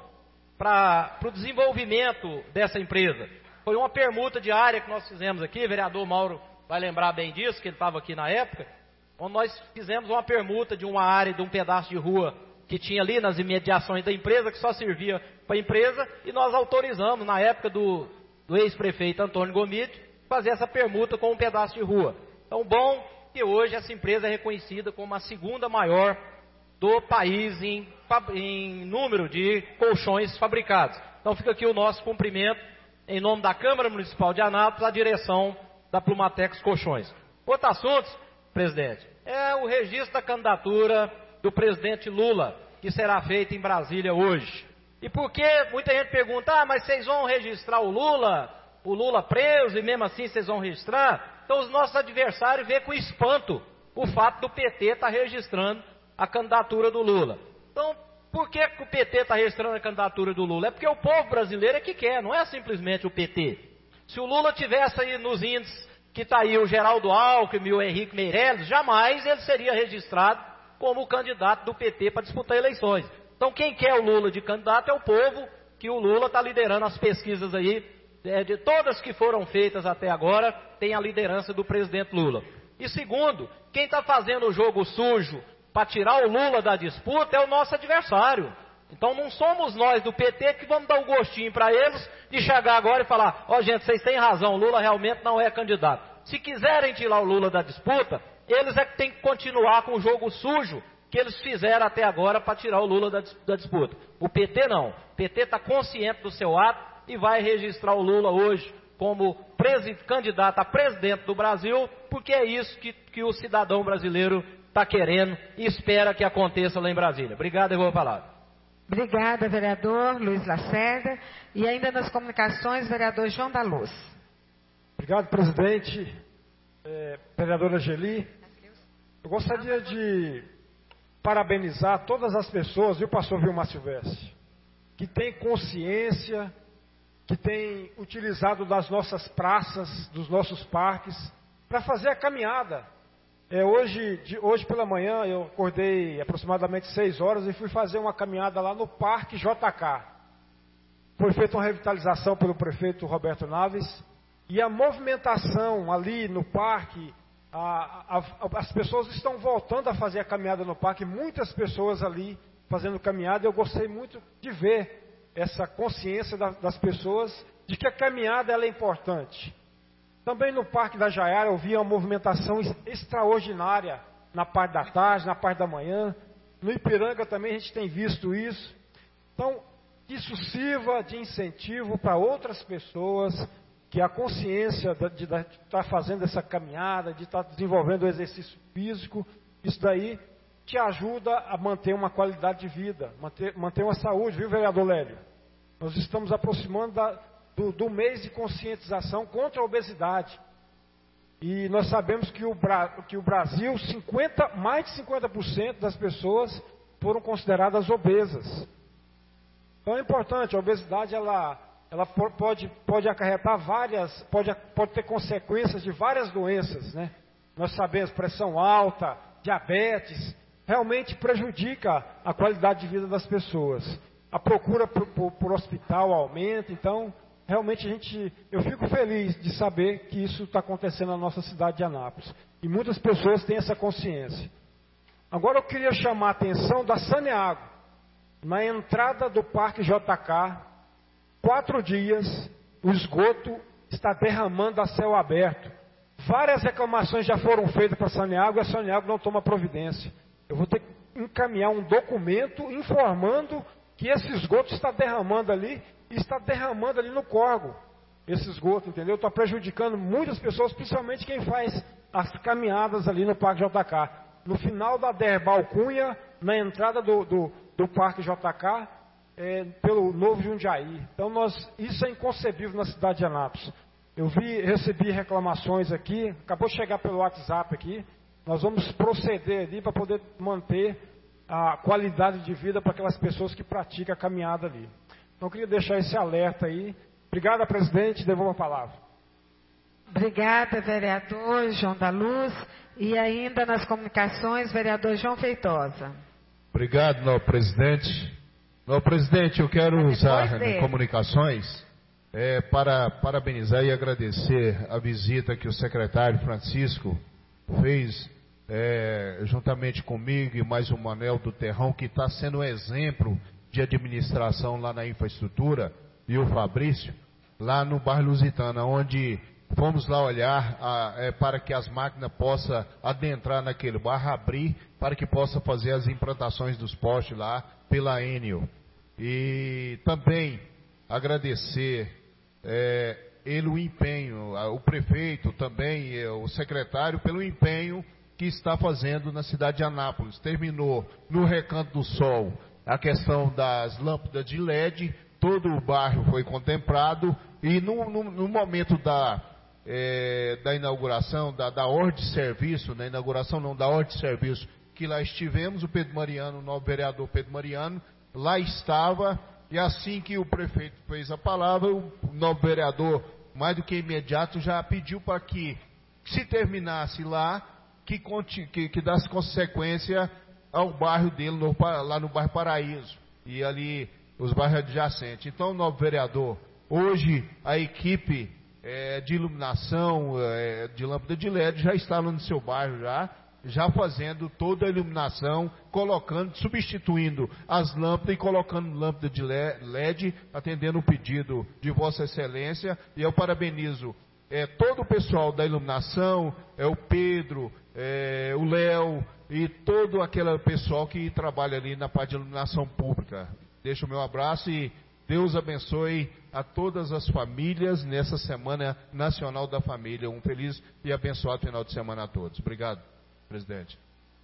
para o desenvolvimento dessa empresa. Foi uma permuta de área que nós fizemos aqui, o vereador Mauro vai lembrar bem disso, que ele estava aqui na época, onde nós fizemos uma permuta de uma área, de um pedaço de rua que tinha ali nas imediações da empresa, que só servia para a empresa, e nós autorizamos, na época do, do ex-prefeito Antônio Gomide, fazer essa permuta com um pedaço de rua. Então, bom que hoje essa empresa é reconhecida como a segunda maior do país em, em número de colchões fabricados. Então, fica aqui o nosso cumprimento, em nome da Câmara Municipal de Anápolis, à direção da Plumatex Colchões. Outro assunto, presidente, é o registro da candidatura do presidente Lula, que será feito em Brasília hoje. E por que muita gente pergunta, ah, mas vocês vão registrar o Lula, o Lula preso, e mesmo assim vocês vão registrar? Então os nossos adversários veem com espanto o fato do P T estar registrando a candidatura do Lula. Então, por que, que o P T está registrando a candidatura do Lula? É porque o povo brasileiro é que quer, não é simplesmente o P T. Se o Lula tivesse aí nos índices que está aí o Geraldo Alckmin e o Henrique Meirelles, jamais ele seria registrado como o candidato do P T para disputar eleições. Então quem quer o Lula de candidato é o povo, que o Lula está liderando as pesquisas aí, é, de todas que foram feitas até agora, tem a liderança do presidente Lula. E segundo, quem está fazendo o jogo sujo para tirar o Lula da disputa é o nosso adversário. Então não somos nós do P T que vamos dar um gostinho para eles de chegar agora e falar, ó oh, gente, vocês têm razão, o Lula realmente não é candidato. Se quiserem tirar o Lula da disputa, eles é que têm que continuar com o jogo sujo que eles fizeram até agora para tirar o Lula da, da disputa. O P T não. O P T está consciente do seu ato e vai registrar o Lula hoje como candidato a presidente do Brasil, porque é isso que, que o cidadão brasileiro está querendo e espera que aconteça lá em Brasília. Obrigado, eu vou falar. Obrigada, vereador Luiz Lacerda. E ainda nas comunicações, vereador João da Luz. Obrigado, presidente. É, vereadora Geli. Eu gostaria de parabenizar todas as pessoas, viu, pastor Vilmar Silvestre, que têm consciência, que têm utilizado das nossas praças, dos nossos parques, para fazer a caminhada. É, hoje, de, hoje pela manhã eu acordei aproximadamente seis horas e fui fazer uma caminhada lá no Parque J K. Foi feita uma revitalização pelo prefeito Roberto Naves e a movimentação ali no parque, a, a, a, as pessoas estão voltando a fazer a caminhada no parque, muitas pessoas ali fazendo caminhada. Eu gostei muito de ver essa consciência da, das pessoas de que a caminhada ela é importante. Também no Parque da Jaiara eu vi uma movimentação extraordinária na parte da tarde, na parte da manhã. No Ipiranga também a gente tem visto isso. Então, isso sirva de incentivo para outras pessoas, que a consciência de estar fazendo essa caminhada, de estar desenvolvendo o exercício físico, isso daí te ajuda a manter uma qualidade de vida, manter, manter uma saúde, viu, vereador Lélio? Nós estamos aproximando da... Do, do mês de conscientização contra a obesidade. E nós sabemos que o, que o Brasil, cinquenta, mais de cinquenta por cento das pessoas foram consideradas obesas. Então é importante, a obesidade ela, ela pode, pode acarretar várias, pode, pode ter consequências de várias doenças, né? Nós sabemos, pressão alta, diabetes, realmente prejudica a qualidade de vida das pessoas. A procura por, por, por hospital aumenta, então... Realmente a gente, eu fico feliz de saber que isso está acontecendo na nossa cidade de Anápolis. E muitas pessoas têm essa consciência. Agora eu queria chamar a atenção da Saneago. Na entrada do Parque J K, quatro dias, o esgoto está derramando a céu aberto. Várias reclamações já foram feitas para a Saneago e a Saneago não toma providência. Eu vou ter que encaminhar um documento informando que esse esgoto está derramando ali, e está derramando ali no córrego, esse esgoto, entendeu? Está prejudicando muitas pessoas, principalmente quem faz as caminhadas ali no Parque J K. No final da Derbal Cunha, na entrada do, do, do Parque J K, é, pelo Novo Jundiaí. Então, nós, isso é inconcebível na cidade de Anápolis. Eu vi, recebi reclamações aqui, acabou de chegar pelo WhatsApp aqui. Nós vamos proceder ali para poder manter a qualidade de vida para aquelas pessoas que praticam a caminhada ali. Então, eu queria deixar esse alerta aí. Obrigado, presidente. Devolvo a palavra. Obrigada, vereador João da Luz. E ainda nas comunicações, vereador João Feitosa. Obrigado, novo presidente. Novo presidente, eu quero usar em comunicações é, para parabenizar e agradecer a visita que o secretário Francisco fez é, juntamente comigo e mais o Manel do Terrão, que está sendo um exemplo de administração lá na infraestrutura, e o Fabrício, lá no bairro Lusitana, onde fomos lá olhar a, é, para que as máquinas possam adentrar naquele bairro, abrir, para que possa fazer as implantações dos postes lá pela Enel. E também agradecer é, ele o empenho, o prefeito também, o secretário, pelo empenho que está fazendo na cidade de Anápolis. Terminou no Recanto do Sol a questão das lâmpadas de L E D, todo o bairro foi contemplado, e no, no, no momento da, é, da inauguração, da, da ordem de serviço, na inauguração não, da ordem de serviço, que lá estivemos, o Pedro Mariano, o novo vereador Pedro Mariano, lá estava, e assim que o prefeito fez a palavra, o novo vereador, mais do que imediato, já pediu para que, se terminasse lá, que, que, que desse consequência ao bairro dele, no, lá no bairro Paraíso, e ali os bairros adjacentes. Então, novo vereador, hoje a equipe é, de iluminação, é, de lâmpada de L E D, já está no seu bairro já, já fazendo toda a iluminação, colocando, substituindo as lâmpadas e colocando lâmpada de L E D, atendendo o pedido de Vossa Excelência. E eu parabenizo é, todo o pessoal da iluminação, é o Pedro, é, o Léo e todo aquele pessoal que trabalha ali na parte de iluminação pública. Deixo o meu abraço e Deus abençoe a todas as famílias nessa Semana Nacional da Família. Um feliz e abençoado final de semana a todos. Obrigado, presidente.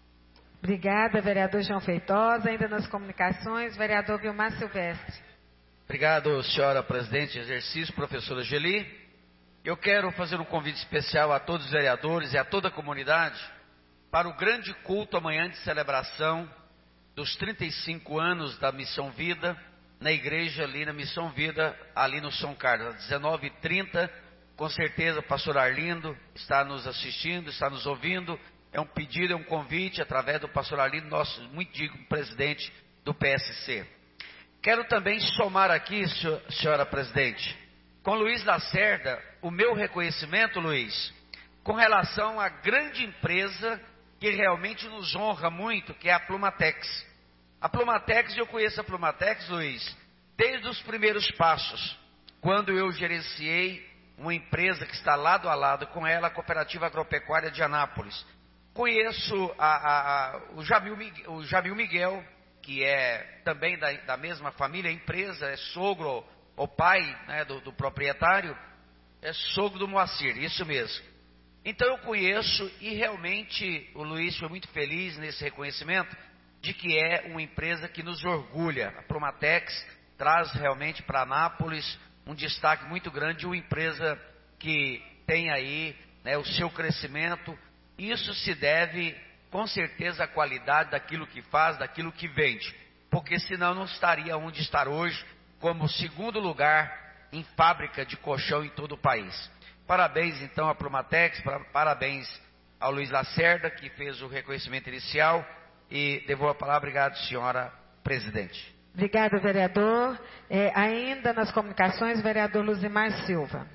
Obrigada, vereador João Feitosa. Ainda nas comunicações, vereador Vilmar Silvestre. Obrigado, senhora presidente de exercício, professora Geli. Eu quero fazer um convite especial a todos os vereadores e a toda a comunidade para o grande culto amanhã de celebração dos trinta e cinco anos da Missão Vida, na igreja ali na Missão Vida, ali no São Carlos, às dezenove e trinta. Com certeza o pastor Arlindo está nos assistindo, está nos ouvindo. É um pedido, é um convite, através do pastor Arlindo, nosso muito digno presidente do P S C. Quero também somar aqui, senhora presidente, com Luiz Lacerda, o meu reconhecimento, Luiz, com relação à grande empresa que realmente nos honra muito, que é a Plumatex. A Plumatex, eu conheço a Plumatex, Luiz, desde os primeiros passos, quando eu gerenciei uma empresa que está lado a lado com ela, a Cooperativa Agropecuária de Anápolis. Conheço a, a, a, o, Jamil, o Jamil Miguel, que é também da, da mesma família, a empresa, é sogro, o pai, né, do, do proprietário, é sogro do Moacir, isso mesmo. Então eu conheço e realmente o Luiz foi muito feliz nesse reconhecimento de que é uma empresa que nos orgulha. A Plumatex traz realmente para Anápolis um destaque muito grande, uma empresa que tem aí, né, o seu crescimento. Isso se deve com certeza à qualidade daquilo que faz, daquilo que vende, porque senão não estaria onde está hoje, como segundo lugar em fábrica de colchão em todo o país. Parabéns então à Plumatex, parabéns ao Luiz Lacerda, que fez o reconhecimento inicial, e devolvo a palavra. Obrigado, senhora presidente. Obrigada, vereador. É, ainda nas comunicações, vereador Luzimar Silva.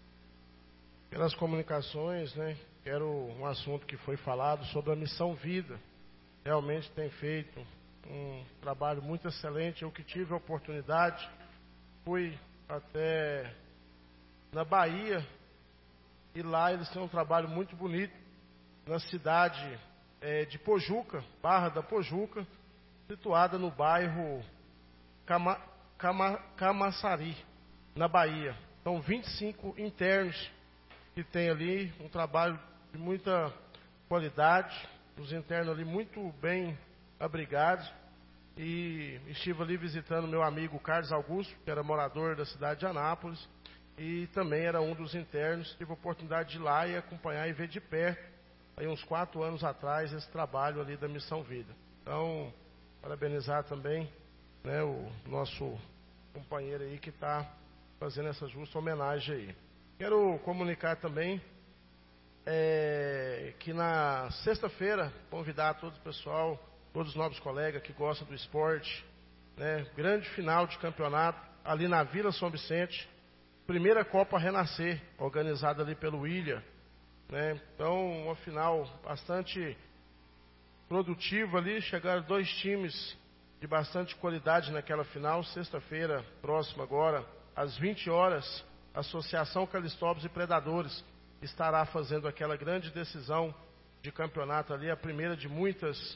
Pelas comunicações, né, quero um assunto que foi falado sobre a Missão Vida. Realmente tem feito um trabalho muito excelente. Eu que tive a oportunidade, fui até na Bahia, e lá eles têm um trabalho muito bonito, na cidade é, de Pojuca, Barra da Pojuca, situada no bairro Cama, Cama, Camaçari, na Bahia. São vinte e cinco internos que tem ali um trabalho de muita qualidade, os internos ali muito bem abrigados. e estive ali visitando meu amigo Carlos Augusto, que era morador da cidade de Anápolis, e também era um dos internos. Tive a oportunidade de ir lá e acompanhar e ver de perto, aí uns quatro anos atrás, esse trabalho ali da Missão Vida. Então, parabenizar também, né, o nosso companheiro aí que está fazendo essa justa homenagem aí. Quero comunicar também é, que na sexta-feira, convidar todo o pessoal, todos os novos colegas que gostam do esporte, né, grande final de campeonato ali na Vila São Vicente, primeira Copa Renascer, organizada ali pelo William, né, então uma final bastante produtiva ali, chegaram dois times de bastante qualidade naquela final. Sexta-feira próxima agora, às vinte horas, a Associação Calistópolis e Predadores estará fazendo aquela grande decisão de campeonato ali, a primeira de muitas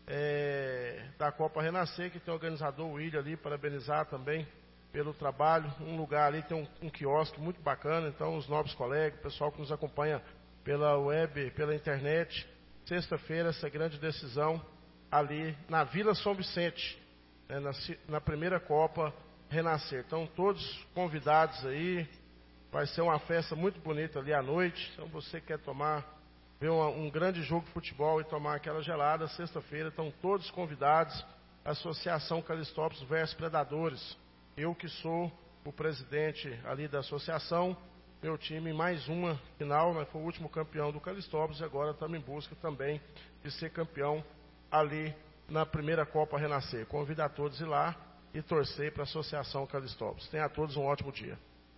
é, da Copa Renascer, que tem o organizador William ali, parabenizar também pelo trabalho. Um lugar ali tem um, um quiosque muito bacana, então os nobres colegas, o pessoal que nos acompanha pela web, pela internet, sexta-feira essa grande decisão ali na Vila São Vicente, né, na, na primeira Copa Renascer. Então todos convidados aí, vai ser uma festa muito bonita ali à noite. Então você quer tomar, ver uma, um grande jogo de futebol e tomar aquela gelada, sexta-feira estão todos convidados. Associação Calistópolis versus Predadores. Eu que sou o presidente ali da associação, meu time mais uma final, né, foi o último campeão do Calistópolis e agora estamos em busca também de ser campeão ali na primeira Copa Renascer. Convido a todos a ir lá e torcer para a Associação Calistópolis. Tenha a todos um ótimo dia.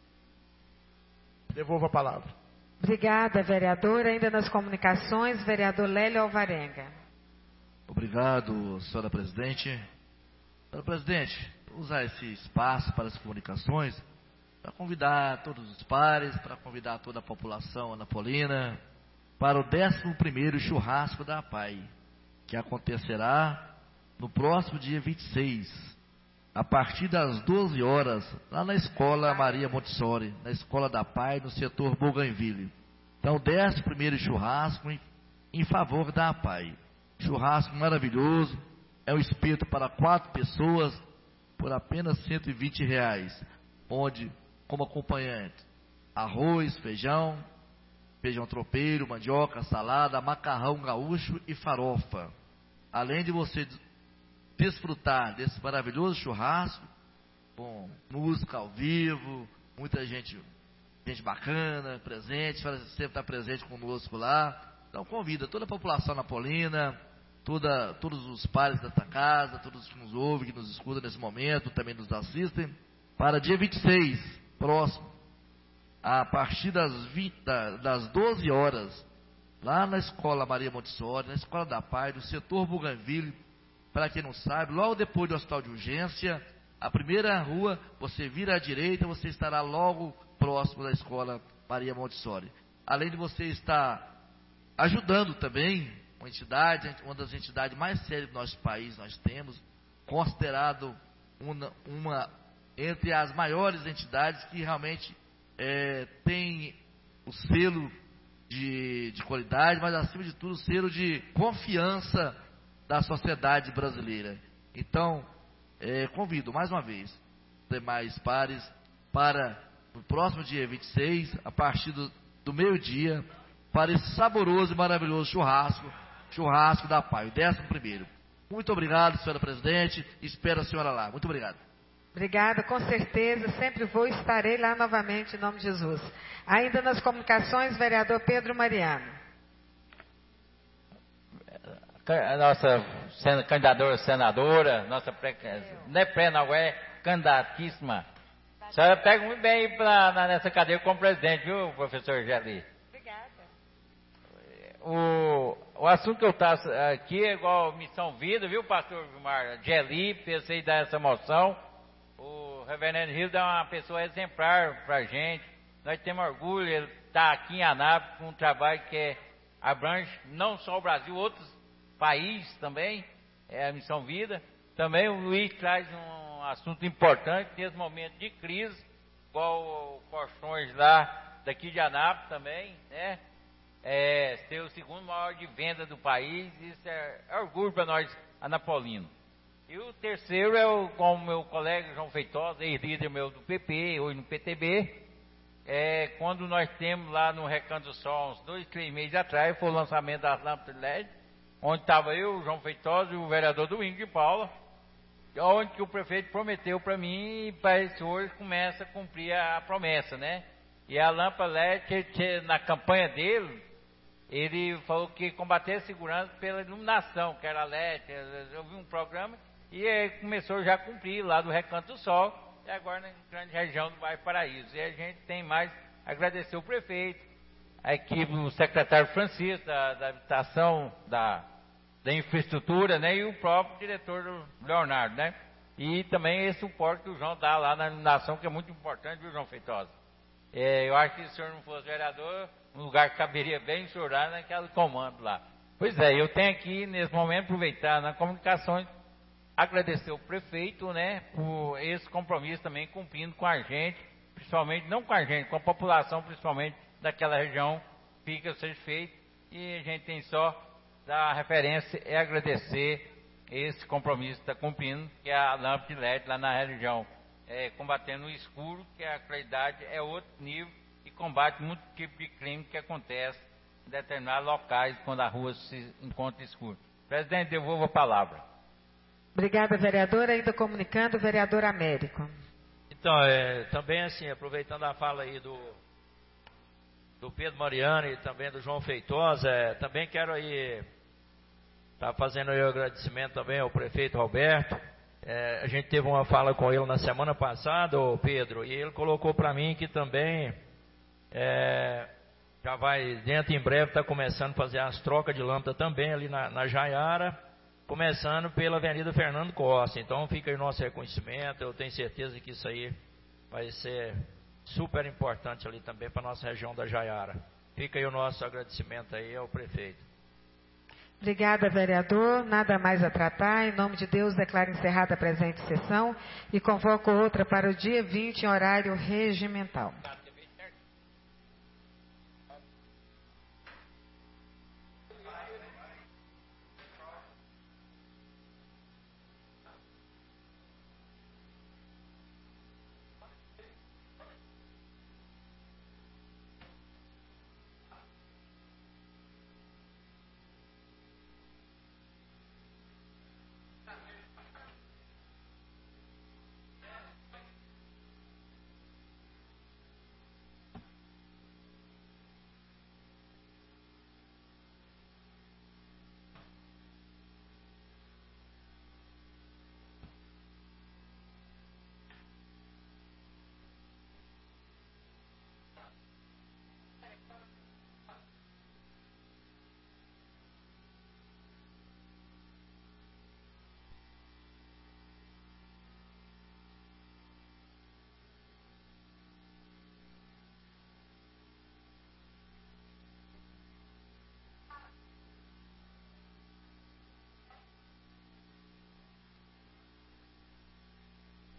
Devolvo a palavra. Obrigada, vereador. Ainda nas comunicações, vereador Lélio Alvarenga. Obrigado, senhora presidente. Senhora presidente, vou usar esse espaço para as comunicações para convidar todos os pares, para convidar toda a população anapolina para o décimo primeiro churrasco da A P A I, que acontecerá no próximo dia vinte e seis, a partir das doze horas, lá na Escola Maria Montessori, na Escola da A P A I, no setor Bougainville. Então, décimo primeiro churrasco em, em favor da A P A I. Churrasco maravilhoso, é um espeto para quatro pessoas por apenas cento e vinte reais, onde, como acompanhante, arroz, feijão, feijão tropeiro, mandioca, salada, macarrão gaúcho e farofa. Além de você desfrutar desse maravilhoso churrasco, com música ao vivo, muita gente, gente bacana, presente, sempre está presente conosco lá. Então convida toda a população napolina, toda, todos os pares desta casa, todos que nos ouvem, que nos escutam nesse momento, também nos assistem, para dia vinte e seis, próximo, a partir das, vinte, das doze horas, lá na Escola Maria Montessori, na Escola da A P A I, no setor Bougainville. Para quem não sabe, logo depois do hospital de urgência, a primeira rua, você vira à direita, você estará logo próximo da Escola Maria Montessori. Além de você estar ajudando também uma entidade, uma das entidades mais sérias do nosso país, nós temos, considerado uma, uma entre as maiores entidades que realmente é, tem o selo de, de qualidade, mas acima de tudo o selo de confiança da sociedade brasileira. Então, é, convido mais uma vez os demais pares para o próximo dia vinte e seis, a partir do, do meio-dia, para esse saboroso e maravilhoso churrasco, churrasco da A P A I, o décimo primeiro. Muito obrigado, senhora presidente, espero a senhora lá. Muito obrigado. Obrigada, com certeza, sempre vou e estarei lá novamente, em nome de Jesus. Ainda nas comunicações, vereador Pedro Mariano. A nossa candidata senadora, nossa pré, não é pré, não é candidatíssima. A senhora pega muito bem aí pra, nessa cadeira como presidente, viu, professor Geli? Obrigada. O, o assunto que eu trago aqui é igual Missão Vida, viu, pastor Vilmar? Geli, pensei em dar essa moção. O reverendo Rio é uma pessoa exemplar pra gente. Nós temos orgulho, ele está aqui em Anápolis com um trabalho que é, abrange não só o Brasil, outros país também, é a Missão Vida. Também o Luiz traz um assunto importante nesse momento de crise, igual colchões lá daqui de Anápolis também, né? É, ser o segundo maior de venda do país, isso é, é orgulho para nós anapolinos. E o terceiro é o, como meu colega João Feitosa, ex-líder meu do P P, hoje no P T B, é, quando nós temos lá no Recanto do Sol, uns dois, três meses atrás, foi o lançamento das lâmpadas L E D, onde estava eu, o João Feitosa e o vereador Domingos de Paula, onde que o prefeito prometeu para mim, e para esse hoje começa a cumprir a promessa, né? E a lâmpada L E D, que, que, na campanha dele, ele falou que combater a segurança pela iluminação, que era L E D, eu vi um programa, e aí começou já a cumprir lá do Recanto do Sol, e agora na grande região do bairro Paraíso. E a gente tem mais a agradecer o prefeito, a equipe, o secretário Francisco, da, da habitação, da, da infraestrutura, né, e o próprio diretor Leonardo, né? E também esse suporte que o João dá lá na iluminação, que é muito importante, viu, João Feitosa? É, eu acho que se o senhor não fosse vereador, um lugar que caberia bem o senhor lá naquele comando lá. Pois é, eu tenho aqui, nesse momento, aproveitar na comunicação, agradecer o prefeito, né, por esse compromisso também cumprindo com a gente, principalmente, não com a gente, com a população, principalmente daquela região, fica satisfeito, e a gente tem só dar referência e agradecer esse compromisso que está cumprindo, que é a lâmpada de L E D lá na região, é, combatendo o escuro, que a claridade é outro nível, e combate muito tipo de crime que acontece em determinados locais, quando a rua se encontra escura. Presidente, devolvo a palavra. Obrigada, vereadora. Ainda comunicando, o vereador Américo. Então, é, também assim, aproveitando a fala aí do, do Pedro Mariano e também do João Feitosa, é, também quero aí, tá fazendo aí o agradecimento também ao prefeito Roberto. É, a gente teve uma fala com ele na semana passada, ô Pedro, e ele colocou para mim que também é, já vai, dentro em breve, está começando a fazer as trocas de lâmpada também ali na, na Jaiara, começando pela Avenida Fernando Costa. Então fica aí o nosso reconhecimento, eu tenho certeza que isso aí vai ser super importante ali também para a nossa região da Jaiara. Fica aí o nosso agradecimento aí ao prefeito. Obrigada, vereador. Nada mais a tratar. Em nome de Deus, declaro encerrada a presente sessão e convoco outra para o dia vinte, em horário regimental.